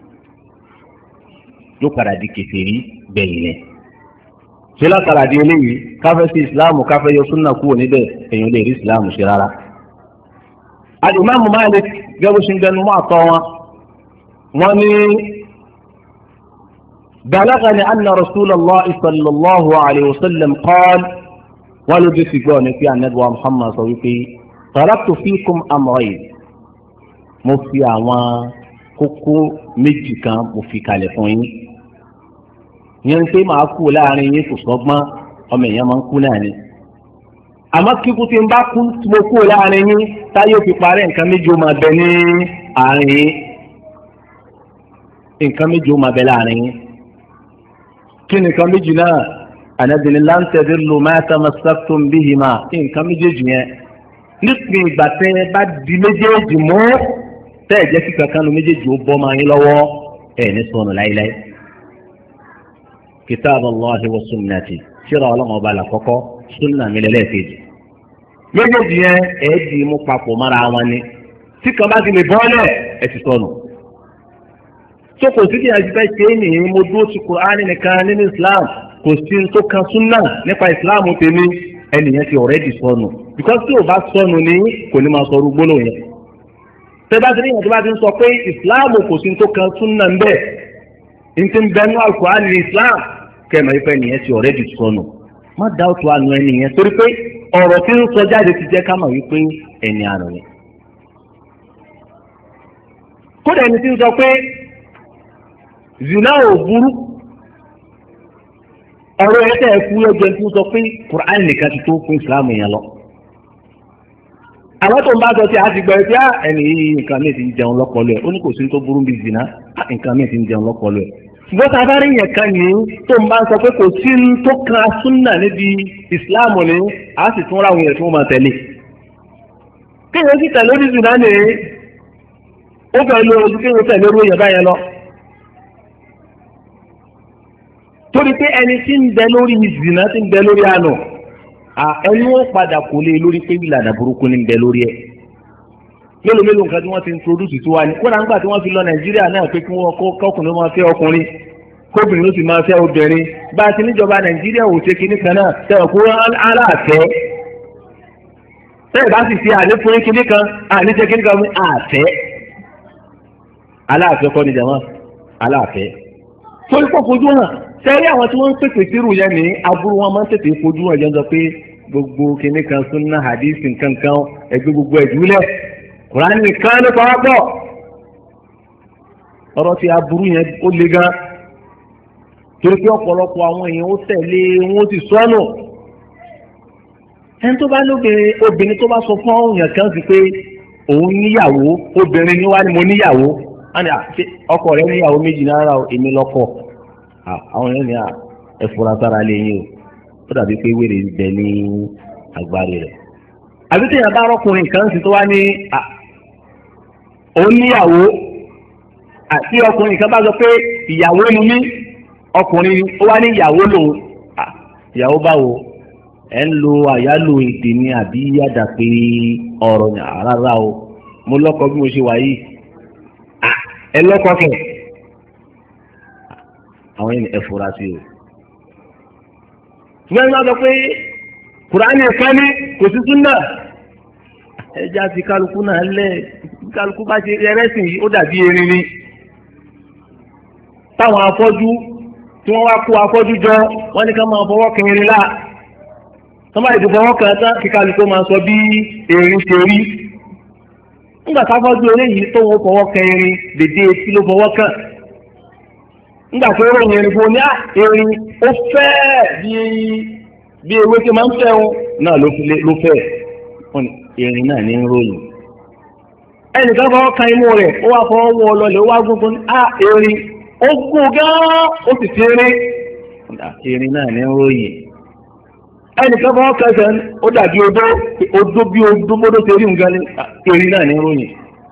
ló padà di kèfèrí gbẹ̀yìn rẹ̀ ṣé látara di eléyìí káfẹ́ sí ìsìláàmù káfẹ́ yọ súnà kúrò níbẹ̀ èèyàn lè rí ìsìláàmù ṣe rárá. Al-Imam Malik gẹ́gẹ́ bó ṣe ń gbẹnu mọ́ àtọ́ wọn ní بلغني أن رسول الله صلى الله عليه وسلم قال ولد سيقوني في النبي محمد صلى الله عليه وسلم تركت فيكم أمرين مفي àwọn kókó méjì kan mo fi kalẹ̀ fún yín yẹn pé màá kú láàrin yín kò sọ́gbọ́n ọmọ èèyàn máa ń kú náà ni àmọ́ kíkú tí n bá kú tí mo kú láàrin yín táyé fi parẹ́ nǹkan méjì ó máa bẹ ní àárín yín nǹkan méjì ó máa bẹ láàrin yín kí ni nǹkan méjì náà ànábìíní lan tadillu ma tamassaktum bihima nǹkan méjèèjì yẹn nípìn ìgbà tẹ́ ẹ bá di méjèèjì mú tẹ́ ẹ jẹ́ kí kankan lu méjèèjì ó bọ́ máa yín lọ́wọ́ ẹ̀ ní sọnù láíláí. kitab Allahi wa sunnati síra ọlọ́run ọba làkọ́kọ́ sunna mi lẹ́lẹ́kejì. méjèèjì yẹn ẹ̀ di mú papọ̀ mára wọn ni tí kan bá ti lè bọ́ọ̀lẹ̀ ẹ̀ ti sọnù. tó kò sí kí a ti fẹ́ ṣe é nìyí mo dúró ti Kùránì nìkan nínú Islam kò sí tó kan súnà nípa Islam tèmi ẹnìyẹn ti already sọnù because tí o bá sọnù ní kò ní máa sọ orúgbó lò yẹn. tẹ́ bá ti níyàn tó bá ti ń sọ pé Islam kò sí tó kan súnà ń bẹ̀ n ti ń bẹnu Al-Kùránì ní Islam kẹ́mọ̀ ìfẹ́ ẹnìyẹn ti already sọnù má dáwọ́tò àánú ẹnìyẹn torí pé ọ̀rọ̀ tí ń sọ jáde ti jẹ́ ká mọ̀ wípé ẹni àrùn yẹn. kódà ẹni tí ń sọ pé zina ò burú ọ̀rọ̀ ẹ̀ tẹ́ ẹ kú ẹgbẹ́ tí ó sọ pé Kùránì nìkan ti tó fún ìsìláàmù yẹn lọ. àwọn tó ń bá sọ sí àtìgbà ẹ̀ tí ẹni yìí nǹkan mi ti ń jẹun lọ́pọ̀lọ́ ẹ̀ ó ní kò sí tó burú bí zina nǹkan mi ti ń jẹun lọ́pọ̀lọ́ ẹ̀. ṣùgbọ́n tá a bá rí yẹn kan yìí tó ń bá sọ pé kò sí tó kan súnà níbi ìsìláàmù ni a sì tún ráwọn yẹn tí wọ́n máa tẹ̀lé. kéèyàn sì tẹ̀lé orí zina ni ó fẹ́ lo ojú kéèyàn tẹ̀lé orí yẹn báyẹn lọ. torí pé ẹni tí ń bẹ lórí ìzìnà tí ń bẹ lórí àná ẹni wọ́n padà kò lè lórí pé ìlànà burúkú ní ń bẹ lórí ẹ̀ mélòó nǹkan tí wọ́n ti introduce tó wá ní kódà nígbà tí wọ́n fi lọ Nàìjíríà náà pé kí wọ́n kọ́kùnrin máa fẹ́ ọkùnrin kóbìnrin ló sì máa fẹ́ obìnrin bá a ti níjọba Nàìjíríà ò ṣe kinní kan náà tẹ̀wọ̀ kó aláàfẹ́ tẹ́lẹ̀ bá sì ṣe àlékún kinní kan àníṣe kinní kan àfẹ́ aláàfẹ́ kọ́ ni jàmọ́ aláàfẹ́ torí pọ̀ fojú hàn sẹ́rí àwọn tí wọ́n ń pèpè sírù yẹn ní aburú wọn máa ń tètè fojú wọn jẹun sọ pé gbogbo kinní kan súnà hadith nǹkan kan ẹgbẹ́ gbogbo ẹ̀dúlẹ̀ Kùránì nìkan ló fọwọ́ pọ̀ ọ̀rọ̀ tí aburú yẹn ó le gan torí pé ọ̀pọ̀lọpọ̀ àwọn èèyàn ó tẹ̀lé wọn ó sì sọ́nù ẹni tó bá lóbìnrin obìnrin tó bá sọ fún ọ̀yàn kan sí pé òun níyàwó obìnrin ni wá ní mo níyàwó ọkọ rẹ níyàwó méjì náírà èmi lọ́kọ àwọn yẹn ni ẹfura sára lé yín o ó dàbí pé wèrè bẹ ní agbárí rẹ àbí tí yàrá bá rọkùnrin kan sì tó wá ní òun níyàwó àti ọkùnrin kan bá sọ pé ìyàwó ni mí ọkùnrin ó wá ní ìyàwó lòun ìyàwó báwo ẹ ń lo àyálò èdè ní àbí yàdà pé ọ̀rọ̀ rárá o mo lọ́kọ bí mo ṣe wà yìí ẹ lọ́kọ kẹ̀ àwọn yẹn ẹ fura sí o. ṣùgbọ́n ní wọ́n sọ pé Kùránì ẹ̀ka ní kò sí súnà ẹja ti kálukú náà lẹ̀ kálukú bá ṣe ẹrẹ́sìn yìí ó dàbí erin ni. táwọn afọ́jú tí wọ́n wá kó afọ́jú jọ wọ́n ní ká máa fọwọ́ kẹrin lá. wọ́n máa dìbò fọwọ́ kan tán kí kálukú máa sọ bí erin ṣe rí. nígbà táfọ́jú eléyìí tó wọ́n fọwọ́ kẹrin dèdè tí ló fọwọ́ kàn. nígbà tó ròyìn erin fún ní erin ó fẹ́ bí ewé tí máa ń fẹ́ wọn náà ló fẹ́ erin náà ní ròyìn. ẹnìkan fọwọ́ kan imú rẹ̀ ó wá fọwọ́ wọ ọlọ́lẹ̀ ó wá gúngún erin ó gún gán ó sì ti rí erin náà ní ròyìn. ẹnìkan fọwọ́ kẹsẹ̀ ó dàbí odó bí odó bódó ṣe rí nǹkan ní erin náà ní ròyìn.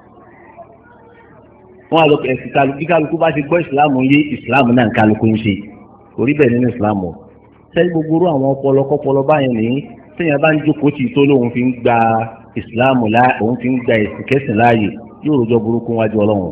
wọ́n á lọ ẹ̀sìn kálukú bí kálukú bá ti gbọ́ ìsìláàmù yé ìsìláàmù náà kálukú ń ṣe kò rí bẹ́ẹ̀ nínú ìsìláàmù sẹ́yìn gbogbo àwọn ọpọlọ báyẹn ní sẹ́yìn bá ń jókòó tì tó lóun fi ń gba ìsìláàmù òun fi ń gba ẹ̀sìn kẹsìn láàyè yóò rojọ́ burúkú wájú ọlọ́run.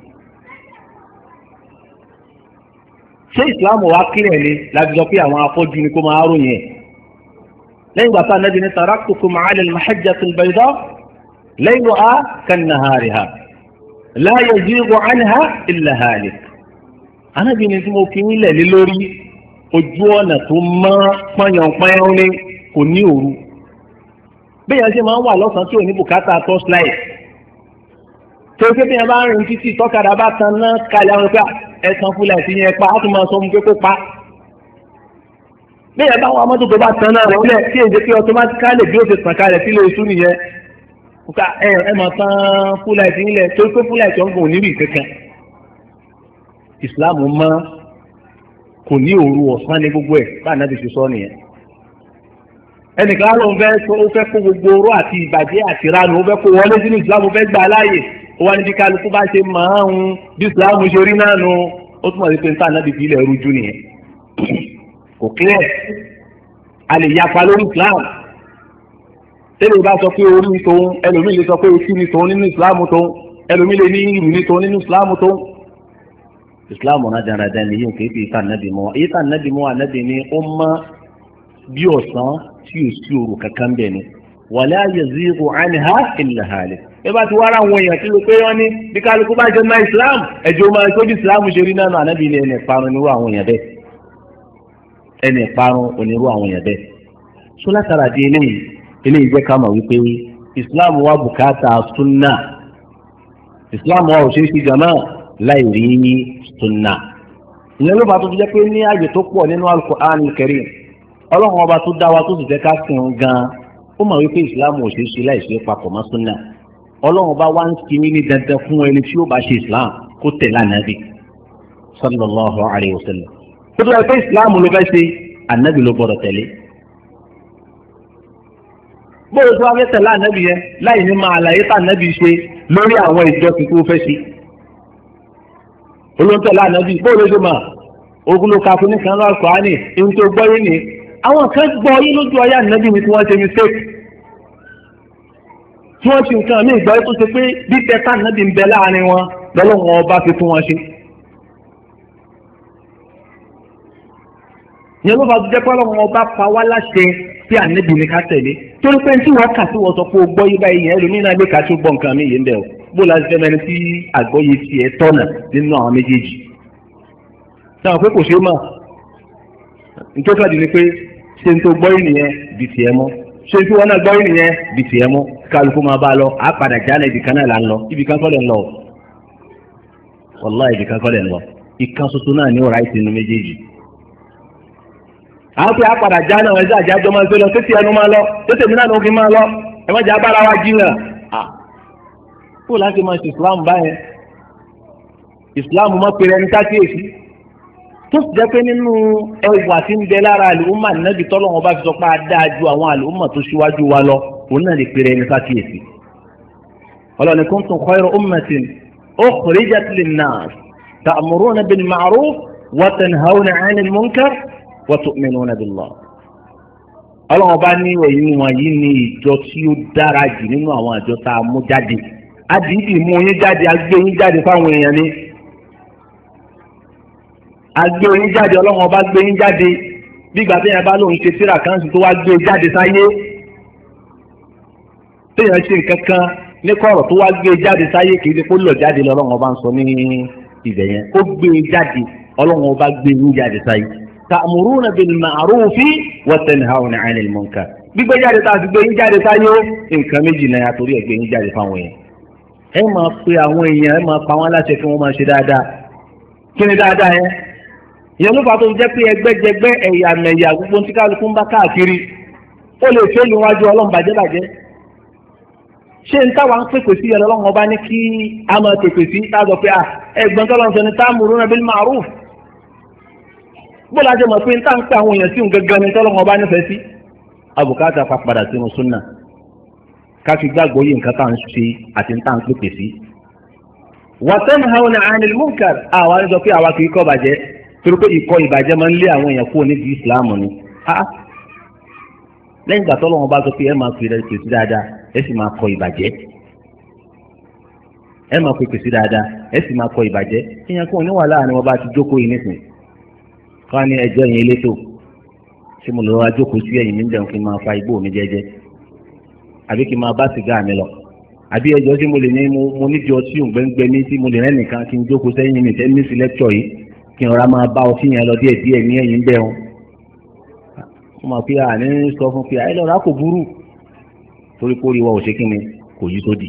ṣé ìsìláàmù wa kílẹ̀ ni láti sọ pé àwọn afọ́jú ni kó máa ròyìn ẹ̀ lẹ́yìn gbàtà Ànábì ní taraktukum ala al-mahajjati al-bayda layluha kan-nahariha la yazighu anha illa halik. Ànábì ní tí mo fi ń lẹ̀ lé lórí ojú ọ̀nà tó mọ́ pọ́nyànpọ́nyán ní kò ní òru. bẹ́ẹ̀ ṣe máa ń wà lọ́sàn-án tí ò ní bùkátà torchlight. tó ṣe bí ẹ bá ń rìn títí tọ́kadà bá tan náà kalẹ̀ àwọn ọ̀gá ẹ̀sán fúlẹ̀ sí yẹn pa á tún máa sọ fún pé kó pa. bẹ́ẹ̀ bá wọn mọ́tò tó bá tan náà rẹ̀ wọlé tí èdè pé automatically bí ó ṣe tàn kalẹ̀ sílé oṣù nìyẹn. ẹ máa tan fúlẹ̀ sí ilẹ̀ tó pé fúlẹ̀ tó ń gùn níbi kankan. ìsìláàmù mọ́ kò ní òru ọ̀sán ní gbogbo ẹ̀ bá ànábì ṣe sọ nìyẹn. ẹnìkan ló ń fẹ́ kó gbogbo oró àti ìbàjẹ́ àti ìranù ó fẹ́ kó wọlé sínú ìsìláàmù fẹ́ gbà láàyè ó wá níbi kálukú bá ṣe máa ń bí ìsìláàmù ṣe rí náà nu ó túmọ̀ sí pé nípa ànábì fi ilẹ̀ rújú nìyẹn. kò clear a lè yapa lórí ìsìláàmù tẹ́lẹ̀ bá sọ pé orí tòun ẹlòmíì lè sọ pé etí ni tòun nínú ìsìláàmù tòun ẹlòmíì lè ní ìrù ni tòun nínú ìsìláàmù tòun. ìsìláàmù náà dáradára ni yóò kéèké ìta ànábì mọ́ èyí tá ànábì mọ́ ànábì ni ó mọ́ bí ọ̀sán tí ò sí òru kankan bẹ́ẹ̀ ni wala yazighu anha illa halik. ẹ bá ti wá ara àwọn èèyàn tí ló pé wọ́n ní bí kálukú bá jẹ́ náà islam ẹjọ́ máa tó bí islam ṣe rí náà ànábì ni ẹnì ìparun onírú àwọn èèyàn bẹ́ẹ̀ ẹnì ìparun onírú àwọn èèyàn bẹ́ẹ̀. só látara di eléyìí jẹ́ ká mọ̀ wípé islam wà bùkátà sunna islam wà òṣèṣì jama láì rí sunna ìyẹn ló bá tó fi jẹ́ pé ní ààyè tó pọ̀ nínú Al-Qur'an Al-Karim ọlọ́run ọba tó dá wa tó sì fẹ́ ká sìn gan-an ó mọ̀ wípé ìsìláàmù ò ṣeé ṣe láìṣe papọ̀ mọ́ súnà ọlọ́run ọba wá ń sinmi ní dandan fún ẹni tí ó bá ṣe islam kó tẹ̀lé ànábì sallallahu alayhi wa sallam tó tó yẹ pé ìsìláàmù ló fẹ́ ṣe ànábì ló gbọ́dọ̀ tẹ̀lé bóyá tó wá fẹ́ tẹ̀lé ànábì yẹn láì ní máa àlàyé tá ànábì ṣe lórí àwọn ìjọsìn tó fẹ́ ṣe olóńtẹ̀lé ànábì bóyá ló ṣe máa ogun ló ka fún ní kan lọ́wọ́ Kùránì ohun tó gbọ́ yín ni àwọn kan gbọ́ yín lójú ọyá ànábì ni tí wọ́n ṣe mistake tí wọ́n ṣe nǹkan ní ìgbà tó ṣe pé bí tẹ́tà ànábì ń bẹ láàrin wọn lọ́lọ́wọ́n ọba fi fún wọn ṣe. ìyẹn ló bá jẹ́ pé ọlọ́wọ́n ọba pa wá láṣẹ tí ànábì ní ká tẹ̀lé torí pé tí wọ́n kà sí wọ́n sọ pé o gbọ́ yí báyìí yẹn ẹlòmíràn gbé ká tó gbọ́ nǹkan mi yìí ń bẹ̀ o bó la ṣe mẹ́rin tí àgbọ́yé tiẹ̀ tọ̀nà nínú àwọn méjèèjì. sáwọn pé kò ṣe é mọ̀ nítorí àdì ni pé ṣé n tó gbọ́ yìí nìyẹn bí tiẹ̀ mọ́ ṣé n tí wọ́n náà gbọ́ yìí nìyẹn bí tiẹ̀ mọ́ kálukú máa bá a lọ á padà jálẹ̀ ibì kan náà là ń lọ ibì kan kọ́lẹ̀ ń lọ wàláhì ibì kan kọ́lẹ̀ ń lọ ìkan ṣoṣo náà ní ọ̀rá ìsinmi méjèèjì. àwọn pé á padà já náà ẹjọ́ àjájọ́ máa ń ṣe lọ tètè ẹnu máa lọ tètè mi náà ló fi máa lọ ẹ má jẹ́ abára wa jìnnà. kó láti máa ṣe Islam báyẹn Islam má pèrè ẹni sákèésí tó sì jẹ́ pé nínú ẹwà tí ń bẹ lára àlùmọ́ ànábì tọ́lọ́wọ́n bá fi sọ pé a dáa ju àwọn àlùmọ́ tó ṣíwájú wa lọ òun náà lè pèrè ẹni sákèésí. ọlọ́ni kuntum khayra ummatin ukhrijat lin-nas ta'muruna bil-ma'ruf wa tanhawna 'anil munkar wa tu'minuna billah. ọlọ́wọ́n bá ní ẹ̀yin wọ̀nyí ní ìjọ tí ó dára jù nínú àwọn àjọ tá a mú jáde àdìdì mú yín jáde agbé yín jáde fáwọn èèyàn ni agbé yín jáde ọlọ́wọ́n bá gbé yín jáde bí ìgbà téèyàn bá lóun ṣe tíra kan tó wá gbé jáde sáyé téèyàn ṣe nǹkan kan ní kọ̀rọ̀ tó wá gbé jáde sáyé kì í ṣe kó lọ jáde lọ́wọ́n bá ń sọ ní ibẹ̀ yẹn ó gbé jáde ọlọ́wọ́n bá gbé yín jáde sáyé ta'muruna bil ma'rufi wa tanhawna 'anil munkar gbígbé jáde tá a ti gbé yín jáde sáyé nǹkan méjì náà torí ẹ̀ gbé yín jáde fáwọn èèyàn ẹ máa pe àwọn èèyàn ẹ máa pa wọn láṣẹ kí wọ́n máa ṣe dáadáa kí ni dáadáa yẹn ìyẹn ló fà tó jẹ́ pé ẹgbẹ́jẹgbẹ́ ẹ̀yà mẹ̀yà gbogbo tí kálukú ń bá káàkiri ó lè fẹ́ lu wájú ọlọ́run bàjẹ́bàjẹ́ ṣé n táwa ń pèpè sí ọlọ́run ọba ní kí a máa pèpè sí táàzọ pé ẹgbọ́n tọ́lọ́ sọ ni ta'muruna bil ma'ruf bó la jẹ́ mọ̀ pé n tá ń pè àwọn èèyàn sí òun gangan ni tọ́lọ́run ọba nífẹ̀ẹ́ sí abùkátà fa padà sínú súnà ká fi gbàgbọ́ yìí nǹkan tá à ń ṣe àti n tá à ń pèpè sí. wa tanhawna 'anil munkar àwa ń sọ pé àwa kì í kọ́ bàjẹ́ torí pé ìkọ̀ ìbàjẹ́ máa ń lé àwọn èèyàn kúrò níbi ìsìláàmù ni lẹ́yìn ìgbà tó lọ́wọ́ bá sọ pé ẹ máa fi rẹ̀ pèsè dáadáa ẹ sì máa kọ ìbàjẹ́ ẹ máa fi pèsè dáadáa ẹ sì máa kọ ìbàjẹ́ ìyẹn kò ní wà láàrin wọn bá ti jókòó yìí nísìn ká ní ẹjọ́ yẹn elétò tí mo lọ wá jókòó sí ẹ̀yìn mi ń dẹ̀hùn kí n máa fa igbó mi jẹ́jẹ́ àbí kí n máa bá sìgá mi lọ àbí ẹjọ́ tí mo lè ní mo nídìí ọtí òǹgbẹ́ngbẹ́ ní tí mo lè rẹ́ nìkan kí n jókòó sẹ́yìn mi tẹ́ ní sí lẹ́kṣọ̀ yìí kí n rọra máa bá ọtí yẹn lọ díẹ̀ díẹ̀ ní ẹ̀yìn bẹ́ẹ̀ wọn. wọ́n máa fi àní sọ fún pé àìlọ́ra kò burú torí kó rí wa ò ṣe kí ni kò yí sódì.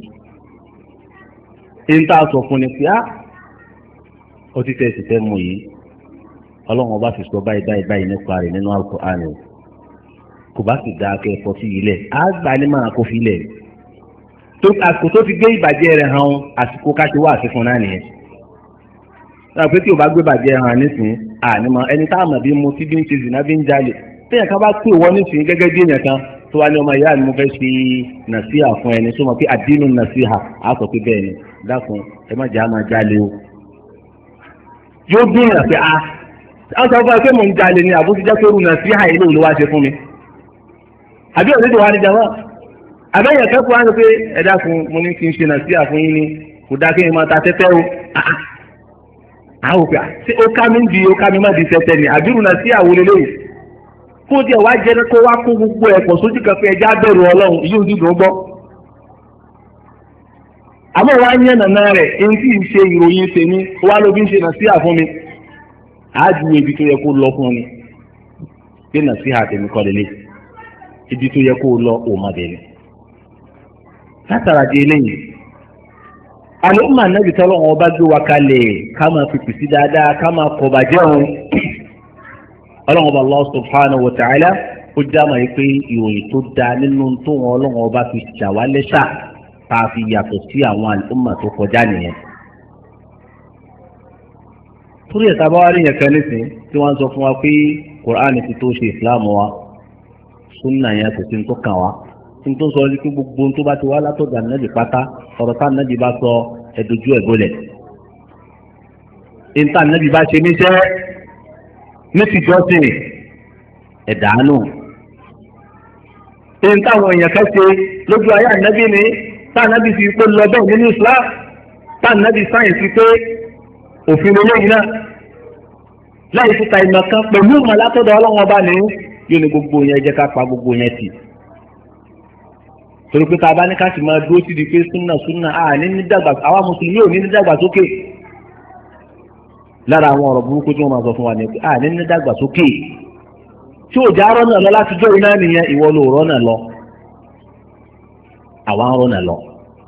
ń tá a sọ fún ni pé ọtí tẹ̀ sì fẹ́ mu yìí ọlọ́run ọba fi sọ báyìí nípa rẹ̀ nínú Al-Qur'an kò bá sì dáa kẹ́ ẹ̀fọ́ sí ilẹ̀ á gbà ní máa kó fi ilẹ̀ àsìkò tó ti gbé ìbàjẹ́ rẹ̀ hàn àsìkò ká ti wá àfikún náà nìyẹn pé tí o bá gbé bàjẹ́ hàn nísìnyí ànímọ̀ ẹni tá a mọ̀ bí mo ti bí ń ṣe zìnà bí ń jalè téèyàn kan bá pè wọ́n nísìnyí gẹ́gẹ́ bí èèyàn kan tó wá ní ọmọ ìyá mi mo fẹ́ ṣe nàṣíhà fún ẹni tó mọ̀ pé àdínú nàṣíhà á sọ pé bẹ́ẹ̀ ni dákun ẹ má jà á máa jalè o. yóò gbìyànjú pé a sọ fún ẹ pé mò ń jalè ni àbúrò ti jẹ́ pé rú nàṣíhà yìí ló wá ṣe fún mi. àbí òní tó wá ní jàmọ́ àbẹ́yẹn kẹ́kọ̀ọ́ wá ní pé ẹ dákun mo ní kí n ṣe nàṣíhà fún yín ni kò dá kí n máa ta tẹ́tẹ́ o àwọn òpè àti ọkà mi ń di ọkà mi má di tẹ́tẹ́ ni àbírù náà sí àwọn eléyìí kó díẹ̀ wá jẹ́ kó wá kó gbogbo ẹ̀pọ̀ sójú kan pé ẹja bẹ̀rù ọlọ́run yóò dúdú gbọ́. àmọ́ wá ń yẹn nàná rẹ̀ èyí tí ì ṣe ìròyìn tèmi wá ló fi ń ṣe nàṣíhà fún mi àájú ibi tó yẹ kó lọ fún mi pé nàṣíhà tèmi kọ́ lélẹ̀ ibi tó yẹ kó lọ òmàdé ni. látara di eléyìí àlùmọ̀ ànábì tọ́lọ́ wọn bá gbé wa kalẹ̀ ká máa fi pèsè dáadáa ká máa kọ̀ bàjẹ́ òun ọlọ́run ọba Allah subhanahu wa ta'ala ó já máa yí pé ìròyìn tó dáa nínú tó wọn ọlọ́run ọba fi ṣàwálẹ́ṣà tá a fi yàtọ̀ sí àwọn àlùmọ̀ tó kọjá nìyẹn. torí ẹ̀ta bá wá rí yẹn kan nísìn tí wọ́n sọ fún wa pé Kùránì ti tó ṣe ìsìláàmù wa súnà yẹn kò sí ní tó kàn wá ní tó sọ ní pé gbogbo tó bá ti wá látọ̀dọ̀ ànábì pátá ọ̀rọ̀ tá ànábì bá sọ ẹ̀dójú ẹ̀ gbọ́lẹ̀ níta ànábì bá ṣe níṣẹ́ ní ti jọ́sìn ẹ̀dánù níta àwọn èèyàn kan ṣe lójú ayé ànábì ni tá ànábì fi pé lọ bẹ́ẹ̀ nínú Islam tá ànábì sáyẹ̀nsì pé òfin olóyìn náà láì fúta ìmọ̀ kan pẹ̀lú ìmọ̀ látọ̀dọ̀ ọlọ́run ọba ní yóò ní gbogbo yẹn jẹ́ ká pa gbogbo yẹn tì torí pé tá a bá ní ká sì máa dúró sí di pé súnà àwa mùsùlùmí ò ní ní dàgbàsókè lára àwọn ọ̀rọ̀ burúkú tí wọ́n máa sọ fún wa ní pé àní ní dàgbàsókè tí ò já rọ́nà lọ láti jọ́ iná nìyẹn ìwọ ló rọ́nà lọ àwa ń rọ́nà lọ.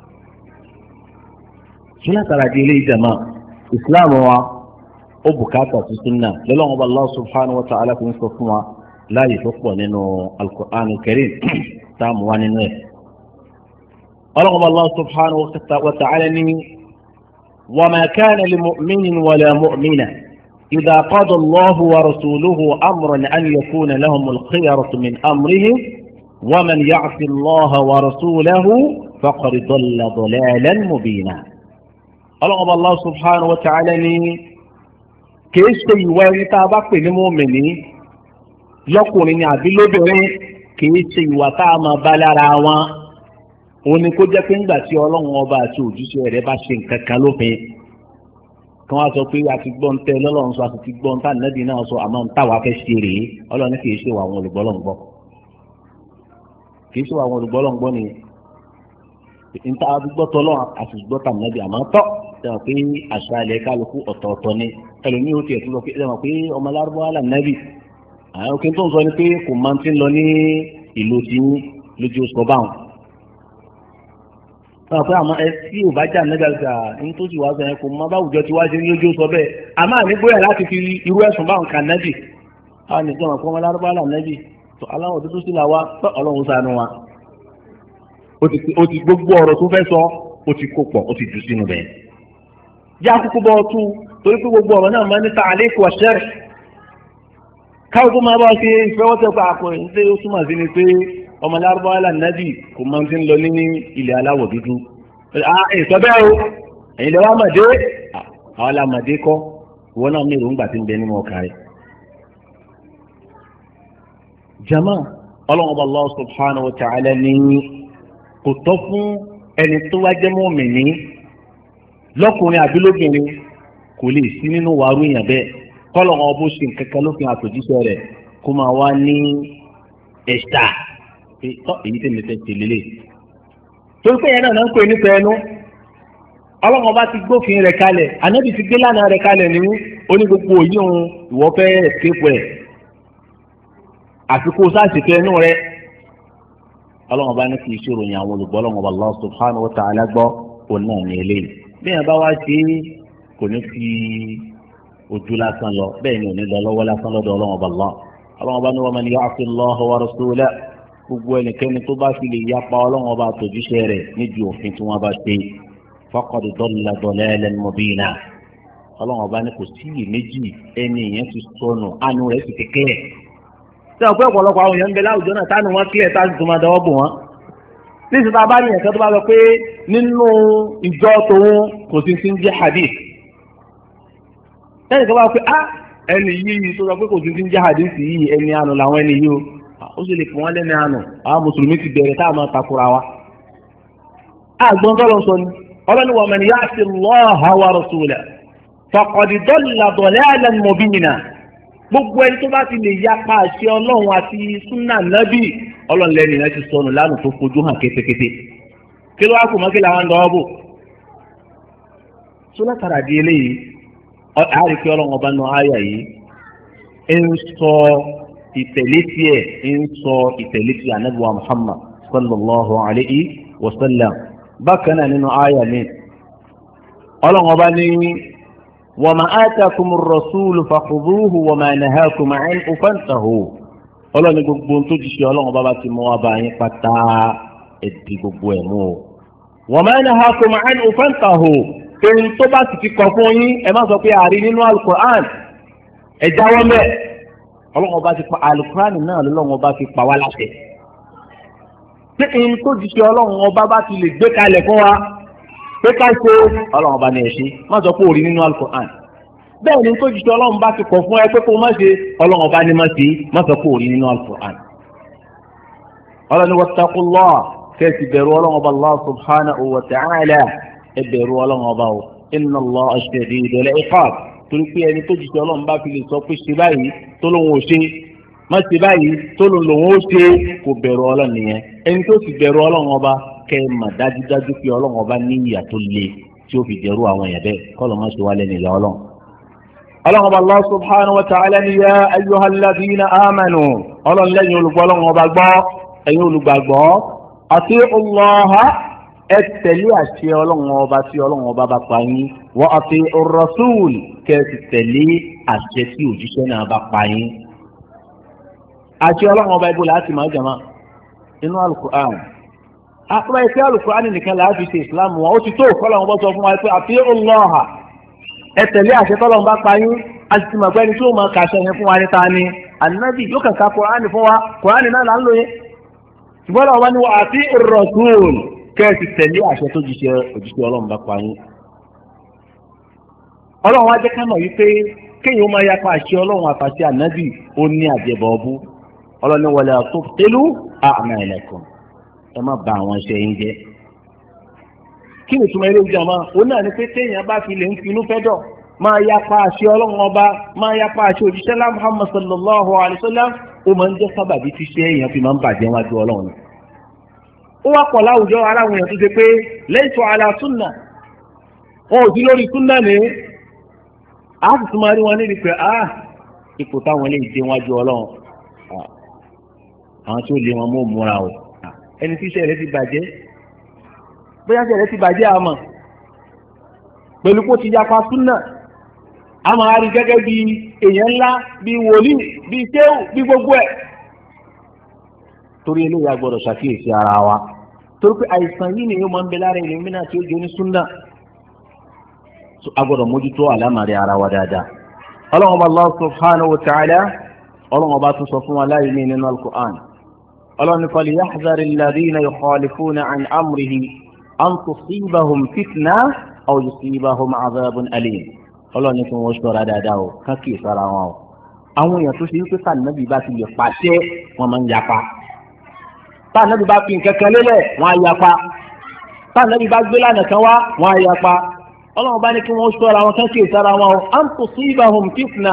súnà tàrà di ilé ìjàmá ìsìláàmù wa ó bùkátà sí súnà lọ́lọ́wọ́n bá Allah subhanahu wa ta'ala fi ń sọ fún wa láàyè tó pọ̀ nínú al-Qur'an al-Karim táàmù wa nínú ẹ̀. ọlọ́wọ́n bá Allah subhanahu wa ta'ala ní وما كان لمؤمن ولا مؤمنة إذا قضى الله ورسوله أمرا أن يكون لهم الخيرة من أمرهم ومن يعص الله ورسوله فقد ضل ضلالا مبينا. الله سبحانه وتعالى kìí ṣe ìwà ẹni tá a bá pè ní mọ́mìnì lọ́kùnrin ni àbí lóbìnrin kìí ṣe ìwà tá a máa bá lára wọn òun ni kó jẹ́ pé ńgbà tí ọlọ́run ọba àti òjíṣẹ́ rẹ̀ bá ṣe nǹkan kan lófin kí wọ́n á sọ pé a ti gbọ́ ń tẹ́ lọ́lọ́run sọ a ti gbọ́ ń tà nẹ́bí náà sọ àmọ́ ń táwa fẹ́ ṣe rèé ọlọ́run kìí ṣe wà àwọn olùgbọ́lọ́ngbọ́ kìí ṣe wà àwọn olùgbọ́lọ́ngbọ́ ni níta gbọ́ tọ́lọ́ àti gbọ́ tà nẹ́bí àmọ́ tọ́ sẹ́wọ̀n pé àṣà ilẹ̀ kálukú ọ̀tọ̀ọ̀tọ̀ ni ẹlòmíì ó tiẹ̀ tó lọ pé sẹ́wọ̀n pé ọmọ lárúbáwá là nẹ́bí àwọn òkè tó ń sọ ni pé kò máa ti ń lọ ní ìlú tí lójú sọ báwọn. sọ pé àmọ́ ẹ tí ò bá jà nẹ́bí àgbà ní tó sì wá sọ yẹn kò má báwùjọ tí wá ṣe ní lójú sọ bẹ́ẹ̀ àmọ́ àní gbóyà láti fi irú ẹ̀sùn báwọn kà nẹ́bí àwọn nìkan wọn kọ́ ọmọ lárúbáwá là nẹ́bí tó aláwọ̀ dúdú sí là wá ọlọ́run ṣàánú wa ó ti gbogbo ọ̀rọ̀ tó fẹ́ sọ ó ti kó pọ̀ ó ti jù sínú bẹ́ẹ̀ já kúkú bọ́ tú torí pé gbogbo ọ̀rọ̀ náà máa ń ta àlékún ọ̀ṣẹ́rẹ̀ káwọn tó máa bá ṣe ìfẹ́wọ́tẹ̀ pa àpò ìṣe ó túmọ̀ sí ni pé ọmọ lárúbáwá lànàbì kò máa ti ń lọ ní ilẹ̀ aláwọ̀ dúdú ìsọ bẹ́ẹ̀ o ẹ̀yin lẹ́wọ́ àmàdé àwọn alámàdé kọ́ ìwọ náà ní èròǹgbà tí ń bẹ nínú ọkà rẹ̀. jama ọlọ́run ọba Allah subhanahu wa ta'ala ní kò tọ́ fún ẹni tó wá jẹ́ mùmínì lọ́kùnrin àbí lóbìnrin kò lè sí nínú wàrú èèyàn bẹ́ẹ̀ kọ́lọ̀ wọn bó ṣe nǹkankan lófin àtòjíṣẹ́ rẹ̀ kó máa wá ní ẹ̀ṣà èyí tẹ̀lé tẹ̀lé lé. torí pé yẹn náà ń pè nípa ẹnu ọlọ́run bá ti gbófin rẹ̀ kalẹ̀ ànábì ti gbé lánàá rẹ̀ kalẹ̀ ní oní gbogbo òyìn òun ìwọ fẹ́ ẹ̀skéèpù ẹ̀ àfikún sáàsìkò ẹnu rẹ̀ ọlọ́run bá ní kí ìṣòro yẹn àwọn olùgbọ́ ọlọ́run bá Allah subhanahu wa ta'ala gbọ́ òun náà ní eléyìí bí yẹn bá wá ṣe kò ní fi ojú lásán lọ bẹ́ẹ̀ ni ò ní lọ lọ́wọ́ lásán lọ́dọ̀ ọlọ́run ọba Allah ọlọ́run ọba ní wa man ya'si Allaha wa rasulahu gbogbo ẹnikẹ́ni tó bá fi lè yapa ọlọ́run ọba àtòjíṣẹ́ rẹ̀ níbi òfin tí wọ́n bá ṣe faqad dalla dalalan mubina ọlọ́run ọba ní kò sí iyèméjì ẹni yẹn ti sọnù àánú rẹ̀ sì kékeré tí ọ̀pẹ́ ọ̀pọ̀lọpọ̀ àwọn èèyàn ń bẹ láwùjọ náà tánu wọn kílẹ̀ tá a sì tún máa dọwọ́ bò wọ́n níṣẹ́ tá a bá ní ẹ̀kẹ́ tó bá sọ pé nínú ìjọ tòun kò sí ti ń jẹ́ hadith ẹnì kan bá pé ẹni yìí tó sọ pé kò sí ti ń jẹ́ hadith yìí ẹni àánú làwọn ẹni yìí o ó sì lè fún wọn lẹ́ni àánú àwọn mùsùlùmí ti bẹ̀rẹ̀ tá a máa takura wa. àgbọn tó lọ sọ ni ọlọ́ni wa man ya'si Allaha wa rasulahu faqad dalla dalalan mubina gbogbo ẹni tó bá ti lè yapa àṣẹ ọlọ́run àti súnà nábì ọlọ́run lẹ́nu yẹn ti sọnù lánàá tó fojú hàn kétékété kí ló wá kù mọ́ kí làwọn ń dọ́wọ́ bò. sọlá tàrà di eléyìí àárí kí ọlọ́run ọba náà áyà yìí ń sọ ìtẹ̀lé tiẹ̀ ń sọ ìtẹ̀lé tiẹ̀ anábìwá Muhammad sallallahu alayhi wa sallam bákan náà nínú áyà mi ọlọ́run ọba ní wa ma atakumur rasulu fakhudhuhu wa ma nahakum anhu fantahu ọlọ́run ní gbogbo tó jíṣẹ́ ọlọ́run ọba bá ti mú wa bá yín pátá ẹ̀dí gbogbo ẹ̀ mú o wa ma nahakum anhu fantahu èyí tó bá sì ti kọ̀ fún yín ẹ má sọ pé àrí nínú alukur'an ẹ jáwọ́ mẹ́ ọlọ́run ọba ti pa alukur'an náà lọ́lọ́run ọba fi pa wá láṣẹ pé èyí tó jíṣẹ́ ọlọ́run ọba bá ti lè gbé kalẹ̀ fún wa pé ká ṣe ọlọ́run ọba ní ẹ̀ṣin má sọ pé òrí nínú alukur'an bẹ́ẹ̀ ni tó jíṣẹ́ ọlọ́run bá ti kọ̀ fún ẹ pé kó má ṣe ọlọ́run ọba ní má ṣe má sọ pé òrí nínú alukur'an ọlọ́run wattaqullah kẹ́sì bẹ̀rù ọlọ́run ọba Allah subhanahu wa ta'ala ẹ bẹ̀rù ọlọ́run ọba o inna Allaha shadidul iqab torí pé ẹni tó jíṣẹ́ ọlọ́run bá fi lè sọ pé ṣe báyìí tó lóun ò ṣe má ṣe báyìí tó lòun ó ṣe kò bẹ̀rù ọlọ́run nìyẹn ẹni tó sì bẹ̀rù ọlọ́run ọba kẹ́ ẹ mà dájúdájú pé ọlọ́run ọba ní ìyà tó le tí ó fi dẹ̀rù àwọn èèyàn bẹ́ẹ̀ kọ́lọ̀ má ṣe wá lẹ́nu ìyá ọlọ́run. ọlọ́run ọba Allah subhanahu wa ta'ala ni ya ayyuhal ladhina amanu ọlọ́run lẹ́yìn olùgbọ́ ọlọ́run ọba gbọ́ ẹ̀yin olùgbàgbọ́ ati'u Allaha ẹ tẹ̀lé àṣẹ ọlọ́run ọba tí ọlọ́run ọba bá pa yín wa ati'ur rasul kẹ́ ẹ sì tẹ̀lé àṣẹ tí òjíṣẹ́ náà bá pa yín. àṣẹ ọlọ́run ọba ibo láti máa jàmá inú alukur'an àpẹẹrẹ ìfẹ́ alukur'an nìkan láti ṣe islam wọn ó ti tó kọ́lọ́run bọ́ sọ fún wa pé ati'u Allaha ẹ tẹ̀lé àṣẹ tọ́lọ́run bá pa yín a sì ti mọ̀ pé ẹni tí ó máa kàṣẹ yẹn fún wa ní ta ni ànábì yóò kàn ká kur'an fún wa kur'an náà là ń lò yẹn ṣùgbọ́n àwọn ni wọ́n ati'ur rasul kẹ́ẹ̀sì tẹ̀lé àṣẹ tó jíṣẹ́ òjíṣẹ́ ọlọ́run bá pa yín. ọlọ́run wá jẹ́ ká mọ̀ wípé kéèyàn máa yapa àṣẹ ọlọ́run àtàṣẹ ànábì ó ní àjẹbọ ọbú ọlọ́run ní wala tubtilu a'malakum ẹ má bà àwọn iṣẹ́ yín jẹ́. kí ni ìtumọ̀ eré ìjọba òun náà ni pé téèyàn bá fi lè ń finú fẹ́ dọ̀ máa yapa àṣẹ ọlọ́run ọba máa yapa àṣẹ òjíṣẹ́ lá Muhammad sallallahu alayhi wa sallam ó máa ń jẹ́ sábàbí tíṣẹ́ èèyàn fi máa ń bàjẹ́ wájú ọlọ́run. ó wá pọ̀ láwùjọ aláwọn èèyàn tó ṣe pé laysu ala súnà wọn ò sí lórí súnà ní a sì tún máa rí wọn níbi pé ipò táwọn lè dé wájú ọlọ́run àwọn tí ó lé wọn mú múra o ẹni tí iṣẹ́ rẹ̀ ti bàjẹ́ bóyá iṣẹ́ rẹ̀ ti bàjẹ́ àmọ́ pẹ̀lú kó ti yapa súnà a máa rí gẹ́gẹ́ bí èèyàn ńlá bí wòlíì bí ṣéwù bí gbogbo ẹ̀ torí eléyìí a gbọ́dọ̀ ṣàkíyèsí ara wa torí pé àìsàn yìí ni yóò máa ń bẹ lára ìlú mìíràn tí ó jẹ́ onísúnnà a gbọ́dọ̀ mójútó àlámàrí ara wa dáadáa. ọlọ́run ọba Allah subhanahu wa ta'ala ọlọ́run ọba tún sọ fún wa láyé ní nínú al-Qur'an ọlọ́run falyahdhari alladhina yukhalifuna an amrihi an tusibahum fitna aw yusibahum adhabun alim ọlọ́run ní kí wọ́n ṣọ́ra dáadáa o káàkiri sára wọn o àwọn èèyàn tó ṣe wípé sànàbí bá ti lè pàṣẹ wọn máa ń yapa tànàbí bá fi nǹkan kan lélẹ̀ wọn á yapa tànàbí bá gbé lánàá kan wá wọn á yapa ọlọ́run bá ní kí wọ́n ṣọ́ra wọn káàkiri sára wọn o an tusibahum fitna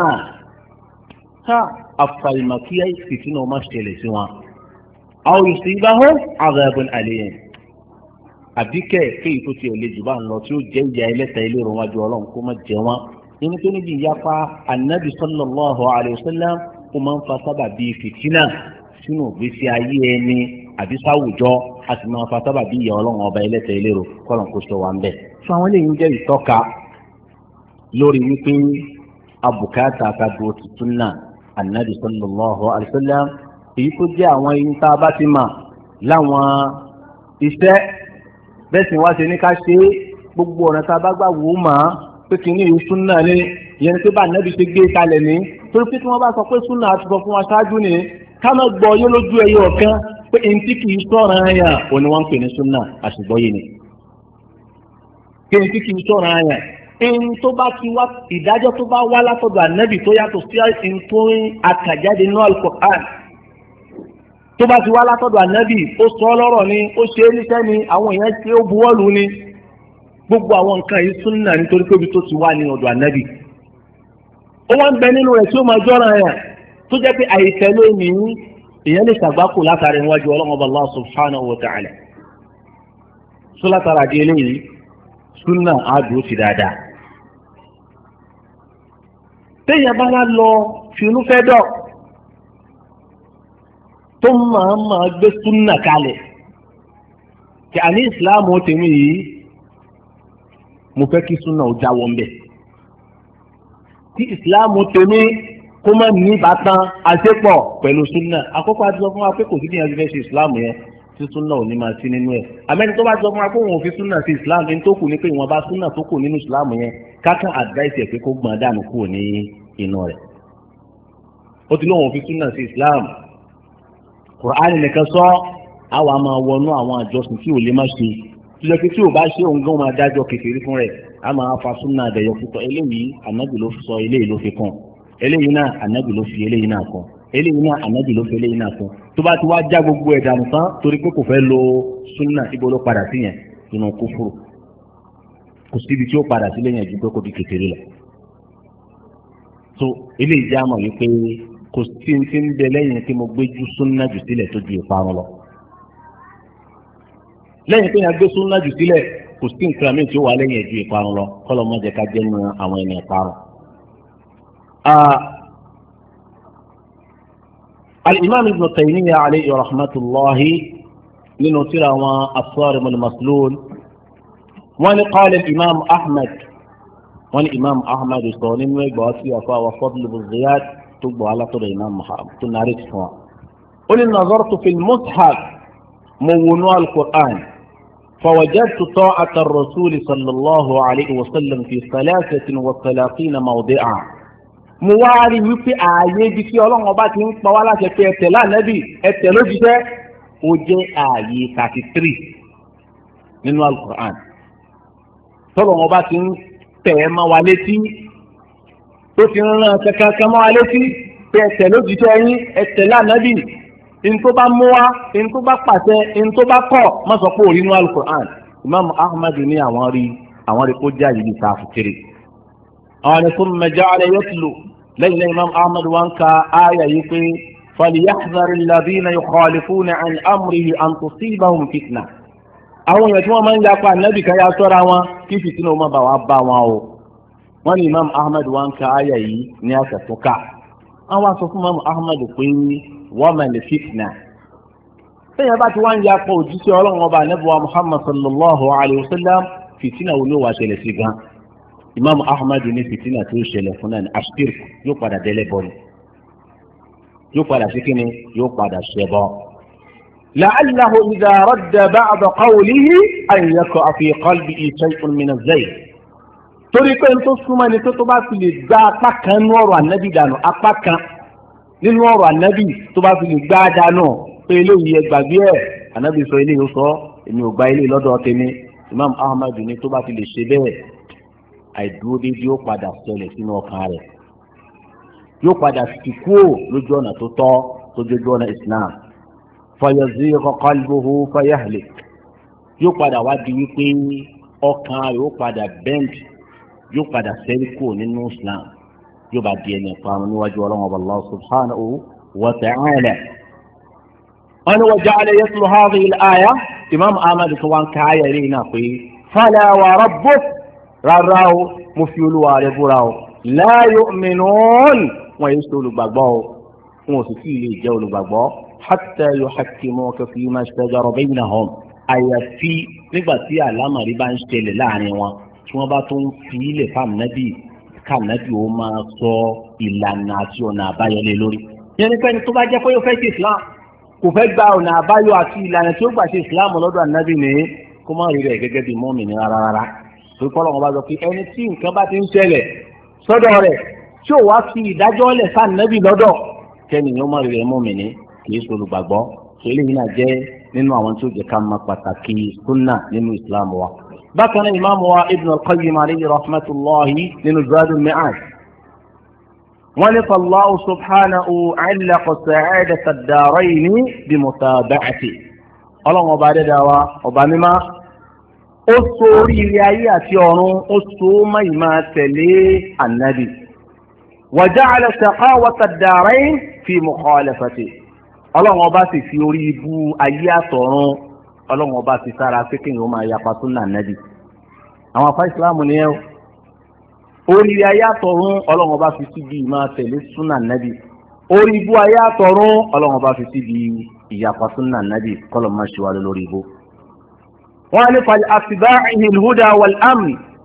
ká àfàìmọ̀ kí fìtínà má ṣẹlẹ̀ sí wọn aw yusibahum adhabun alim àbíkẹ́ kéyìí tó tiẹ̀ lè jù bá ń lọ tí ó jẹ́ ìyá ẹlẹ́sẹ̀ ilé ìrọ̀ wájú ọlọ́run kó má jẹ wọn nínú tó níbi ìyapa anabi sallallahu alayhi wa sallam ó máa ń fa sábà bíi fìtínà sínú ìgbésí ayé ẹni àbí sáwùjọ a sì máa fa sábà bíi ìyá ọlọ́run ọba ẹlẹ́sẹ̀ ilé ìrọ̀ kọ́lọ̀n kó sọ wa ń bẹ̀. fún àwọn eléyìí ń jẹ́ ìtọ́ka lórí wípé abùkátà kadùn tuntun náà anabi sallallahu alayhi wa sallam èyí tó jẹ́ àwọn ẹyin tá a bá ti mà láwọn iṣẹ́ bẹ́ẹ̀ sì wá ṣe ní ká ṣe gbogbo ọ̀nà tá a bá gbà wò ó mà á pé kìíní ìlú súnà ni ìyẹn ni pé bá nẹ́bí ṣe gbé kalẹ̀ ní torí pé tí wọ́n bá sọ pé súnà àti sọ fún wa ṣáájú ni ká má gbọ́ yé lójú ẹyẹ ọ̀kan pé èyí tí kìí sọ̀rọ̀ àyàn òní wọ́n ń pè ní súnà àṣùgbọ́yé ni. pé èyí tí kìí sọ̀rọ̀ àyàn èyí tó bá ti wá ìdájọ́ tó bá wá látọ̀dọ̀ ànẹ́bí tó yàtọ̀ sí èyí tó ń àkàjáde ní Al-Qur'an tó bá ti wá látọ̀dọ̀ ànábì ó sọ lọ́rọ̀ ni ó ṣe é níṣẹ́ ni àwọn èèyàn ṣe ó buwọ́lù ni gbogbo àwọn nǹkan yìí súnnà nítorí pé ibi tó ti wá ní ọ̀dọ̀ ànábì ó wá ń bẹ nínú rẹ̀ tí ó máa jọ́ra yẹn tó jẹ́ pé àìtẹ́lé ní èèyàn lè ṣàgbákò látàrí níwájú ọlọ́run ọba Allah subhanahu wa ta'ala só látara di eléyìí súnnà àdúró ti dáadáa téèyàn bá wá lọ finú fẹ́ dọ̀ tó máa gbé súnà kalẹ̀ kí àní ìsìláàmù tèmi yìí mo fẹ́ kí súnà ó jáwọ́ ń bẹ̀. tí ìsìláàmù tèmi kó má ní ìbátan àṣepọ̀ pẹ̀lú súnà àkọ́kọ́ àti sọ fún wa pé kò sí ní ẹgbẹ́ fẹ́ ṣe ìsìláàmù yẹn tí súnà ò ní máa sí nínú ẹ̀. àmẹ́ni tó bá sọ fún wa pé òun ò fi súnà sí ìsìláàmù ní tó kù ní pé ìwọ̀n bá súnà tó kù nínú ìsìláàmù yẹn kákan advice ẹ̀ pé kó gbọ́n dànù kúrò ní inú rẹ̀. ó ti lóun ò fi súnà sí ìsìláàmù Kùránì nìkan sọ àwa máa wọnú àwọn àjọsìn tí ò lè má ṣe tó jẹ́ pé tí ò bá ṣe òun gan máa dájọ́ kékeré fún rẹ̀ a máa fa súnà àdẹ̀yọ púpọ̀ eléyìí ànábì ló sọ eléyìí ló fi kàn eléyìí náà ànábì ló fi eléyìí náà kàn eléyìí náà ànábì ló fi eléyìí náà kàn tó bá ti wá já gbogbo ẹ̀dá nìkan torí pé kò fẹ́ lo súnà ibo ló padà sí yẹn nínú kúfùrù kò síbi tí ó padà sí lẹ́yìn ẹ̀jú pé kò di kékeré lọ. so eléyìí já mọ̀ wípé kò sí ti ń bẹ lẹ́yìn tí mo gbé ju súnà jù sílẹ̀ tó ju ìparun lọ. lẹ́yìn pé yẹn gbé súnà jù sílẹ̀ kò sí nǹkan míì tí ó wà lẹ́yìn ju ìparun lọ kọ́lọ́ má jẹ́ ká jẹ́ nu àwọn ẹni ìparun. al-imam ibn Taymiyyah alayhi rahmatullahi nínú tírà wọn as-Sarim al-Maslul wọ́n ní qala al-imam Ahmad wọ́n ní imam Ahmad sọ nínú ẹgbàá tí a fọ àwọn Fadl ibn Ziyad tó gbọ́ alátọ́dọ̀ imam Muhammad tó nàrí ti fún wa. ó ní nazartu fil mushaf mo wọnú al-Qur'an فوجدت طاعة الرسول صلى الله عليه وسلم في 33 موضعا mo wá rí wípé ààyè ibi tí ọlọ́run ọba ti ń pa wá láṣẹ pé ẹ̀tẹ̀ lánàbì ẹ̀tẹ̀ lójúṣẹ́ ó jẹ́ ààyè 33 nínú al-Qur'an tọ́lọ́run ọba ti ń tẹ̀ ẹ́ mọ́ wa létí tó ti ń rán kankan mọ́ wa létí pé ẹ̀tẹ̀ lójúṣẹ́ yín ẹ̀tẹ̀ lánàbì ntó bá mú wa ntó bá pàṣẹ ntó bá kọ̀ má sọ pé òrí inú al-Qur'an imam Ahmad ní àwọn rí kó já yìí ká fìkiri. àwọn ni fún mẹjọ alẹ yẹtùlù lẹ́yìn lẹ́yìn imam Ahmad wọn ka àyà yìí pé falyahdhar alladhina yukhalifuna an amrihi an tusibahum fitna. àwọn èèyàn tí wọ́n máa ń yapa ànábì ká yá sọ́ra wọn kí fìtínà wọn bá wà bá wọn o. wọ́n ní imam Ahmad wọn ka àyà yìí ní àṣà tó ká. àwọn aṣọ fún imam Ahmad pé wọ́n máa lè fitna. sẹ́yìn bá ti wá ń yapa òjíṣẹ́ ọlọ́run ọba anábùwà Muhammad sallallahu alayhi wa sallam fìtínà wo ló wà ṣẹlẹ̀ sí gan. imam Ahmad ní fìtínà tó ṣẹlẹ̀ fún náà ní ashirk yóò padà délẹ̀ bọ́ ni yóò padà sí kíni yóò padà ṣẹbọ. la'allahu idha radda ba'da qawlihi an yaqa'a fi qalbihi shay'un min az-zayg. torí pé n tó súnmọ́ ni tó bá fi lè gba apá kan nínú ọ̀rọ̀ ànábì dànù apá kan nínú ọ̀rọ̀ ànábì tó bá fi lè gbá dànù pé eléyìí ẹ gbàgbé ẹ̀ ànábì sọ eléyìí ó sọ èmi ò gba eléyìí lọ́dọ̀ tèmi imam Ahmad ní tó bá fi lè ṣe bẹ́ẹ̀ àìdúró déédéé yóò padà ṣẹlẹ̀ sínú ọkàn rẹ̀ yóò padà fi kúrò lójú ọ̀nà tó tọ́ tó jójú ọ̀nà Islam fayazigha qalbuhu fayahlik yóò padà wá di wípé ọkàn rẹ̀ yóò padà bend yóò padà ṣẹ́rí kúrò nínú Islam yóò bá di ẹni ìparun níwájú ọlọ́run ọba Allah subhanahu wa ta'ala. wọ́n ní wa ja'ala yatlu hadhihi al-aya imam Ahmad tó wá ń ká ayà rí náà pé fala wa rabbuk rárá o mo fi olúwa rẹ̀ búra o la yu'minun wọn yìí sọ olùgbàgbọ́ o wọn ò sì fi ilé jẹ́ olùgbàgbọ́ hatta yuhakkimuka fima shajara baynahum àyàfi nígbà tí àlámàrí bá ń ṣẹlẹ̀ láàrin wọn tí wọ́n bá tún fi ilẹ̀ fáàmù nábì kànábì ó máa sọ ìlànà àti ọ̀nà àbáyọ lé lórí. yẹn ní pẹ́ni tó bá jẹ́ pé ó fẹ́ ṣe Islam kò fẹ́ gba ọ̀nà àbáyọ àti ìlànà tí ó gbà ṣe Islam lọ́dọ̀ ànábì ní kó má rí rẹ̀ gẹ́gẹ́ bí mùmínì rárá. torí kọ́ lọ́wọ́ bá sọ pé ẹni tí nǹkan bá ti ń ṣẹlẹ̀ sọ́dọ̀ rẹ̀ tí ò wá fi ìdájọ́ lẹ̀ sáà ànábì lọ́dọ̀ kẹ́ni yóò má rí rẹ̀ mùmínì kì í ṣe olùgbàgbọ́. tó eléyìí náà jẹ́ nínú àwọn tí ó jẹ́ ká máa pàtàkì sunna nínú Islam wa. bákan náà imaamu wa Ibn al-Qayyim alayhi rahmatulahi nínú Zadul Ma'ad wọ́n ní fallahu subhanahu allaqa sa'adata ad-darayni bi mutaba'ati ọlọ́run ọba adẹ́dáwa ọba mímá ó so oríire ayé àti ọ̀run ó so máyì máa tẹ̀lé ànábì wa ja'ala shaqawata ad-darayn fi mukhalafati ọlọ́run ọba sì fi orí ibú ayé àtọ̀run ọlọ́run ọba sì sára pé kéèyàn ó máa yapa sunna ànábì àwọn afá ìsìláàmù ni ẹ́ oríire ayé àtọ̀run ọlọ́run ọba fi síbi máa tẹ̀lé sunna ànábì orí ibú ayé àtọ̀run ọlọ́run ọba fi síbi ìyapa sunna ànábì kọ́lọ̀ máa ṣe wà lórí ibú. wọ́n á ní fal atba'ihi al-huda wal-amn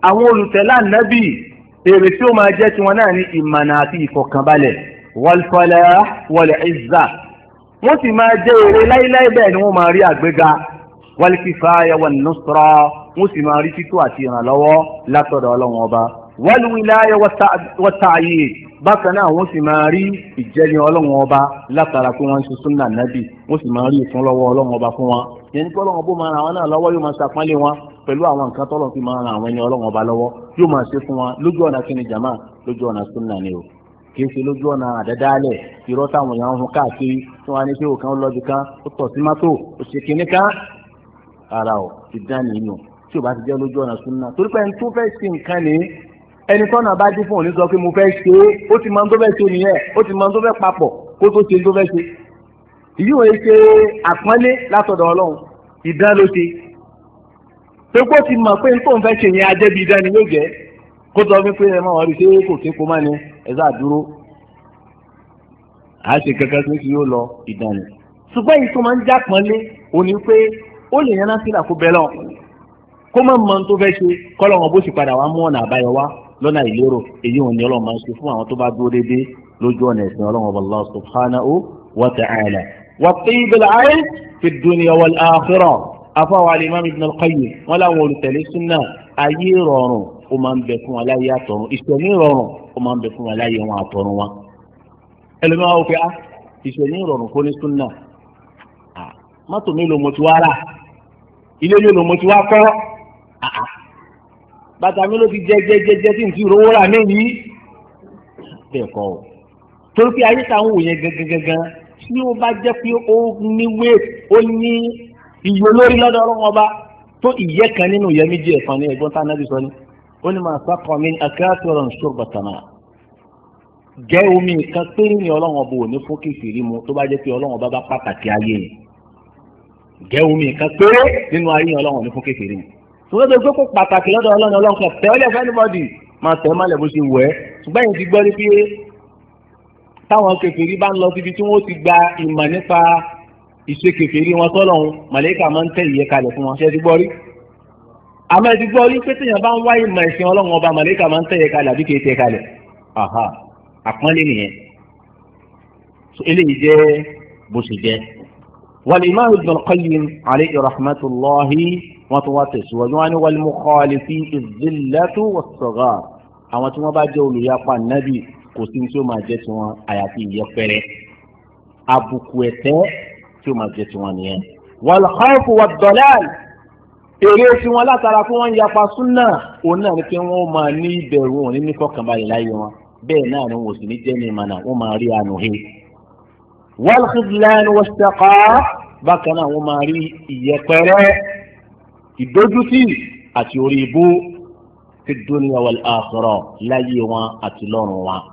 àwọn olùtẹ̀lé ànábì èrè tí ó máa jẹ́ tiwọn náà ní ìmọ̀nà àti ìfọ̀kànbalẹ̀ wal-falah wal-izza wọ́n sì máa jẹ́ èrè láíláí bẹ́ẹ̀ ni wọ́n máa rí àgbéga wal-kifaya wan-nusra wọ́n sì máa rí títú àti ìrànlọ́wọ́ látọ̀dọ̀ ọlọ́run ọba wal-wilaya wat-ta'yid bákan náà wọ́n sì máa rí ìjẹni ọlọ́run ọba látara pé wọ́n ń ṣe súnà nábì wọ́n sì máa rí ìfúnlọ́wọ́ ọlọ́run ọba fún wọn yẹn ní kí ọlọ́run bó máa ràn àwọn náà lọ́wọ́ yóò máa ṣàpọ́nlé wọn pẹ̀lú àwọn nǹkan tọ́lọ̀ fi máa ràn àwọn ẹni ọlọ́run ọba lọ́wọ́ yóò máa ṣe fún wọn lójú ọ̀nà kíni jàmá lójú ọ̀nà súnà ni o kì í ṣe lójú ọ̀nà àdádálẹ̀ irọ́ táwọn èèyàn ń hun káàkiri tí wọ́n á ní pé òkan lọ́ọ̀dì kan ó tọ̀ sí mọ́tò ó ṣe kinní kan ara ò ti dán nìyí tí ò bá ti jẹ́ lójú ọ̀nà súnà torí pé ẹni tó fẹ́ ṣe nǹkan ní ẹni tọ́nà bá dín fún òní sọ pé mo fẹ́ ṣe é ó ti mọ tó fẹ́ ṣe nìyẹn ó ti mọ tó fẹ́ papọ̀ kó tó ṣe tó fẹ́ ṣe ìyí wòye ṣe àpọ́nlé látọ̀dọ̀ ọlọ́run ìdán ló ṣe pé kó ti mọ̀ pé tó ń fẹ́ ṣe yẹn ajẹ́bí ìdán ni yóò jẹ́ kó tọ́ wípé ẹ máa wọ́n rí ṣé kò kí kó má ní ẹ̀sà dúró à á ṣe kankan tó ti yóò lọ ìdán ni ṣùgbọ́n èyí tó máa ń já pọ́nlé òní pé ó lè yẹn náà sílà kó bẹ́ lọ kó má mọ tó fẹ́ ṣe kọ́lọ́wọ́n bó sì padà wá mú ọ̀nà àbáyọ wá lọ́nà ìlérò èyí ò ní ọlọ́run máa ń ṣe fún àwọn tó bá dúró déédéé lójú ọ̀nà ẹ̀sìn ọlọ́run ọba Allah subhanahu wa ta'ala. wa tayyib al-'aysh fi ad-dunya wal-akhirah afáwọn al-imam ibn al-qayyim wọn láwọn olùtẹ̀lé súnà ayé rọrùn ó máa ń bẹ fún wọn láyé àtọ̀run ìṣẹ̀mí rọrùn ó máa ń bẹ fún wọn láyé wọn àtọ̀run wọn. ẹlòmíràn wọ́n fi ìṣẹ̀mí rọrùn kó ní súnà mọ́tò mélòó mo ti wá rà ilé mélòó mo ti wá kọ́ bàtà mi ló ti jẹ tí n ti rówó rà mí yìí bẹ́ẹ̀ kọ́ o torí pé ayé táwọn wò yẹn gangan tí ó bá jẹ́ pé ó ní wéèt ó ní iye olórí lọ́dọ̀ ọlọ́run ọba tó ìyẹ́ kan nínú ìyẹ́ méjì ẹ̀fọn ní ẹ̀gbọ́n tá a nábì sọ ni ó ní máa sákọ̀ mi akáàtúrọ̀ ṣùgbọ́tàmá jẹ́ omi nǹkan péré ní ọlọ́run ọba ò ní fún kìfìrí mu tó bá jẹ́ pé ọlọ́run ọba bá pàtàkì ayé yìí jẹ́ omi nǹkan péré nínú ayé ọlọ́run ò ní fún kìfìrí mu ṣùgbọ́n tó gbé kó pàtàkì lọ́dọ̀ ọlọ́run kan tẹ́ ọ lẹ́fẹ́ anybody máa tẹ́ mọ́lẹ̀ bó ṣe wẹ̀ ẹ́ ṣùgbọ́n èyí ti gbọ́ rí pé táwọn kèfèrí bá ń lọ síbi tí wọ́n ti gba ìmọ̀ nípa ìṣe kèfèrí wọn sọ́lọ́run màlẹ́kà máa ń tẹ́ ìyẹ́ kalẹ̀ fún wọn ṣe ti gbọ́ rí àmọ́ ẹ ti gbọ́ rí pé téèyàn bá ń wá ìmọ̀ ìsìn ọlọ́run ọba màlẹ́kà máa ń tẹ́ ìyẹ́ kalẹ̀ àbí kì í tẹ́ kalẹ̀ àpọ́nlé nìyẹn eléyìí jẹ́ bó ṣe jẹ́ wal-imam Ibn al-Qayyim alayhi rahmatullahi wọ́n tún wá tẹ̀síwájú wọn ni wal mukhalifi az-zillatu was-saghar àwọn tí wọ́n bá jẹ́ olùyapa nábì kò sí tí ó máa jẹ́ tiwọn àyàfi ìyẹpẹrẹ àbùkù ẹ̀tẹ́ tí ó máa jẹ́ tiwọn nìyẹn. wal khawfu wad-dalal èrè tiwọn látara fún wọn yapa súnà òun náà ni pé wọ́n máa ní ìbẹ̀rù òun ní fọkànbalẹ̀ láyé wọn bẹ́ẹ̀ náà ni wọ́n sì ní jẹ́ ní ìmọ̀nà wọ́n máa rí àánú he. wal khidlan wash-shaqa bákan náà wọ́n máa rí ìyẹpẹrẹ ìdójútì àti orí ibú fi dunya wal akhirah láyé wọn àti lọ́run wọn.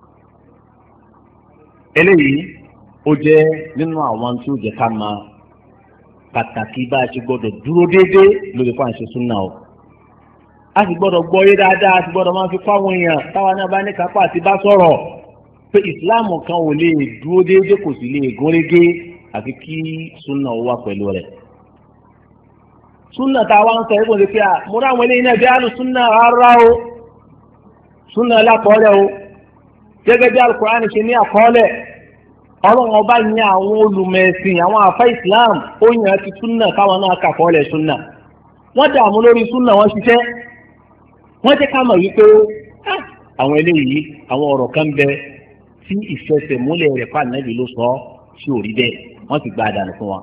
eléyìí ó jẹ́ nínú àwọn tí ó jẹ́ ká máa pàtàkì bá a ṣe gbọ́dọ̀ dúró déédéé lórí fún àṣẹ súnà o. a sì gbọ́dọ̀ gbọ́ yé dáadáa a sì gbọ́dọ̀ máa fi kọ́ àwọn èèyàn táwa náà bá ní kápá àti bá sọ̀rọ̀ pé ìsìláàmù kan ò lè dúró déédéé kò sì lè gúnrégé àfi kí súnà ó wà pẹ̀lú rẹ̀. súnà táwa ń sọ ẹ́ kò lè fi mo rá àwọn eléyìí náà bí àlù súnà rárá o súnà lákọọ́lẹ̀ o gẹ́gẹ́ bí Al-Qur'an ṣe ní àkọọ́lẹ̀ ọlọ́run ọba ní àwọn olùmẹ̀sìn àwọn àfẹ́ Islam ó yàn ti súnà káwọn náà kàkọọ́lẹ̀ súnà wọ́n dààmú lórí súnà wọ́n ṣiṣẹ́ wọ́n jẹ́ ká mọ̀ wípé àwọn eléyìí àwọn ọ̀rọ̀ kan bẹ tí ìfẹsẹ̀múlẹ̀ rẹ̀ fànàbí ló sọ sí òrí bẹ́ẹ̀ wọ́n ti gba àdànù fún wa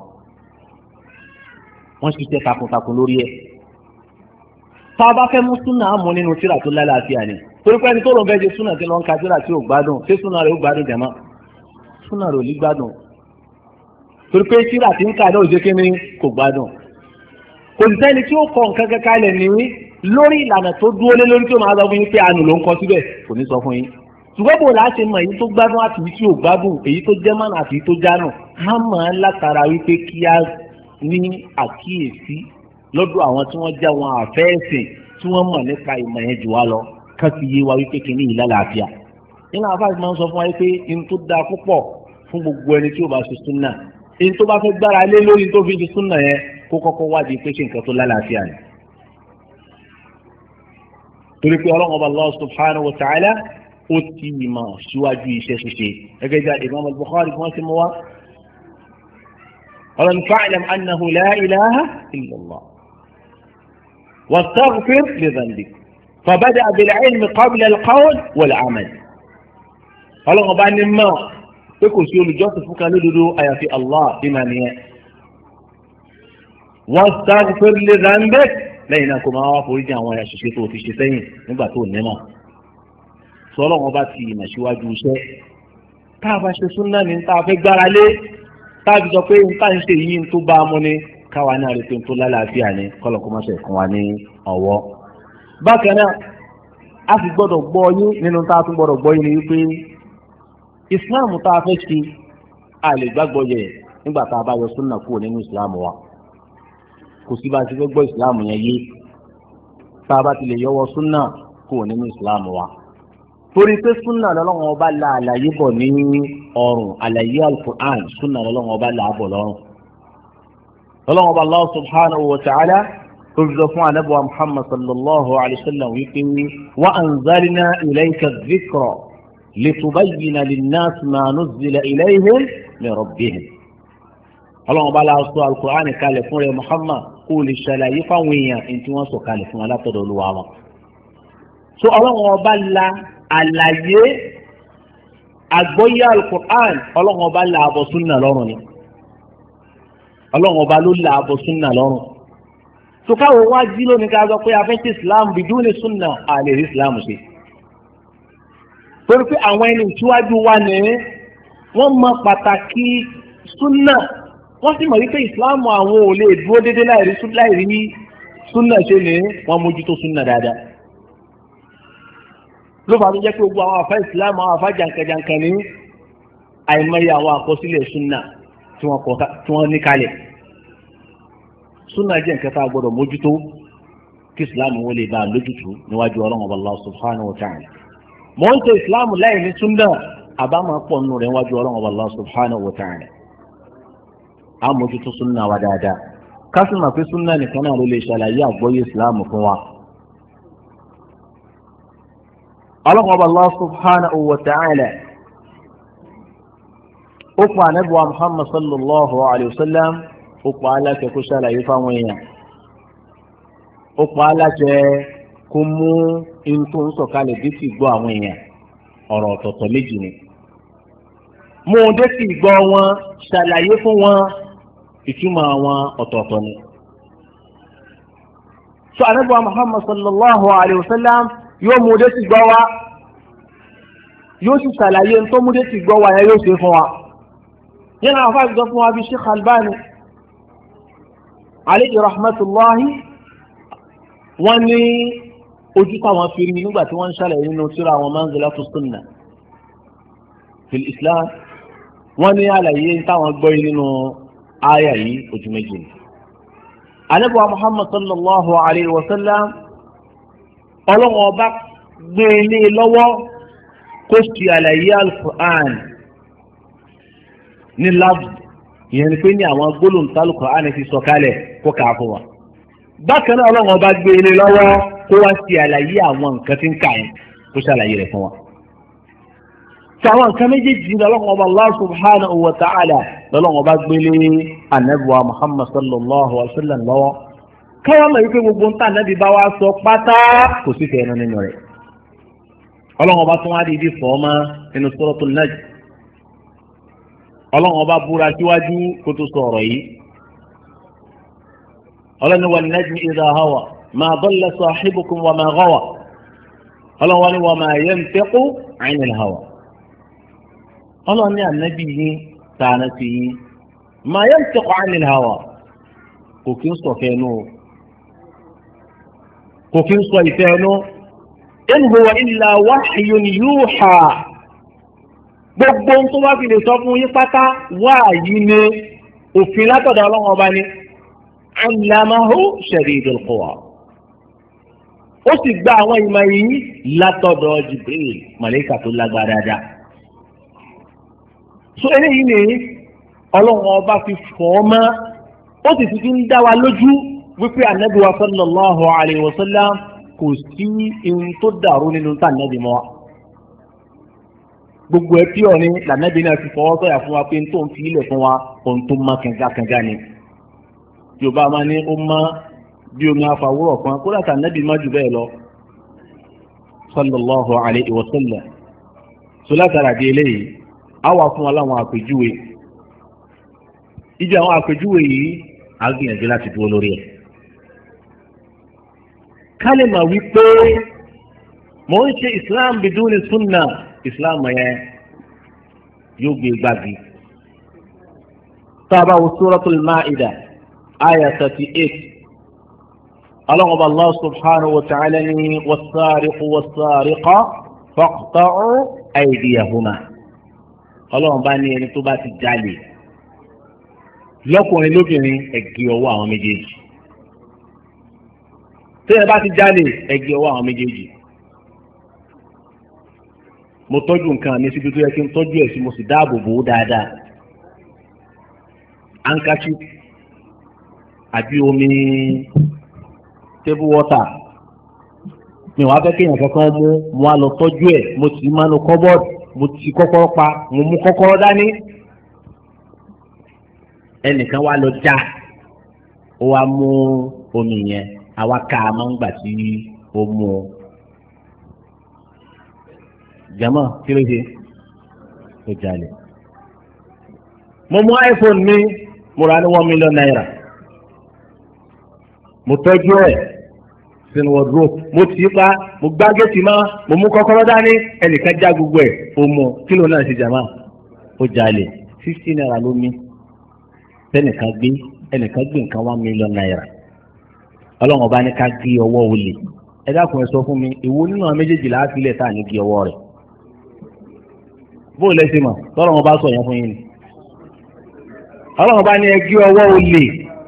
wọ́n ṣiṣẹ́ takuntakun lórí ẹ̀. tá a bá fẹ́ mú súnà àmú nínú tírà tó lálàáfíà ni torí pé ẹni tó lọ fẹ́ ṣe súnà tí lọ́n ka tírà tí ò gbádùn ṣé súnà rẹ̀ ó gbádùn jẹ̀mọ́ súnà rẹ̀ ò ní gbádùn torí pé tírà tí ń kà náà ò jẹ́ kíní kò gbádùn. kò sí sẹ́ni tí ó kọ nǹkan kankan lẹ̀ ní lórí ìlànà tó dúró lé lórí tí ó máa sọ fún yín pé àánú ló ń kọ síbẹ̀ kò ní sọ fún yín. ṣùgbọ́n bò láti mọ èyí tó gbádùn àti èyí tí ò gbádùn èyí tó jẹ́ mọ́nà àti èyí tó jánù á mọ̀ ẹ́ látara wípé kí á ní àkíyèsí lọ́dọ̀ àwọn tí wọ́n já wọn àfẹ́ẹ̀sìn tí wọ́n mọ̀ nípa ìmọ̀ yẹn jù wá lọ ká fi yé wa wípé kìíní yìí lálàáfíà. nínú àwọn afáàsì máa ń sọ fún wa pé in tó dáa púpọ̀ fún gbogbo ẹni tí ó bá ṣe súnà in tó bá fẹ́ gbára lé lórí tó fi ṣe súnà yẹn kó kọ́kọ́ wádìí pé ṣe nǹkan tó lálàáfíà ni. torí pé ọlọ́run ọba Allah subhanahu wa ta'ala ó ti mọ̀ síwájú iṣẹ́ ṣíṣe gẹ́gẹ́ bí Imam al-Bukhari wọ́n ti mú wá. ọlọ́run fa'lam annahu la ilaha illa Allah wastaghfir li dhanbik fabada'a bil ilmi qabla al-qawl wal amal. ọlọ́run ọba ní mọ̀ pé kò sí olùjọ́sìn fún kan lódodo àyàfi Allah bí màá nìyẹn. wastaghfir li dhanbik lẹ́yìn náà kò máa wá foríjì àwọn àṣìṣe tó ti ṣe sẹ́yìn nígbà tó ní mọ̀. sọ́lọ́ wọn bá ti ìmọ̀ síwájú iṣẹ́. tá a bá ṣe súnà ní tá a fẹ́ gbára lé tá a fi sọ pé n tá n ṣe yìí tó bá a mú ni káwa náà rí pé n tó lálàáfíà ni kọ́lọ̀ kó má ṣe fún wa ní ọ̀wọ́. bákan náà a sì gbọ́dọ̀ gbọ́ yín nínú tá a tún gbọ́dọ̀ gbọ́ yín ni wípé ìsìláàmù tá a fẹ́ ṣe a lè gbàgbọ́ yẹ nígbà tá a bá yọ súnà kúrò nínú ìsìláàmù wa. kò sí bá a ti fẹ́ gbọ́ ìsìláàmù yẹn yé tá a bá ti lè yọwọ́ súnà kúrò nínú ìsìláàmù wa. torí pé súnà lọ́lọ́wọ́n ọba la àlàyé bọ̀ ní ọrùn àlàyé al-Qur'an súnà lọ́lọ́wọ́n ọba là á bọ̀ lọ́rùn. lọ́lọ́wọ́n ọba Allah subhanahu wa ta'ala tó fi sọ fún anábọ̀ Muhammad sallallahu alayhi wa sallam wípé wa anzalna ilayka dhikra litubayyina lin-nas ma nuzzila ilayhim min rabbihim. ọlọ́wọ́n ọba la sọ al-Qur'an kalẹ̀ fún rẹ̀ Muhammad kó lè ṣàlàyé fáwọn èèyàn ní tí wọ́n sọ kalẹ̀ fún alátọ̀dọ̀ Olúwa wọn. so ọlọ́wọ́n ọba la àlàyé àgbọ́yé al-Qur'an ọlọ́wọ́n ọba la àbọ̀ súnà lọ́rùn ni ọlọ́wọ́n ọba ló la àbọ̀ súnà lọ́rùn. so káwọn wá jí lónìí ká sọ pé afẹ́sẹ̀ Islam bidúni súnà àlè rí Islam ṣe. torí pé àwọn ẹni ìtúwájú wa ní wọ́n mọ pàtàkì súnà wọ́n sì mọ̀ wípé Islam àwọn ò lè dúró déédéé láìrí súnà ṣe ní wọ́n mójútó súnà dáadáa. ló fà tó jẹ́ pé gbogbo àwọn àfa Islam àwọn àfa jàǹkàjàǹkàn ní àìmọye àwọn àkọsílẹ̀ súnà tí wọ́n ní kalẹ̀. súnà jẹ́ nǹkan tá a gbọ́dọ̀ mójútó kí Islam wọn lè bá a lójútùú níwájú Ọlọ́run Ọba Allah subhanahu wa ta'ala. mọ̀ ń tẹ Islam láì ní súnà àbámọ̀ pọ̀ nù rẹ̀ níwájú Ọlọ́run Ọba Allah subhanahu wa ta'ala. a mójútó súnà wa dáadáa kásìmọ̀ pé súnà nìkan náà ló lè ṣàlàyé àgbọ́yé Islam fún wa. Ọlọ́run Ọba Allah subhanahu wa ta'ala ó pa ànábì Muhammad sallallahu alayhi wa sallam ó pa aláṣẹ kó ṣàlàyé fáwọn èèyàn ó pa aláṣẹ kó mú intó ń sọ̀kalẹ̀ dé sí gbọ́ àwọn èèyàn ọ̀rọ̀ ọ̀tọ̀ọ̀tọ̀ méjì ni mú un dé sí gbọ́ wọn ṣàlàyé fún wọn ìtumọ̀ àwọn ọ̀tọ̀ọ̀tọ̀ ni. sọ ànábì Muhammad sallallahu alayhi wa sallam yóò mú un dé sí gbọ́ wa yóò sì ṣàlàyé tó mú dé sí gbọ́ wa yẹn yóò ṣe fún wa. yẹn náà fà gbọ́ fún wa bí Sheikh Albani alayhi rahmatullahi wọ́n ní ojú táwọn fi rí nígbà tí wọ́n ń ṣàlàyé nínú tírà àwọn manzilatu sunnah fil Islam wọ́n ní àlàyé táwọn gbọ́ yìí nínú àyà yìí ojú méjì. ànábì wa Muhammad sallallahu alayhi wa sallam ọlọ́wọ́n ọba gbé ilé lọ́wọ́ kó ṣe àlàyé al-Qur'an ní lábù ìyẹn ni pé ní àwọn gbólóhùn tí al-Qur'an ti sọ kalẹ̀ kó kà á fún wa. bákan náà ọlọ́wọ́n ọba gbé ilé lọ́wọ́ kó wá ṣe àlàyé àwọn nǹkan tí ń kà yẹn kó ṣàlàyé rẹ̀ fún wa. sàwọn nǹkan méjèèjì lọ́wọ́n ọba Allah subhanahu wa ta'ala lọ́wọ́n ọba gbélé ànábì wa Muhammad sallallahu alayhi wa sallam lọ́wọ́. káwọn mọ̀ wípé gbogbo nǹkan ànábì bá wa sọ pátá kò sí fẹ́ẹ́ nínú rẹ̀. ọlọ́wọ́n ọba tún wá di ibi fọ́ọ́mà nínú suratul Najm. ọlọ́wọ́n ọba búra síwájú kó tó sọ ọ̀rọ̀ yìí. ọlọ́ni wan-najmi idha hawa ma dalla sahibukum wa ma ghawa. ọlọ́wọ́n ni wa ma yantiqu 'anil hawa. ọlọ́run ní ànábì yín tààrà sí yín ma yantiqu 'anil hawa kò kí ń sọ fẹ́nu kò kí ń sọ ìfẹ́ ẹnu in huwa illa wahyun yuha gbogbo tó bá fi lè sọ fún yín pátá wáàyí ni òfin látọ̀dọ̀ ọlọ́run ọba ni 'allamahu shadidul quwa ó sì gba àwọn ìmọ̀ yìí látọ̀dọ̀ Jibril màlẹ́kà tó lágbára dáadáa. so eléyìí ni ọlọ́run ọba fi fọ́ mọ́ ó sì fi ń dá wa lójú wípé ànábì wa sallallahu alayhi wa sallam kò sí ohun tó dàrú nínú tá ànábì mọ́ wa gbogbo ẹ tí ọ̀ni lànàbí náà ti fọwọ́ sọ̀yà fún wa pé tó ń fi ilẹ̀ fún wa ohun tó má kànga ni yorùbá máa ní ó má bí omi afàwúrọ̀ kan kó láti ànábì má jù bẹ́ẹ̀ lọ sallallahu alayhi wa sallam so látara di eléyìí á wà fún wa láwọn àpèjúwe ìjọ àwọn àpèjúwe yìí á gbìyànjú láti dúró lórí ẹ̀ ká lè mà wípé mò ń ṣe islam bidúni sunna islam yẹn yóò gbé gbági tá a bá wo suratul Ma'idah aya 38 ọlọ́run Allah subhanahu wa ta'ala ní was-sariqu was-sariqa faqta'u aydiyahuma ọlọ́run bá ní ẹni tó bá ti jalè lọ́kùnrin lóbìnrin ẹ gé ọwọ́ àwọn méjèèjì tí ẹ bá ti jalè ẹ gé ọwọ́ àwọn méjèèjì mo tọ́jú nǹkan mi síbi tó yẹ kí n tọ́jú ẹ̀ sí mo sì dáàbò bò ó dáadáa ankachi àbí omi table water mi wàá fẹ́ kéèyàn kankan mú mo á lọ tọ́jú ẹ̀ mo sì máa lo cupboard mo ti kọ́kọ́rọ́ pa mo mú kọ́kọ́rọ́ dání ẹnìkan wá lọ já ó wá mú omi yẹn àwa ká a máa ń gbà tí ó mú o jama kí ló ṣe ó jalè mo mú iPhone mi mo ra ní $1 million mo tọ́jú ẹ̀ sínú wardrobe mo tì í pa mo gbá géètì mọ́ mo mú kọ́kọ́rọ́ dání ẹnìkan já gbogbo ẹ̀ ó mú kílò náà ṣe jàmá ó jalè $50 ló ní ẹnìkan gbé nǹkan $1 million ọlọ́run ọba ní ká gé ọwọ́ olè ẹ dákun ẹ sọ fún mi èwo nínú àwọn méjèèjì láti ilẹ̀ tá à ní gé ọwọ́ rẹ̀ bóò lẹ́sìn mọ̀ tọ́lọ́run ọba sọ yẹn fún yín ni ọlọ́run ọba ní ẹ gé ọwọ́ olè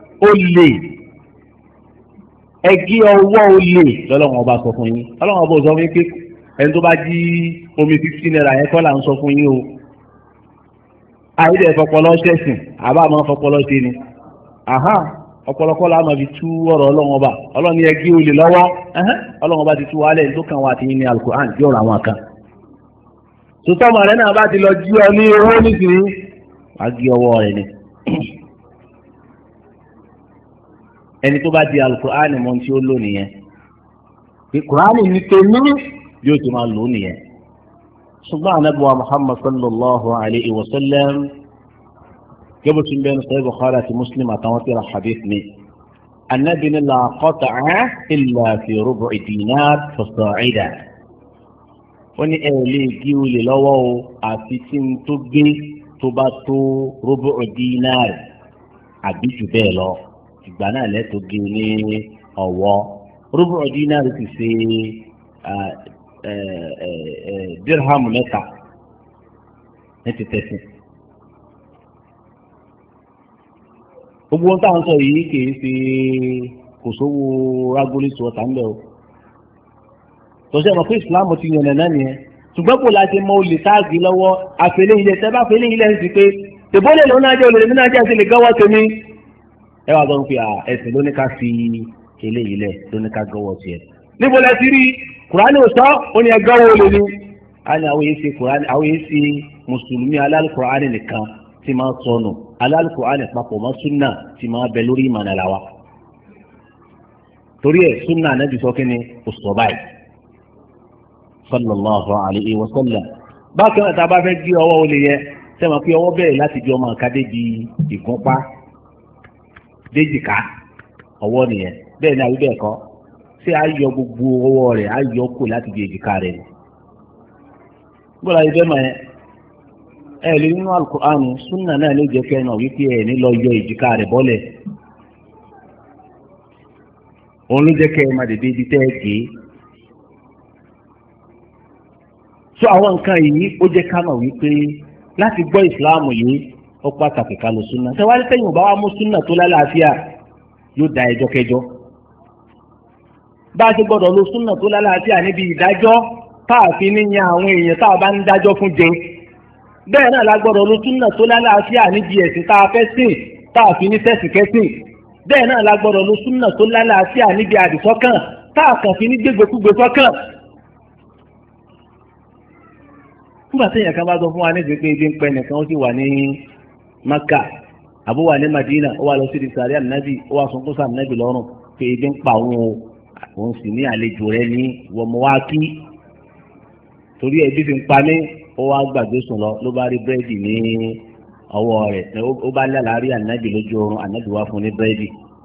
ẹ gé ọwọ́ olè lọ́lọ́run ọba sọ fún yín ọlọ́run ọba ò sọ fún yín pé ẹni tó bá jí omi $50 yẹn kọ́ là ń sọ fún yín o àìdẹ̀ fọpọlọ ṣẹ̀sìn àbá máa fọpọlọ ṣe ni ọ̀pọ̀lọpọ̀ la máa fi tú ọ̀rọ̀ ọlọ́run ọba ọlọ́run ní ẹ gé olè lọ́wọ́ ọlọ́run ọba ti tú wálẹ̀ tó kàn wá àti yín ní Al-Qur'an bí ọ̀rọ̀ àwọn kan sọtọ́mọ rẹ náà bá ti lọ jí ọ ní owó nísìnyí wá gé ọwọ́ rẹ ni ẹni tó bá di Al-Qur'an mọ tí ó lò nìyẹn pé Qur'an ní tèmi yóò ti máa lò nìyẹn ṣùgbọ́n anábùwà Muhammad sallallahu alayhi wa sallam gẹ́gẹ́ tí ń bẹ́ẹ̀ ní sọ́yìn Bukhari àti Muslim àtàwọn tí ra hadith ni anabi ni la qata'a illa fi rubu'i dinar fasa'ida ó ní ẹ lè gé olè lọ́wọ́ o àfi tí n tó gbé tó bá tó rubu'u dinar àbí jù bẹ́ẹ̀ lọ ìgbà náà lẹ́tọ̀ọ́ gé ní ọ̀wọ́ rubu'u dinar ti ṣe dirham mẹ́ta ní ti tẹ̀sí. gbogbo ohun táwọn sọ yìí kìí ṣe kò sówó rágólísì ọ̀tá ńlẹ̀ o tọ́sí ọmọ fún ìsìláàmù ti yànnà náà nìyẹn ṣùgbọ́n kò láti mọ olè táàgì lọ́wọ́ àfẹlẹ́ ilẹ̀ tẹ́ bá fẹlẹ́ ilẹ̀ ń sì pé tèbólè lòun náà jẹ́ olè mi náà jẹ́ àti lè gọ́wọ́ tèmi ẹ wá sọ pé ẹ̀sìn ló ní ká fi eléyìí lẹ̀ ló ní ká gọ́wọ́ tiẹ̀ níbo lẹ ti rí kùránì òsọ́ ó ní ẹ gọ́wọ́ olè ni a ní àwọn èsì kùránì àwọn èsì mùsùlùmí alálùkùránì nìkan tí máa sọnù alálùkùránì papọ̀ mọ́ súnà tí máa bẹ lórí ìmọ̀nà làwa torí ẹ̀ súnà náà ti sọ kí ni òsọ̀ báyìí sallallahu alayhi wa sallam bákan náà tá a bá fẹ́ gé ọwọ́ olè yẹ sẹ́wọ̀n pé ọwọ́ bẹ̀rẹ̀ láti jọ máa ká débi ìgúnpá déjìká ọwọ́ nìyẹn bẹ́ẹ̀ ni àbí bẹ́ẹ̀ kọ́ ṣé a yọ gbogbo ọwọ́ rẹ̀ a yọ kù láti di èjìká rẹ̀ ni gbọ́dọ̀ ayé bẹ́ẹ̀ mọ̀ ẹ lè nínú Al-Qur'an súnà náà ló jẹ́ kẹ́ náà wípé ẹ̀ ní lọ yọ èjìká rẹ̀ bọ́lẹ̀ òun ló jẹ́ kẹ́ ẹ máa dèdè ibi tẹ́ ẹ gé so àwọn nǹkan yìí ó jẹ́ ká mọ̀ wípé láti gbọ́ ìsìláàmù yìí ó pàtàkì ká lo súnà tẹ́wájú tẹ́yìn ò bá wá mú súnà tó lálàáfíà yóò da ẹjọ́ kẹjọ́ bá a ti gbọ́dọ̀ lo súnà tó lálàáfíà níbi ìdájọ́ táàfin níyan àwọn èèyàn tá a bá ń dájọ́ fún jẹ bẹ́ẹ̀ náà la gbọ́dọ̀ lo súnà tó lálàáfíà níbi ẹ̀sìn tá a fẹ́ sìn táàfin ní sẹ́sìn kẹ́sìn bẹ́ẹ̀ náà la gbọ́dọ̀ lo súnà tó lálàáfíà níbi àdìsọ́kàn táàkàn fi ní gbégbékúgbé sọ́kàn. nígbà tí èèyàn kan bá sọ fún wa ní ìgbé pé ibi ń pẹ́ nìkan ó sì wà ní Maka àbó wà ní Madina ó wà lọ sí ìsàrí ànábì ó wà sunkún sí ànábì lọ́rùn pé ibi ń pa òun sì ní àlejò rẹ ní wọmọwákí torí ẹbí fi ń pa mí ó wá gbàgbé sùn ló bá rí búrẹ́dì ní ọwọ́ rẹ̀ ó bá lálàárí ànábì lójú oorun ànábì wá fún ní búrẹ́dì.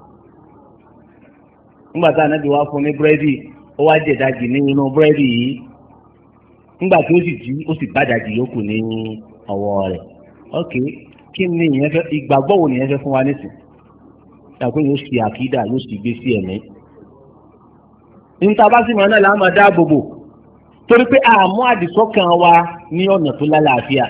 nígbà tí ànábì wá fún ní búrẹ́dì ó wá jẹ̀dájì ní inú búrẹ́dì yìí nígbà tí ó sì jí ó sì bàdàjì yòókù ní ọwọ́ rẹ̀. ok kí ni ìyẹn fẹ́ ìgbàgbọ́ wo nìyẹn fẹ́ fún wa nísìn yàtọ̀ yóò ṣe àkídà yóò sì gbé sí ẹ̀mí. níta bá sì máa náà là á máa dáàbò bò torí pé àmú àdìsọ́kàn wa ní ọ̀nà tó lálàáfíà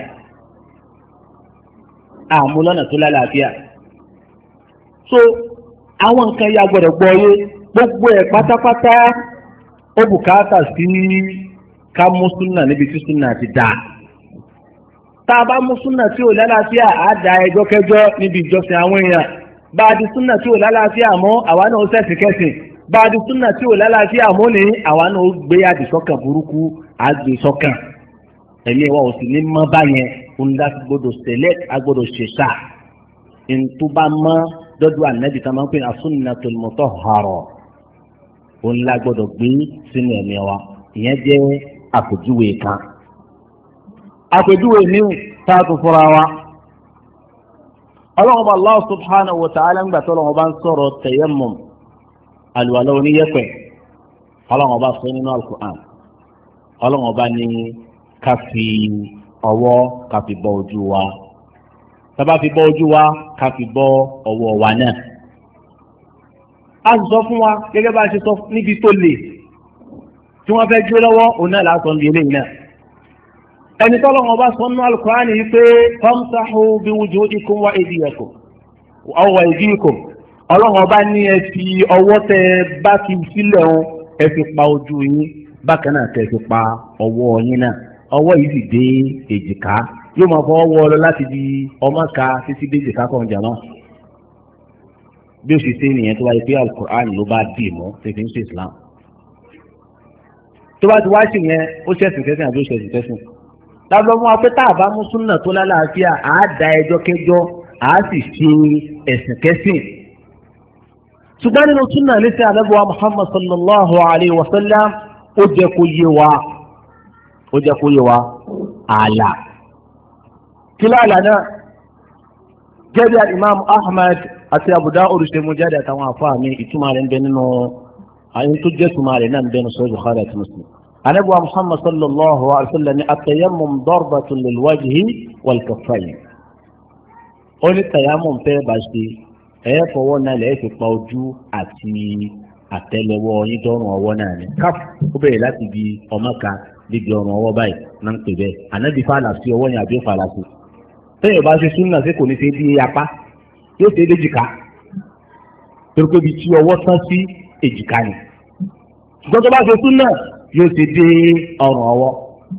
àmú lọ́nà tó lálàáfíà. so àwọn nǹkan ya gbọ́dọ̀ gbọ́ yé gbogbo ẹ̀ pátápátá ó bùkátà sí ká mú súnà níbi tí súnà ti dáa. tá a bá mú súnà tí ò lálàáfíà á da ẹjọ́ kẹjọ́ níbi ìjọsìn àwọn èèyàn bá a di súnà tí ò lálàáfíà mọ́ àwa náà ó ṣẹ̀sìn kẹsìn bá a di súnà tí ò lálàáfíà mọ́ ní àwa náà ó gbé àdìsọ́kàn burúkú àgbè sọ́kàn ẹ̀mí wa ò sì ní mọ́ báyẹn òun láti gbọ́dọ̀ select agbọ́dọ̀ ṣèṣà ntúbà mọ́ dọ́dọ̀ ànábì tá a máa ń pè ní as-sunnatul mutahhara òun la gbọ́dọ̀ gbé sínú ẹ̀mí wa ìyẹn jẹ́ àpèjúwe kan. àpèjúwe mi tá a tún fúnra wa ọlọ́run bá Allah subhanahu wa ta'ala ń gbà tó ọlọ́run bá ń sọ̀rọ̀ tayammum àlùwàlá oníyẹ̀pẹ̀ ọlọ́run bá sọ nínú al-Qur'an ọlọ́run bá ní ká fi ọwọ́ ká fi bọ ojú wa tá bá fi bọ ojú wa ká fi bọ ọwọ́ wa náà. a sì sọ fún wa gẹ́gẹ́ bá a ṣe sọ níbi tó le tí wọ́n fẹ́ gbé lọ́wọ́ òun náà látọ̀ ní eléyìí náà. ẹni tọ́lọ́wọ́n bá sọ nínú Al-Qur'ani yìí pé famsahu bi wujudikum wa aydiyakum aw aydikum ọlọ́wọ́n bá ní ẹ fi ọwọ́ tẹ bá fi sílẹ̀ wọn ẹ fi pa ojú yín bákan náà tẹ fi pa ọwọ́ yín náà ọwọ́ yìí sì dé èjìká yóò máa fọwọ́ wọ́ ọ lọ láti di ọmọ ká títí dé èjìká kan jà náà bí ó ṣe ṣe nìyẹn tó wáyé pé Al-Qur'ani ló bá dì mọ́ ṣèṣin ṣe Islam tó bá ti wá sí yẹn ó ṣẹ̀sìn kẹsìn àbí ó ṣẹ̀sìn kẹsìn lábẹ́ fún wa pé tá a bá mú súnà tó lálàáfíà à á da ẹjọ́ kẹjọ́ à á sì ṣe ẹ̀sìn kẹsìn. ṣùgbọ́n nínú súnà lẹ́sẹ̀ ànábì Muhammad sallallahu alayhi wa sallam ó jẹ́ kó yé wa ààlà. kí láàlà náà jẹ́bi imam Ahmad àti Abu Dawud ṣe mú jáde àtàwọn àfáàmì ìtumọ̀ rẹ̀ ń bẹ nínú àyè tó jẹ́ ìtumọ̀ rẹ̀ náà ń bẹ nínú Sahih Bukhari àti Muslim. النبي محمد صلى الله عليه وسلم التيمم ضربة للوجه والكفين ó ní tayammum tẹ́ bá ṣe ẹ fọwọ́ náà lẹ́ẹ̀ fi pa ojú àti àtẹ́lẹwọ́ yín dọ́rùn ọwọ́ náà ni káf ó bẹ̀rẹ̀ láti di ọmọ kan níbi ọrùn ọwọ́ báyìí náà ń pè bẹ́ẹ̀ ànábì fàlà sí ọwọ́ yẹn àbí fàlà sí tẹ́yìn bá ṣe súnà sí kò ní ṣe bí apá yóò ṣe déjìká torí pé ibi tí ọwọ́ tán sí èjìká ni ṣùgbọ́n tó bá ṣe súnà yóò ti dé ọrùn ọwọ́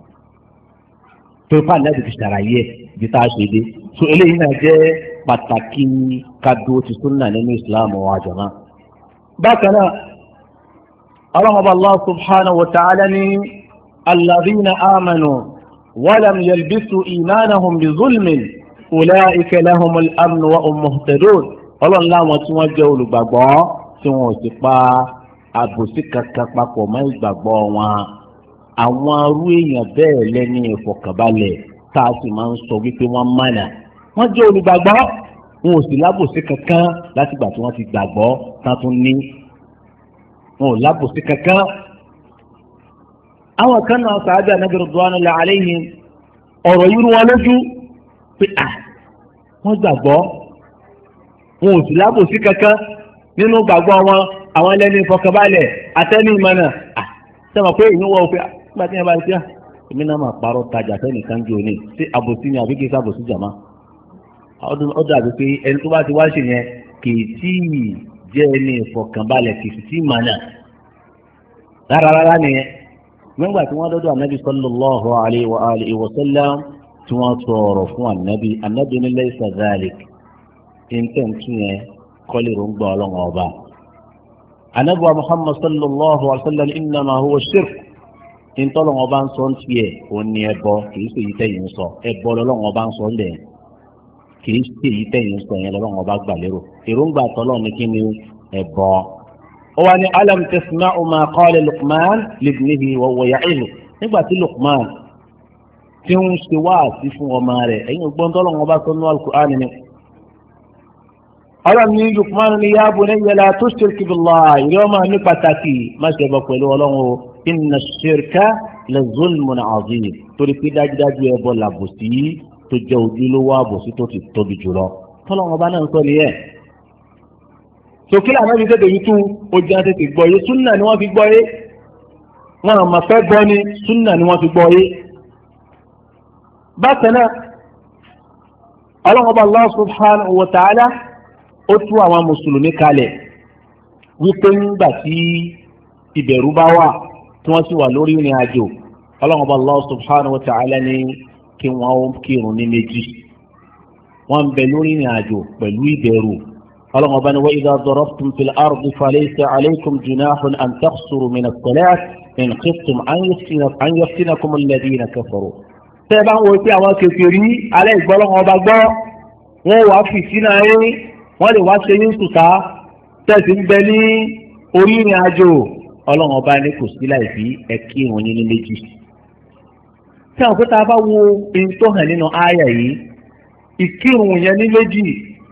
tó fà láti fi ṣàlàyé bí tá a ṣe dé so eléyìí náà jẹ́ pàtàkì kádó ti súnà nínú Islam wa jàmá. bákan náà ọlọ́mọba Allah subhanahu wa ta'ala ní alladhina amanu walam yalbisu imanahum bi zulmin ulaika lahumul amnu wa hum muhtadun ọlọ́run láwọn tí wọ́n jẹ́ olùgbàgbọ́ tí wọ́n ò sì pa àbòsí kankan papọ̀ mọ́ ìgbàgbọ́ wọn àwọn arú èèyàn bẹ́ẹ̀ lẹ́ni ìfọ̀kànbalẹ̀ tá a sì máa ń sọ wípé wọ́n mọ̀nà wọ́n jẹ́ olùgbàgbọ́ wọn ò sì lábòsí kankan láti gbà tí wọ́n ti gbàgbọ́ tán tún ní wọn ò lábòsí kankan. àwọn kan náà sàájà Ànábì ridwanullahi alayhim ọ̀rọ̀ yìí rú wọn lójú pé wọ́n gbàgbọ́ wọn ò sì lábòsí kankan nínú gbàgbọ́ wọn àwọn ẹlẹ́ni ìfọkànbalẹ̀ àtẹ́ni ìmọ̀nà sẹ́wọ̀n pé ìyún wọ́n pé nígbà tí wọ́n bá ti èmi náà máa parọ́ tajà sẹ́nìkan jò ní sí àbòsí ni àbí kí n sábòsí jàmá ó dàbí pé ẹni tó bá ti wá ṣe yẹn kì í tí ì jẹ́ ẹni ìfọkànbalẹ̀ kì í sì tí ì mọ̀nà rárá nìyẹn nígbà tí wọ́n dọ́dọ̀ ànábì sallallahu alayhi wa alihi wa sallam tí wọ́n sọ̀rọ̀ fún ànábì ní laysa dhalik ìntẹ̀ntún yẹn kọ́lé rò ń gbọ́ ọlọ́run ọba anabuwa Muhammad sallallahu alaihi wa sallam innama huwa shirk ntọ́lọ́wọ́n bá ń sọ ń tiẹ̀ òun ni ẹbọ kìí ṣe èyí tẹ̀yìn sọ ẹbọ lọ́lọ́wọ́n bá ń sọ ń bẹ̀ kìí ṣe èyí tẹ̀yìn sọ yẹn lọ́lọ́wọ́n bá gbà lérò èròǹgbà tọ́lọ́ ní kí ni ẹbọ. ó wà ní alam tasma'u ma qala Luqman libnihi wa huwa ya'izu nígbà tí Luqman tí ń ṣe wáàsí fún ọmọ rẹ̀ ẹ̀yin ògbọ́n tọ́lọ́wọ́n bá sọ ní Al-Qur'an ni. ọlọ́run ní Luqman ní ya bunayya la tushrik billah ìrẹ́ ọmọ mi pàtàkì má ṣe bọ̀ pẹ̀lú ọlọ́run o inna shirka la zulmun azim torí pé dájúdájú ẹbọ làbòsí tó jẹ́ ojúlówó àbòsí tó ti tóbi jùlọ tọ́lọ́run ọba náà ń sọ nìyẹn. sòkìlà náà fi tètè yìí tú ojú àti tètè gbọ́ yé súnà ni wọ́n fi gbọ́ yé wọn àmọ́ fẹ́ gbọ́ ni súnà ni wọ́n fi gbọ́ yé. bákan náà ọlọ́run ọba Allah subhanahu wa ta'ala ó tú àwọn mùsùlùmí kalẹ̀ wípé ńgbà tí ìbẹ̀rù bá wà tí wọ́n sì wà lórí ìrìn àjò ọlọ́run ọba Allah subhanahu wa ta'ala ní kí wọ́n kírun ní méjì wọ́n ń bẹ lórí ìrìn àjò pẹ̀lú ìbẹ̀rù ọlọ́run ọba ní wa idha darabtum fil ardi falaysa alaykum junahun an taqsuru min as-salat in khiftum an yaftinakum alladhina kafaru. tẹ́ ẹ bá ń wo pé àwọn kèfèrí alẹ́ ìgbọ́lọ́run ọba gbọ́ wọ́n wàá fìtínà yín wọ́n lè wá ṣe yín sùtá tẹ̀sí ń bẹ ní orí ìrìn àjò ọlọ́run ọba ní kò sí láìsí ẹ kírun yín ní méjì. tí àwọn òkúta bá wo ohun tó hàn nínú àyà yìí ìkírun yẹn ní méjì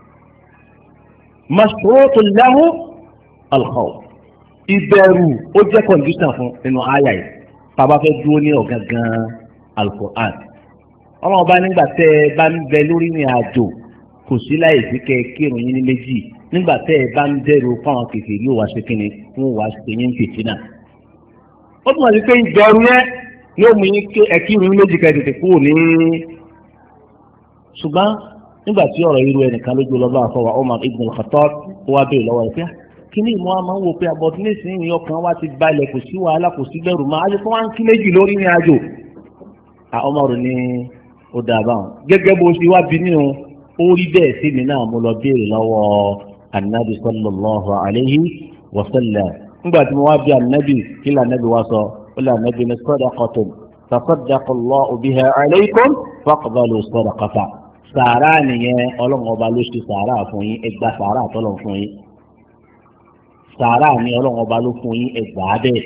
mashrutu lahu al-khawf ìbẹ̀rù ó jẹ́ kọ̀ǹdíṣàn fún nínú àyà yìí tàbá fẹ́ dúró ní ọ̀gángan al-Qur'an. ọlọ́run ọba nígbà tẹ́ ẹ bá ń bẹ lórí ìrìn àjò kò sí láìsí kẹ́ kírun yín ní méjì nígbà tẹ́ ẹ bá ń dẹ́rù fáwọn kèfèrí yóò wá ṣe kíni wọ́n wá ṣe yín fìtínà. ó túmọ̀ sí pé ìbẹ̀rù yẹn yóò mú yín ẹkírun méjì ká tètè kúrò ní. ṣùgbọ́n nígbà tí ọ̀rọ̀ irú ẹnìkan lójú ọlọ́ba àfọwà Umar ibn al-Khattab ó wá bèèrè lọ́wọ́ ẹ̀ pé kíní ìmọ̀ àmọ́ ń wò pé abọ́tí nísìnyí ọkàn wa ti balẹ̀ kò sí wàhálà kò sí bẹ̀rù máa ayé fún wa ń kí méjì lórí ní àjò. Umar ní ó dà báwọn gẹ́gẹ́ bó ṣe wá bí nínú ó rí bẹ́ẹ̀ sí mi náà mo lọ béèrè lọ́wọ́ anabi sallallahu alayhi wa sallam nígbà tí mo wá bí anabi kí lè anabi wá sọ ó lè anabi ní sadaqatun tasaddaqa Allahu biha alaykum faqbalu sadaqata sàárà nìyẹn ọlọ́run ọba ló ṣe sàárà fún yín ẹgbà sàárà tọ́lọ̀ fún yín sàárà ni ọlọ́run ọba ló fún yín ẹgbà bẹ́ẹ̀.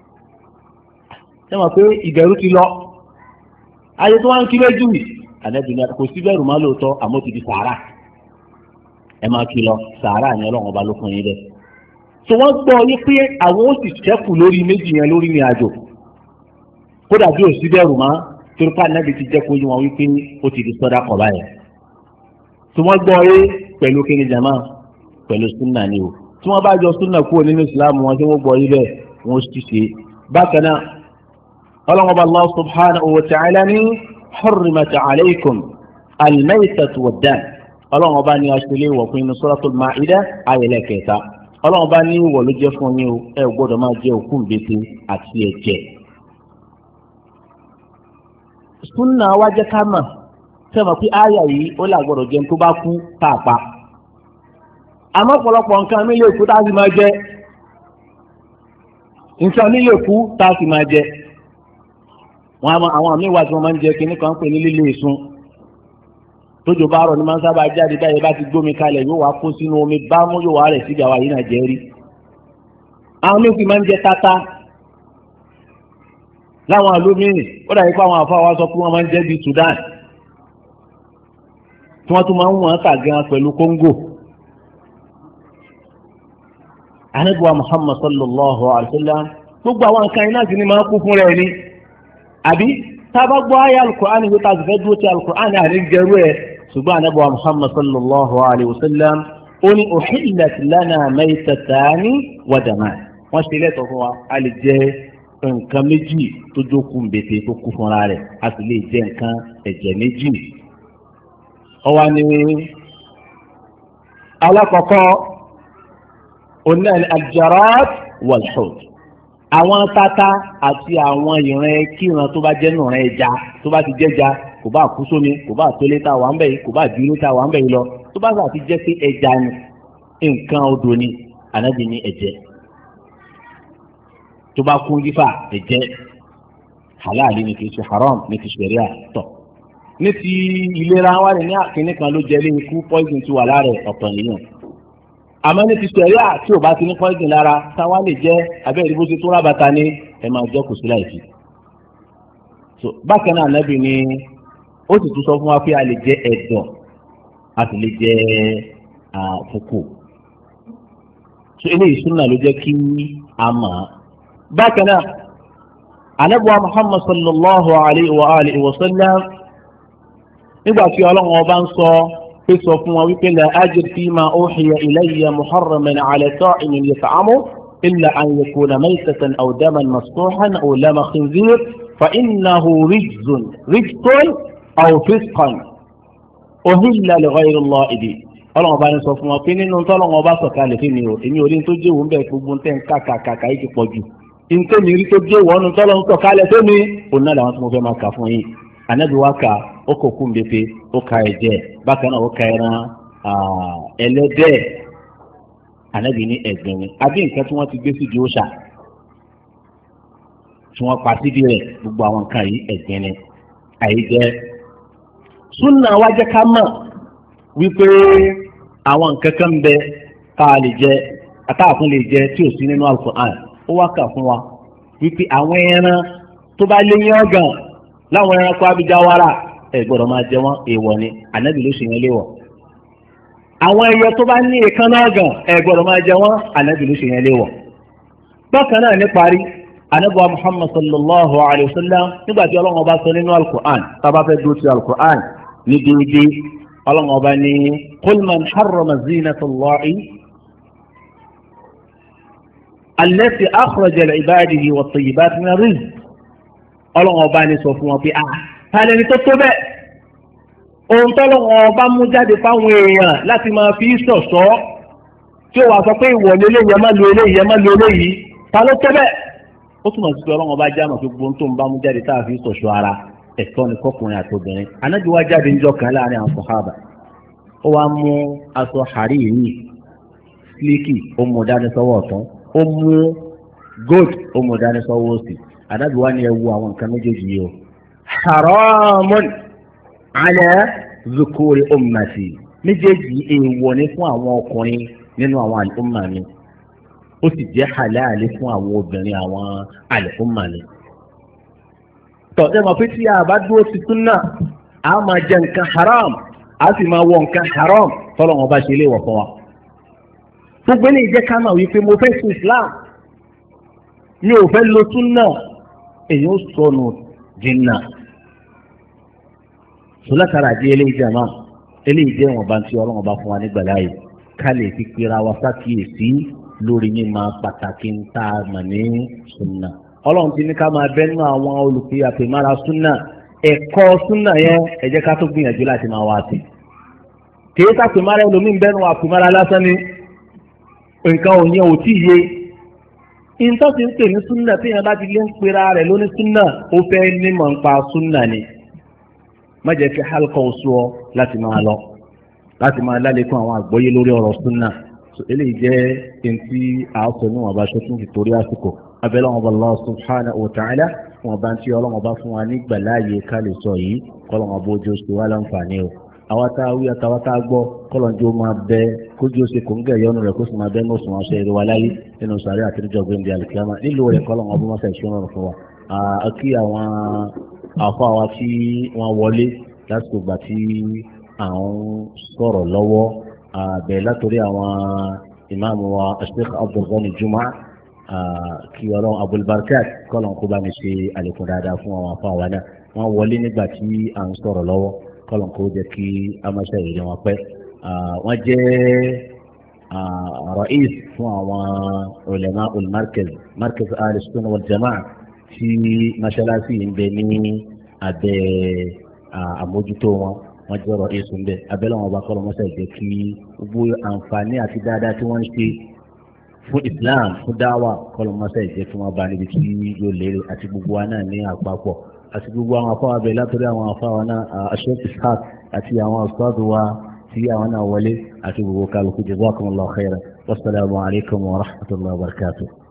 ṣé wọn pé ìbẹ̀rù ti lọ ayé tó wá ń kí lójú ànábì ní kò sí bẹ̀rù má lóòótọ́ àmọ́ ti di sàárà ẹ máa kí lọ sàárà ni ọlọ́run ọba ló fún yín bẹ́ẹ̀. tí wọ́n gbọ́ yín pé àwọn ó sì ṣẹ́kù lórí méjì yẹn lórí ní àjò kódà bí ò sí bẹ̀rù má torí pé ànábì ti jẹ́ kó yín wọn wípé ó ti di sọ́dá kọ̀ báyẹn. tí wọ́n gbọ́ yé pẹ̀lú kíni jama pẹ̀lú súnà ni o tí wọ́n bá jọ súnà kúrò nínú ìsìlámù wọn tí wọ́n gbọ́ yé bẹ́ẹ̀ wọ́n sì ṣe. bákan náà ọlọ́run ọba Allah subhanahu wa ta'ala ní حرمت عليكم الميتة والدم ọlọ́run ọba ní aṣèlè wọ̀ fún inú suratul Ma'idah ayẹlẹ kẹta ọlọ́run ọba ní ìwọ̀ ló jẹ́ fún yín o ẹ gbọ́dọ̀ máa jẹ òkú ìbẹ́tẹ̀ àti ẹ̀jẹ̀. súnà wa jẹ́ ká mà sẹ́wọ̀n pé àyà yìí ó là gbọ́dọ̀ jẹun tó bá kú pàápàá àmọ́ ọ̀pọ̀lọpọ̀ nǹkan mi lè kú tá a sì máa jẹ nǹkan mi lè kú tá a sì máa jẹ wọn àwọn àmì ìwà tí wọn máa ń jẹ kínní kan pè ní lílé ìsun tójò bá rọ̀ ní máa ń sábà jáde báyìí bá ti gbómi kalẹ̀ yóò wá kó sínú omi bámú yóò wá rẹ̀ síbi àwa yìí náà jẹ́ rí. àwọn míì sì máa ń jẹ tata láwọn àlómìnì ó dàbí pé àwọn àfáà wa sọ pé wọ́n máa ń jẹ bíi Sudan tí wọ́n tún máa ń wọ̀n kà gan pẹ̀lú Congo. Ànábì Muhammad sallallahu alayhi wa sallam gbogbo àwọn nǹkan iná sì ni máa ń kú fún rẹ̀ ni àbí tábà gbọ́ ayé alukur'an yóò tàbí fẹ́ dúró ti alukur'an àní jẹ́rú ẹ̀ ṣùgbọ́n Ànábì wa Muhammad sallallahu alayhi wa sallam ó ní uhillat lana maytatani wa daman wọ́n ṣe lẹ́tọ̀ fún wa a lè jẹ nǹkan méjì tó jókòó mbètè tó kú fúnra rẹ̀ a sì lè jẹ nǹkan ẹ̀jẹ̀ méjì. ọwọ́ ni alákọ̀ọ́kọ́ oní aljarat wal-hut àwọn tata àti àwọn ìran kíran tó bá jẹ́ nùrán ẹja tó bá ti jẹ́ja kò bá kú sómi kò bá tólé tá wà ń bẹ̀ yìí kò bá dúró tá wà ń bẹ̀ yìí lọ tó bá sà ti jẹ́ pé ẹja ni nǹkan odò ni Ànábì ní ẹ̀jẹ̀ tó bá kún jífà ẹ̀jẹ̀ halali ni kìí ṣe haram ní ti ṣẹ̀ríà tọ̀. ní ti ìlera wa ní àkíní kan ló jẹ́ lé ikú poison ti wà lára ọ̀tọ̀ nìyẹn. àmọ́ ní ti ṣẹ̀ríà tí ò bá ti ní poison lára táwa lè jẹ́ abẹ́rẹ́ bó ṣe tó rábàtà ní ẹ máa jẹ́ kò sí láìsí. so bákan náà Ànábì ni ó sì tún sọ fún wa pé a lè jẹ ẹ̀dọ̀ a sì lè jẹ fùkù. so eléyìí súnà ló jẹ́ kí a mọ̀ ọ́. bákan náà Ànábì wa Muhammad sallallahu alayhi wa alihi wa sallam nígbà tí Ọlọ́run ọba ń sọ pé sọ fún wa wípé la ajid fima uhiya ilayya muharraman ala ta'imin yat'amu illa an yakuna maytatan aw daman masfuhan aw lama khinzir fa innahu rijzun aw fisqan uhilla li ghayri Allahi bihi. Ọlọ́run ọba ní sọ fún wa pé nínú tọ́lọ́run ọba sọ̀kalẹ̀ fún mi o èmi ò rí tó jẹ́ òun bẹ́ẹ̀ gbogbo tẹ́ ń kàkàkàkà yìí ti pọ̀ jù nítorí rí tó jẹ́ ìwọ́nù tọ́lọ́run sọ̀kalẹ̀ fún mi òun náà làwọn tí mo fẹ́ máa kà fún yín. Ànábì wa kà ó kò kún bèbè ó ka ẹ̀jẹ̀ bákan náà ó ka ẹran ẹlẹ́dẹ̀ Ànábì ní ẹ̀gbìn ni àbí nǹkan tí wọ́n ti gbé síbi òòṣà tí wọ́n pa síbi rẹ̀ gbogbo àwọn nǹkan yìí ẹ̀gbìn ni àyíjẹ́. Súnà wa jẹ́ ká mọ̀ wípé àwọn nǹkan kan bẹ tá a lè jẹ àtàkùn lè jẹ tí ò sí nínú Al-Qur'an ó wá kà fún wa wípé àwọn ẹran tó bá lé ní ọ̀gàn láwọn ẹranko abijawara ẹ gbọ́dọ̀ máa jẹ wọn èèwọ̀ ni Ànábì ló ṣe yẹn léwọ̀. àwọn ẹyẹ tó bá ní èékánná ọ̀gàn ẹ gbọ́dọ̀ máa jẹ wọn Ànábì ló ṣe yẹn léwọ̀. bákan náà ní parí Ànábì wa Muhammad sallallahu alayhi wa sallam nígbà tí Ọlọ́run ọba sọ nínú Al-Qur'an tá a bá fẹ́ dúró ti Al-Qur'an ní déédéé Ọlọ́run ọba ní qul man harrama zinata Allahi allati akhraja li ibadihi wat-tayyibati mina rizq. Ọlọ́run ọba ní sọ fún wọn pé tàlẹ́ni tó tó bẹ́ẹ̀ ohun tọ́lọ́run ọba mú jáde fáwọn èèyàn láti máa fi ṣọ̀ṣọ́ tí ó wàá sọ pé ìwọ lélẹ́yìí ẹ má lo eléyìí ẹ má lo eléyìí ta ló tó bẹ́ẹ̀. ó túmọ̀ sí pé Ọlọ́run ọba já mọ̀ pé gbogbo tó ń bá mú jáde tá a fi ṣọ̀ṣọ́ ara ẹ̀tọ́ ni kọkùnrin àti obìnrin. Ànábì wá jáde níjọ́ kan láàrin àwọn sàhábà ó wá mú aṣọ hariri sílíkì ó mú dání sọ́wọ́ ọ̀tún ó mú gold ó mú dání sọ́wọ́ òsì. Ànábì wá ní ẹ wo àwọn nǹkan méjèèjì yìí o haramun ala zukuri ummati méjèèjì èèwọ̀ ni fún àwọn ọkùnrin nínú àwọn àlùmọ̀ mi ó sì jẹ́ halali fún àwọn obìnrin àwọn àlùmọ̀ mi. tọ́jú ma pé tí a bá dúró ti súnà a máa jẹ nǹkan haram a sì máa wọ nǹkan haram tọ́lọ̀ wọn bá ṣe lé wọ̀ fún wa. gbogbo ní ìjẹ́ ká máa wí pé mo fẹ́ sin Islam mi ò fẹ́ lo súnà èyí ó sọnù jìnnà. sọlátara di eléyìí jàmá eléyìí jẹ́ wọn bá ń tí Ọlọ́run bá fún wa nígbà láàyè ká lè fi pera wa sákìyèsí lórí mímọ̀ pàtàkì ń tá a mọ̀ ní súnà. Ọlọ́run ti ní ká máa bẹ́nu àwọn olùpẹ̀ àpèmára súnà ẹ̀kọ́ súnà yẹn ẹ jẹ́ ká tó gbìyànjú láti máa wá sí. kìí sàpèmára ẹlòmíín bẹ́nu àpèmára lásán ni nǹkan ò yẹn ò tí ì yé. ìntọ́ ti ń pè ní súnà tí yẹn bá ti lé ń pera rẹ̀ lóní súnà ó fẹ́ nímọ̀ nípa súnà ni. má jẹ́ kí hálùkọ́ oṣù ọ láti máa lọ láti máa lálékún àwọn àgbọ́yé lórí ọ̀rọ̀ súnà. eléyìí jẹ́ ẹntì àásọ níwọ̀n bá ṣe tún fi torí àsìkò abẹ́lẹ́ wọn bá Allah subhanahu wa ta'ala wọn bá ń tí Ọlọ́run bá fún wa nígbà láàyè ká lè sọ yìí kọ́lọ́n bójú ṣe wá láǹfààní o. àwa tá a wí àtàwọn tá a gbọ́ kọ́lọ́n jó máa bẹ kójú ṣe kò ń gẹ̀ yọnu rẹ̀ kó sì máa bẹ ní oṣù wọn ṣe eré wa láyé nínú sàárẹ̀ àti níjọ́ gbẹ̀ndẹ̀ àlùkìyámà nílò rẹ̀ kọ́lọ́n ọbọ̀ mọ́sá ìṣúná fún wa. kí àwọn àfọ àwa tí wọ́n wọlé lásìkò gbà tí àwọn sọ̀rọ̀ lọ́wọ́ bẹ̀ látòrí àwọn ìmáàmù wa Sheikh Abdul Ghani Juma kí Ọlọ́run Abul Barakat kọ́lọ́n kó bá mi ṣe àlékún dáadáa fún àwọn afọ àwa náà wọ́n wọlé nígbà tí à ń sọ̀rọ̀ lọ́wọ́ kọ́lọ́n kó jẹ́ kí amáṣẹ́ ìrìn wọn pẹ́. wọ́n jẹ́ ra'is fún àwọn ulama markaz al-sunnah wal jama'a tí mọ́ṣáláṣí ń bẹ ní abẹ́ àmójútó wọn wọ́n jẹ́ ra'is ń bẹ abẹ́lẹ́ wọn bá kọ́lọ́n mọ́ṣáláṣí jẹ́ kí gbogbo àǹfààní àti dáadáa tí wọ́n ń ṣe fún Islam fún dáwà kọlọmọsẹ ìjẹ fún wa bá níbi tí yóò lérè àti gbogbo wa náà ní àpapọ̀ àti gbogbo àwọn afáwa bẹ́ẹ̀ látọrí àwọn afáwa náà Sheikh Ishaq àti àwọn ustadu wa tí àwọn náà wọlé àti gbogbo kálukú jazakumullahu khairan wassalamu alaikum wa rahmatullahi wa barakatuh.